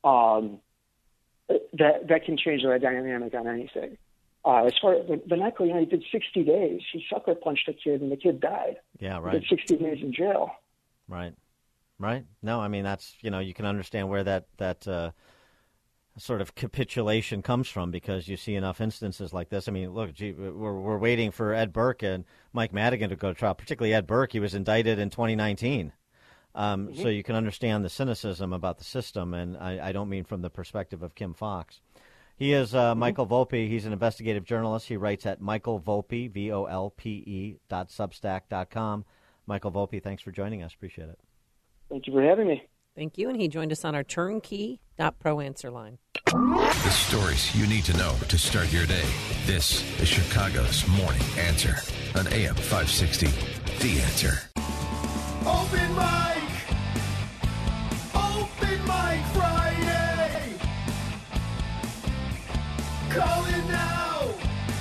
that can change the dynamic on anything. As far as Vanessa, he did 60 days. He sucker punched a kid, and the kid died. Yeah, right. He did 60 days in jail. Right. No, I mean, that's, you can understand where that sort of capitulation comes from, because you see enough instances like this. I mean, look, we're waiting for Ed Burke and Mike Madigan to go to trial, particularly Ed Burke. He was indicted in 2019. So you can understand the cynicism about the system, and I don't mean from the perspective of Kim Foxx. He is Michael Volpe. He's an investigative journalist. He writes at michaelvolpe, VOLPE.substack.com. Michael Volpe, thanks for joining us. Appreciate it. Thank you for having me. Thank you, and he joined us on our turnkey.pro answer line. The stories you need to know to start your day. This is Chicago's Morning Answer on AM 560. The Answer. Open mic! Open mic Friday! Call it now!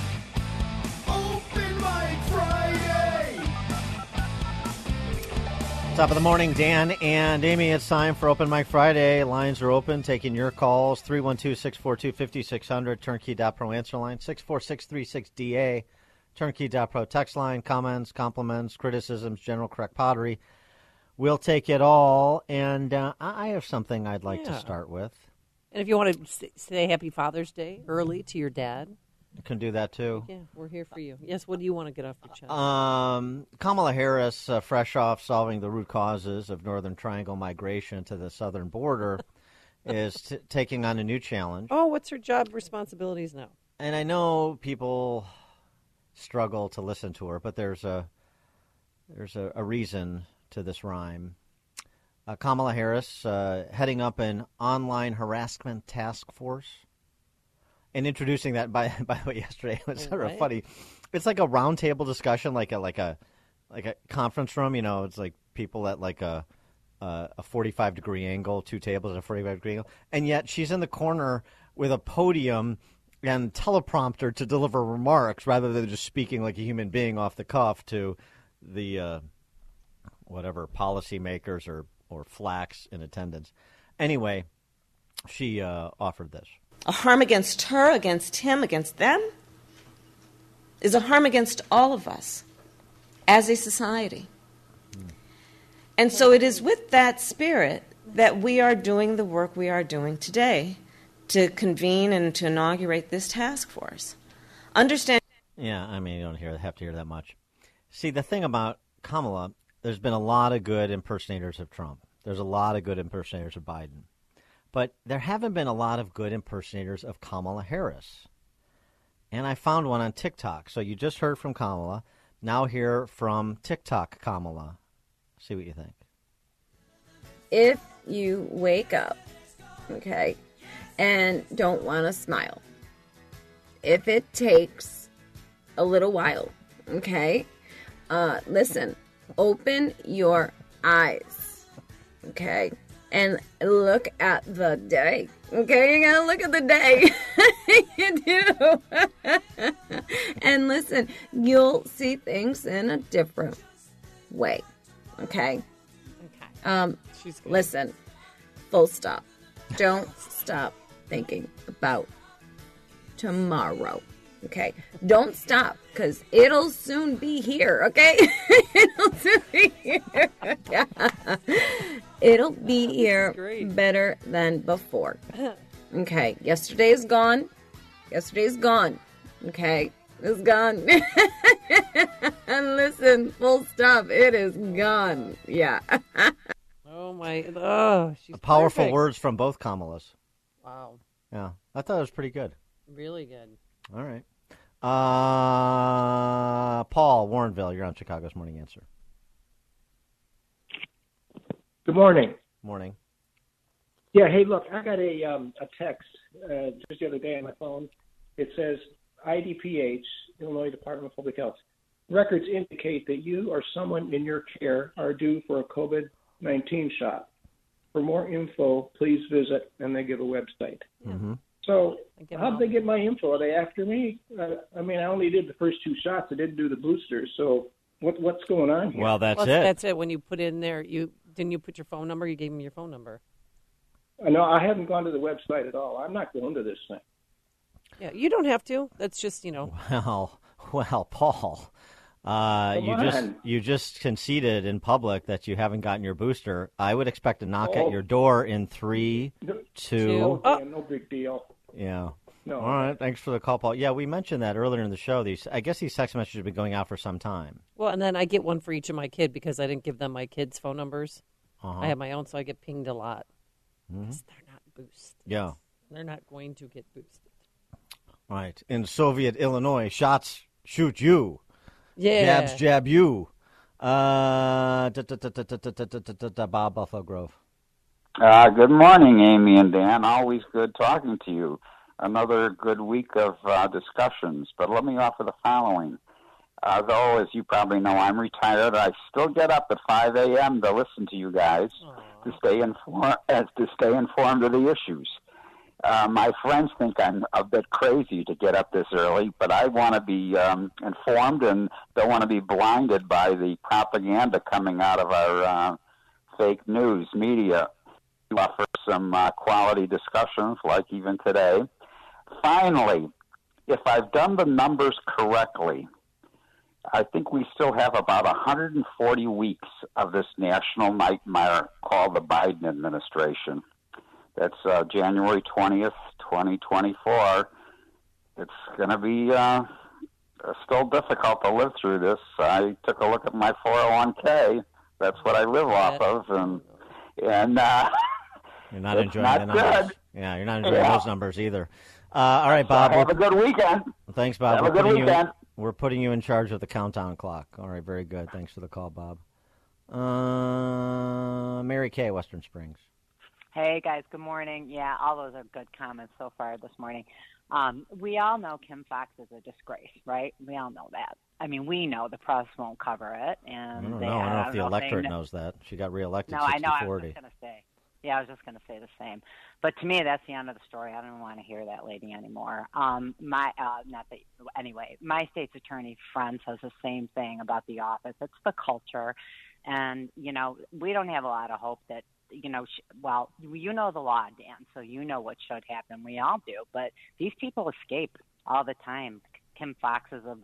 Open mic Friday! Top of the morning, Dan and Amy. It's time for Open Mic Friday. Lines are open, taking your calls. 312-642-5600, turnkey.pro answer line. 64636DA, turnkey.pro text line. Comments, compliments, criticisms, general correct pottery. We'll take it all. And I have something I'd like to start with. And if you want to say Happy Father's Day early to your dad, You can do that too. Yeah, we're here for you. Yes, what do you want to get off your chest? Kamala Harris, fresh off solving the root causes of Northern Triangle migration to the southern border, is taking on a new challenge. Oh, what's her job responsibilities now? And I know people struggle to listen to her, but there's a reason to this rhyme. Kamala Harris heading up an online harassment task force. And introducing that, by the way, yesterday was sort of funny. It's like a roundtable discussion, like a conference room. You know, it's like people at like a 45-degree angle, two tables at a 45-degree angle, and yet she's in the corner with a podium and teleprompter to deliver remarks rather than just speaking like a human being off the cuff to the whatever policymakers or flacks in attendance. Anyway, she offered this. A harm against her, against him, against them is a harm against all of us as a society. And so it is with that spirit that we are doing the work we are doing today to convene and to inaugurate this task force. Understand? Yeah, I mean, you don't have to hear that much. See, the thing about Kamala, there's been a lot of good impersonators of Trump. There's a lot of good impersonators of Biden. But there haven't been a lot of good impersonators of Kamala Harris. And I found one on TikTok. So you just heard from Kamala. Now hear from TikTok Kamala. See what you think. If you wake up, okay, and don't want to smile, if it takes a little while, okay, listen, open your eyes, okay, and look at the day. Okay, you gotta look at the day. You do. And listen, you'll see things in a different way. Okay? Listen, full stop. Don't stop thinking about tomorrow. Okay? Don't stop, because it'll soon be here. Okay? It'll soon be here. Yeah. It'll be here better than before. Okay, yesterday is gone. Yesterday's gone. Okay, it's gone. And listen, full stop. It is gone. Yeah. Oh my! Oh, she's powerful perfect. words from both Kamalas. Wow. Yeah, I thought it was pretty good. Really good. All right. Paul, Warrenville, you're on Chicago's Morning Answer. Good morning. Morning. Yeah, hey, look, I got a text just the other day on my phone. It says, IDPH, Illinois Department of Public Health, records indicate that you or someone in your care are due for a COVID-19 shot. For more info, please visit, and they give a website. Mm-hmm. So how did they get my info? Are they after me? I mean, I only did the first 2 shots. I didn't do the boosters. So what's going on here? Well, that's it. That's it. When you put in there, didn't you put your phone number? You gave them your phone number. No, I haven't gone to the website at all. I'm not going to this thing. Yeah, you don't have to. That's just, Well, Paul, you just conceded in public that you haven't gotten your booster. I would expect a knock at your door in 3, 2. Okay, no big deal. Yeah. No. All right. Thanks for the call, Paul. Yeah, we mentioned that earlier in the show. I guess these text messages have been going out for some time. Well, and then I get one for each of my kid because I didn't give them my kids' phone numbers. Uh-huh. I have my own, so I get pinged a lot. Mm-hmm. They're not boosted. Yeah. They're not going to get boosted. Right. In Soviet Illinois, shots shoot you. Yeah. Jabs jab you. Bob, Buffalo Grove. Good morning, Amy and Dan. Always good talking to you. Another good week of discussions. But let me offer the following. Though, as you probably know, I'm retired. I still get up at 5 a.m. to listen to you guys to stay informed of the issues. My friends think I'm a bit crazy to get up this early, but I want to be informed and don't want to be blinded by the propaganda coming out of our fake news media. We offer some quality discussions, like even today. Finally, if I've done the numbers correctly, I think we still have about 140 weeks of this national nightmare called the Biden administration. That's January 20th, 2024. It's going to be still difficult to live through this. I took a look at my 401k. That's what I live off of, and you're not enjoying the numbers. Good. Yeah, you're not enjoying those numbers either. All right, Bob. Have a good weekend. Thanks, Bob. Have a good weekend. We're putting you in charge of the countdown clock. All right, very good. Thanks for the call, Bob. Mary Kay, Western Springs. Hey, guys. Good morning. Yeah, all those are good comments so far this morning. We all know Kim Fox is a disgrace, right? We all know that. I mean, we know the press won't cover it. And I don't know if the electorate knows that. She got reelected 60-40. No, I know. I was just going to say. Yeah, I was just going to say the same. But to me, that's the end of the story. I don't want to hear that lady anymore. Anyway, my state's attorney friend says the same thing about the office. It's the culture. And, we don't have a lot of hope that, you know the law, Dan, so you know what should happen. We all do. But these people escape all the time. Kim Foxes of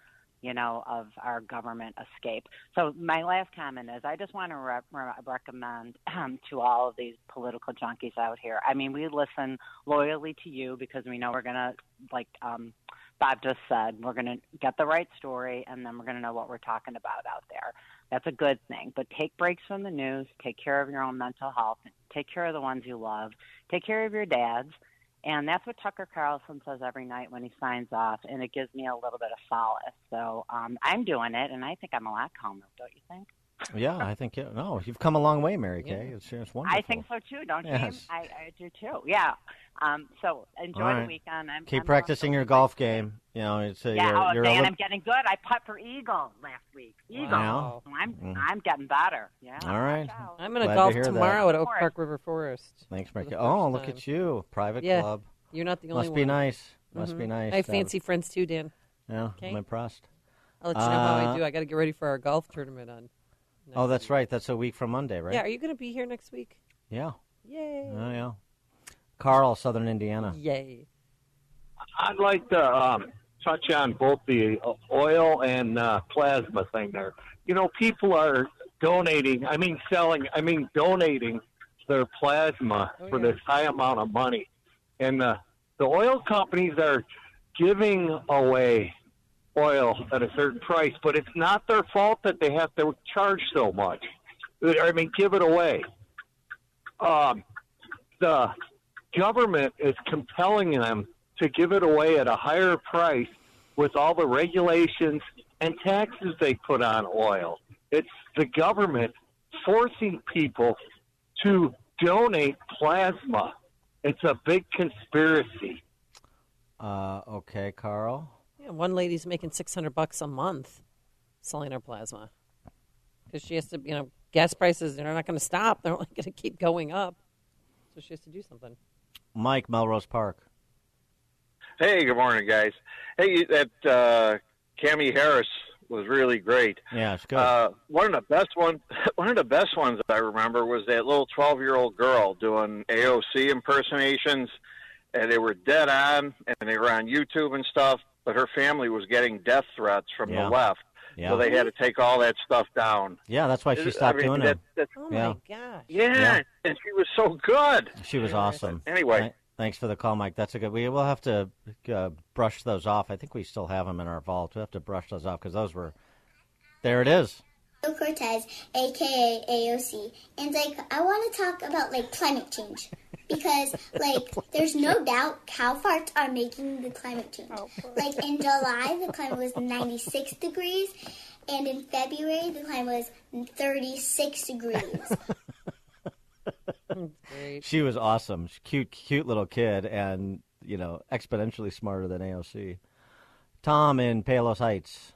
of our government escape. So my last comment is I just want to recommend to all of these political junkies out here. I mean, we listen loyally to you because we know we're going to, like Bob just said, we're going to get the right story, and then we're going to know what we're talking about out there. That's a good thing. But take breaks from the news. Take care of your own mental health. Take care of the ones you love. Take care of your dads. And that's what Tucker Carlson says every night when he signs off, and it gives me a little bit of solace. So I'm doing it, and I think I'm a lot calmer, don't you think? Yeah, I think you've come a long way, Mary Kay. It's wonderful. I think so too, don't you? I do too. Yeah. So enjoy the weekend. Keep practicing your golf game. Dan, I'm getting good. I putt for eagle last week. Eagle. Wow. So I'm getting better. Yeah. All right. I'm going to golf tomorrow at Oak Park River Forest. Thanks, Mary Kay. Oh, look at you, private club. You're not the only one. Must be nice. Must be nice. I have fancy friends too, Dan. Yeah, I'm impressed. I'll let you know how I do. I got to get ready for our golf tournament on. Oh, that's right. That's a week from Monday, right? Yeah. Are you going to be here next week? Yeah. Yay. Oh, yeah. Carl, Southern Indiana. Yay. I'd like to touch on both the oil and plasma thing there. People are donating their plasma for this high amount of money. And the oil companies are giving away oil at a certain price, but it's not their fault that they have to charge so much. Give it away. The government is compelling them to give it away at a higher price with all the regulations and taxes they put on oil. It's the government forcing people to donate plasma. It's a big conspiracy. Okay, Carl. Yeah, one lady's making $600 a month selling her plasma because she has to, gas prices, they're not going to stop. They're only going to keep going up. So she has to do something. Mike, Melrose Park. Hey, good morning, guys. Hey, that Cammie Harris was really great. Yeah, it's good. One of the best ones I remember was that little 12-year-old girl doing AOC impersonations, and they were dead on, and they were on YouTube and stuff. But her family was getting death threats from the left, so they had to take all that stuff down. Yeah, that's why she stopped doing it. Oh my gosh! Yeah, and she was so good. She was awesome. Anyway. Thanks for the call, Mike. That's a good. We will have to brush those off. I think we still have them in our vault. We have to brush those off because those were. There it is. Cortez, aka AOC, and I want to talk about climate change because there's no doubt cow farts are making the climate change. In July, the climate was 96 degrees, and in February, the climate was 36 degrees. She was awesome. Cute little kid, and exponentially smarter than AOC. Tom in Palos Heights.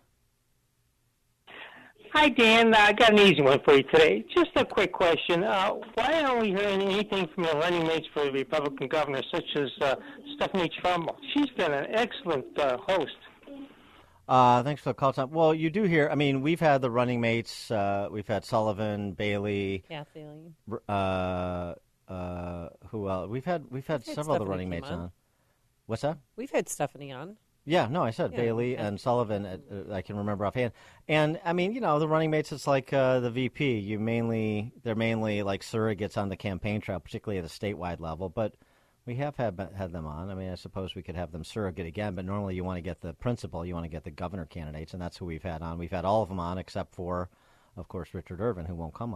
Hi, Dan. I got an easy one for you today. Just a quick question. Why aren't we hearing anything from your running mates for the Republican governor, such as Stephanie Trumbull? She's been an excellent host. Thanks for the call, Tom. Well, you do hear. I mean, we've had the running mates. We've had Sullivan, Bailey, Kathleen. Who else? We've had several of the running mates on. What's that? We've had Stephanie on. Yeah, no, I said Bailey and Sullivan. I can remember offhand. And I mean, the running mates. It's like the VP. They're mainly like surrogates on the campaign trail, particularly at a statewide level. But we have had them on. I mean, I suppose we could have them surrogate again. But normally, you want to get the principal. You want to get the governor candidates, and that's who we've had on. We've had all of them on except for, of course, Richard Irvin, who won't come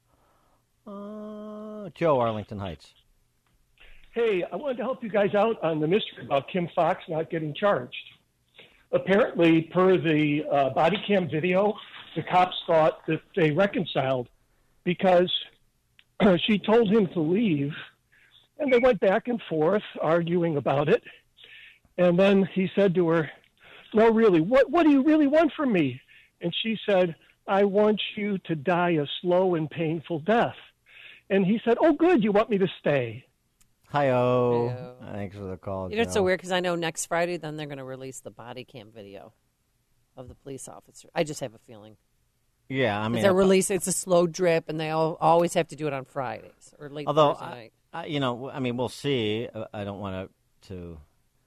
on. Joe, Arlington Heights. Hey, I wanted to help you guys out on the mystery about Kim Fox not getting charged. Apparently, per the body cam video, the cops thought that they reconciled because she told him to leave, and they went back and forth arguing about it. And then he said to her, "No, really, what do you really want from me?" And she said, "I want you to die a slow and painful death." And he said, "Oh, good, you want me to stay." Hi-oh. Thanks for the call, It's so weird because I know next Friday then they're going to release the body cam video of the police officer. I just have a feeling. Yeah, I mean, they're releasing. It's a slow drip, and they always have to do it on Fridays or late Thursday night. I mean, we'll see. I don't want to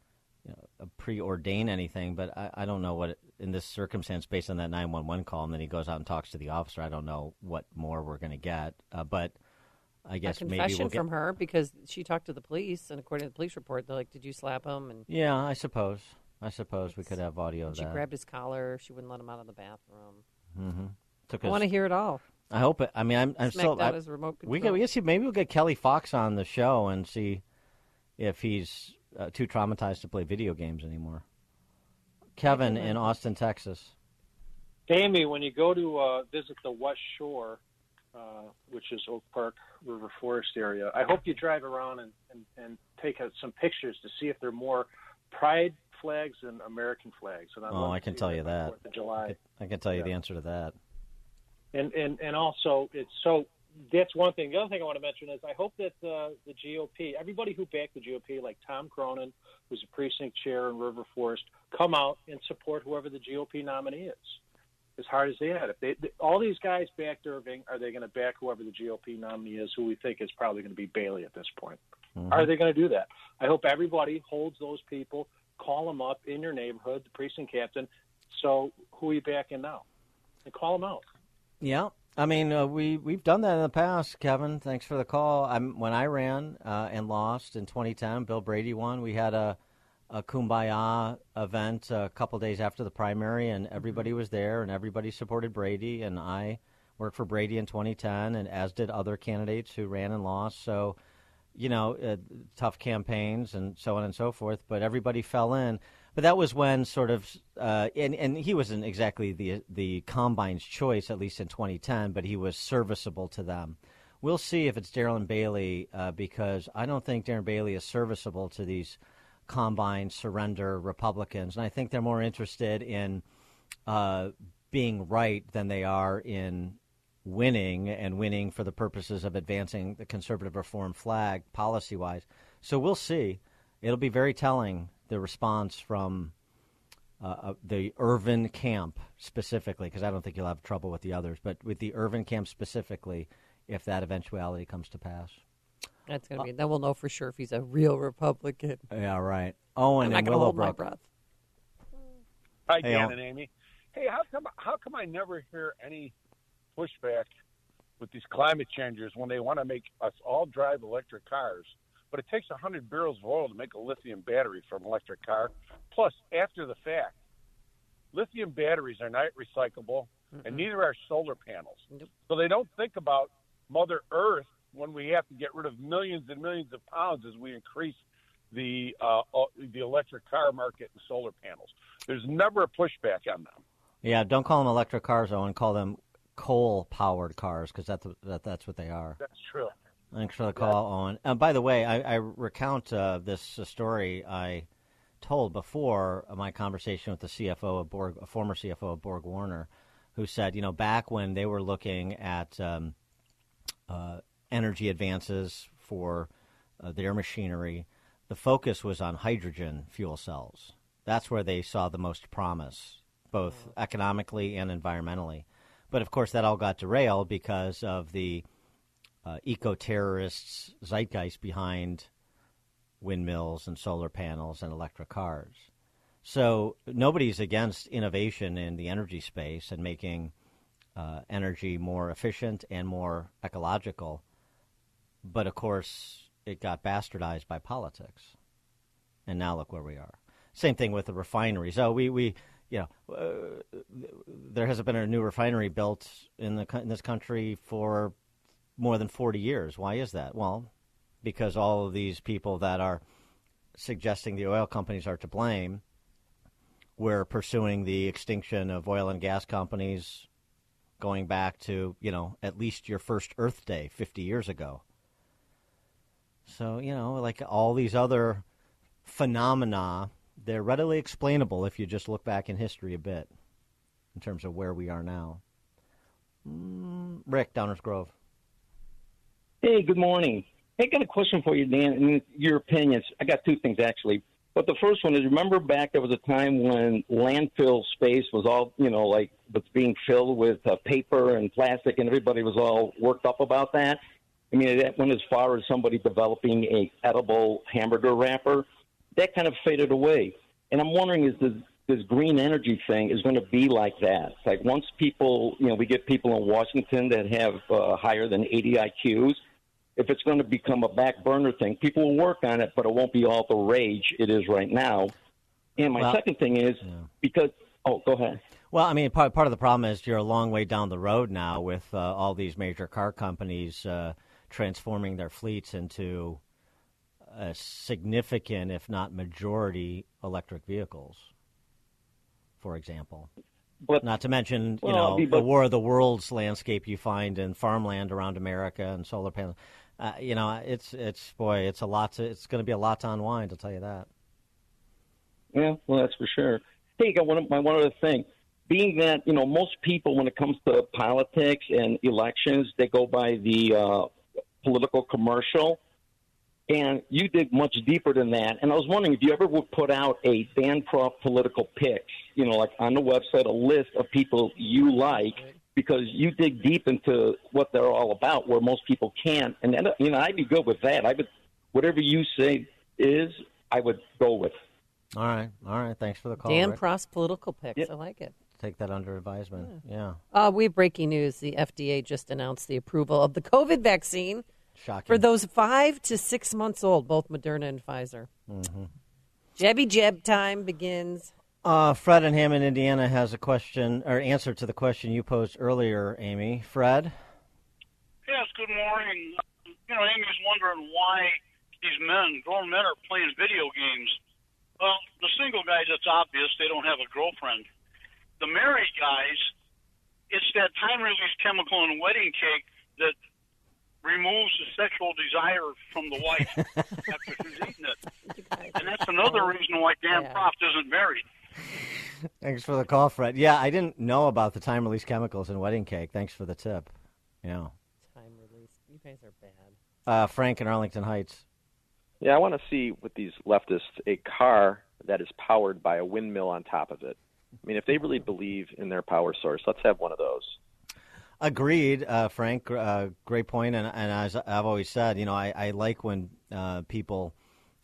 preordain anything, but I don't know what in this circumstance, based on that 911 call, and then he goes out and talks to the officer. I don't know what more we're going to get, but. I guess a maybe confession we'll get... from her because she talked to the police, and according to the police report, they're like, "Did you slap him?" And yeah, I suppose we could have audio of that. She grabbed his collar. She wouldn't let him out of the bathroom. Mm-hmm. I want to hear it all. I hope it. I mean, I'm still. Out his remote control. We can see. Maybe we'll get Kelly Fox on the show and see if he's too traumatized to play video games anymore. Kevin in Austin, Texas. Amy, when you go to visit the West Shore, which is Oak Park River Forest area, I hope you drive around and take some pictures to see if there are more pride flags than American flags. And I can tell you that. 4th of July. I can tell you the answer to that. And also, that's one thing. The other thing I want to mention is I hope that the GOP, everybody who backed the GOP, like Tom Cronin, who's a precinct chair in River Forest, come out and support whoever the GOP nominee is. As hard as that. If all these guys backed Irving, are they going to back whoever the GOP nominee is, who we think is probably going to be Bailey at this point? Mm-hmm. Are they going to do that? I hope everybody holds those people, call them up in your neighborhood, the precinct captain. So who are you backing now? And call them out. Yeah. I mean, we've done that in the past, Kevin. Thanks for the call. When I ran and lost in 2010, Bill Brady won. We had a Kumbaya event a couple days after the primary, and everybody was there, and everybody supported Brady, and I worked for Brady in 2010, and as did other candidates who ran and lost. So, tough campaigns and so on and so forth, but everybody fell in. But that was when sort of, and he wasn't exactly the combine's choice, at least in 2010, but he was serviceable to them. We'll see if it's Darren Bailey, because I don't think Darren Bailey is serviceable to these combine surrender Republicans. And I think they're more interested in being right than they are in winning for the purposes of advancing the conservative reform flag policy-wise. So we'll see. It'll be very telling, the response from the Irvin camp specifically, because I don't think you'll have trouble with the others, but with the Irvin camp specifically, if that eventuality comes to pass. That's going to be, then we'll know for sure if he's a real Republican. Yeah, right. Owen I'm not and going to hold my Willowbrook. breath. Hi, Hey, Dan Al. and Amy. Hey, how come I never hear any pushback with these climate changers when they want to make us all drive electric cars? But it takes 100 barrels of oil to make a lithium battery from an electric car. Plus, after the fact, lithium batteries are not recyclable, and neither are solar panels. So they don't think about Mother Earth when we have to get rid of millions and millions of pounds as we increase the electric car market and solar panels. There's never a pushback on them. Yeah, don't call them electric cars, Owen. Call them coal-powered cars, because that's what they are. That's true. Thanks for the call, Owen. By the way, I recount this story I told before my conversation with the CFO of Borg, a former CFO of Borg Warner, who said, back when they were looking at energy advances for their machinery, the focus was on hydrogen fuel cells. That's where they saw the most promise, both economically and environmentally. But, of course, that all got derailed because of the eco-terrorists' zeitgeist behind windmills and solar panels and electric cars. So nobody's against innovation in the energy space and making energy more efficient and more ecological. But, of course, it got bastardized by politics. And now look where we are. Same thing with the refineries. Oh, there hasn't been a new refinery built in this country for more than 40 years. Why is that? Well, because all of these people that are suggesting the oil companies are to blame were pursuing the extinction of oil and gas companies going back to, at least your first Earth Day 50 years ago. So, like all these other phenomena, they're readily explainable if you just look back in history a bit in terms of where we are now. Rick, Downers Grove. Hey, good morning. Hey, I got a question for you, Dan, and your opinions. I got two things, actually. But the first one is, remember back there was a time when landfill space was all, was being filled with paper and plastic, and everybody was all worked up about that? I mean, that went as far as somebody developing a edible hamburger wrapper. That kind of faded away. And I'm wondering, is this green energy thing is going to be like that? It's like once people, we get people in Washington that have higher than 80 IQs, if it's going to become a back burner thing, people will work on it, but it won't be all the rage it is right now. And my second thing is because – go ahead. Well, I mean, part of the problem is you're a long way down the road now with all these major car companies transforming their fleets into a significant, if not majority, electric vehicles, for example. But, not to mention, the War of the Worlds landscape you find in farmland around America and solar panels. It's a lot. It's going to be a lot to unwind. I'll tell you that. Yeah, well, that's for sure. Hey, I got one other thing. Being that most people, when it comes to politics and elections, they go by the political commercial. And you dig much deeper than that. And I was wondering if you ever would put out a Dan Proft political picks, like on the website, a list of people you like, because you dig deep into what they're all about, where most people can't. And then, I'd be good with that. Whatever you say I would go with. All right. Thanks for the call. Dan Rick. Prost political picks. Yeah. I like it. Take that under advisement. Yeah. We have breaking news. The FDA just announced the approval of the COVID vaccine. Shocking. For those 5 to 6 months old, both Moderna and Pfizer. Mm-hmm. Jabby jab time begins. Fred in Hammond, Indiana, has a question or answer to the question you posed earlier, Amy. Fred? Yes, good morning. Amy's wondering why these grown men are playing video games. Well, the single guys, it's obvious they don't have a girlfriend. The married guys, it's that time-release chemical in wedding cake that removes the sexual desire from the wife after she's eaten it. And that's another reason why Dan Proft isn't married. Thanks for the call, Fred. Yeah, I didn't know about the time-release chemicals in wedding cake. Thanks for the tip. Yeah. Time-release. You guys are bad. Frank in Arlington Heights. Yeah, I want to see with these leftists a car that is powered by a windmill on top of it. I mean, if they really believe in their power source, let's have one of those. Agreed, Frank. Great point. And as I've always said, I like when people,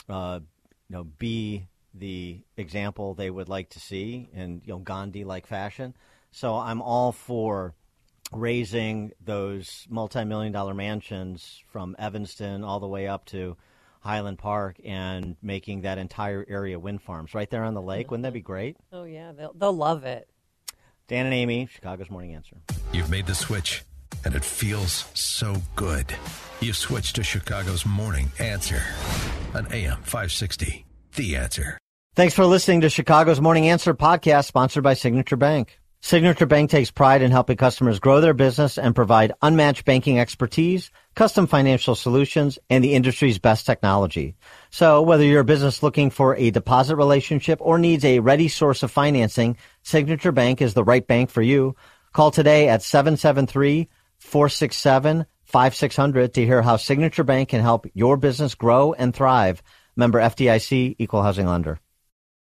be the example they would like to see in, Gandhi-like fashion. So I'm all for raising those multi-million-dollar mansions from Evanston all the way up to Highland Park and making that entire area wind farms right there on the lake. Wouldn't that be great? Oh, yeah. They'll love it. Dan and Amy, Chicago's Morning Answer. You've made the switch, and it feels so good. You've switched to Chicago's Morning Answer on AM 560. The Answer. Thanks for listening to Chicago's Morning Answer podcast, sponsored by Signature Bank. Signature Bank takes pride in helping customers grow their business and provide unmatched banking expertise, custom financial solutions, and the industry's best technology. So whether you're a business looking for a deposit relationship or needs a ready source of financing, Signature Bank is the right bank for you. Call today at 773-467-5600 to hear how Signature Bank can help your business grow and thrive. Member FDIC, Equal Housing Lender.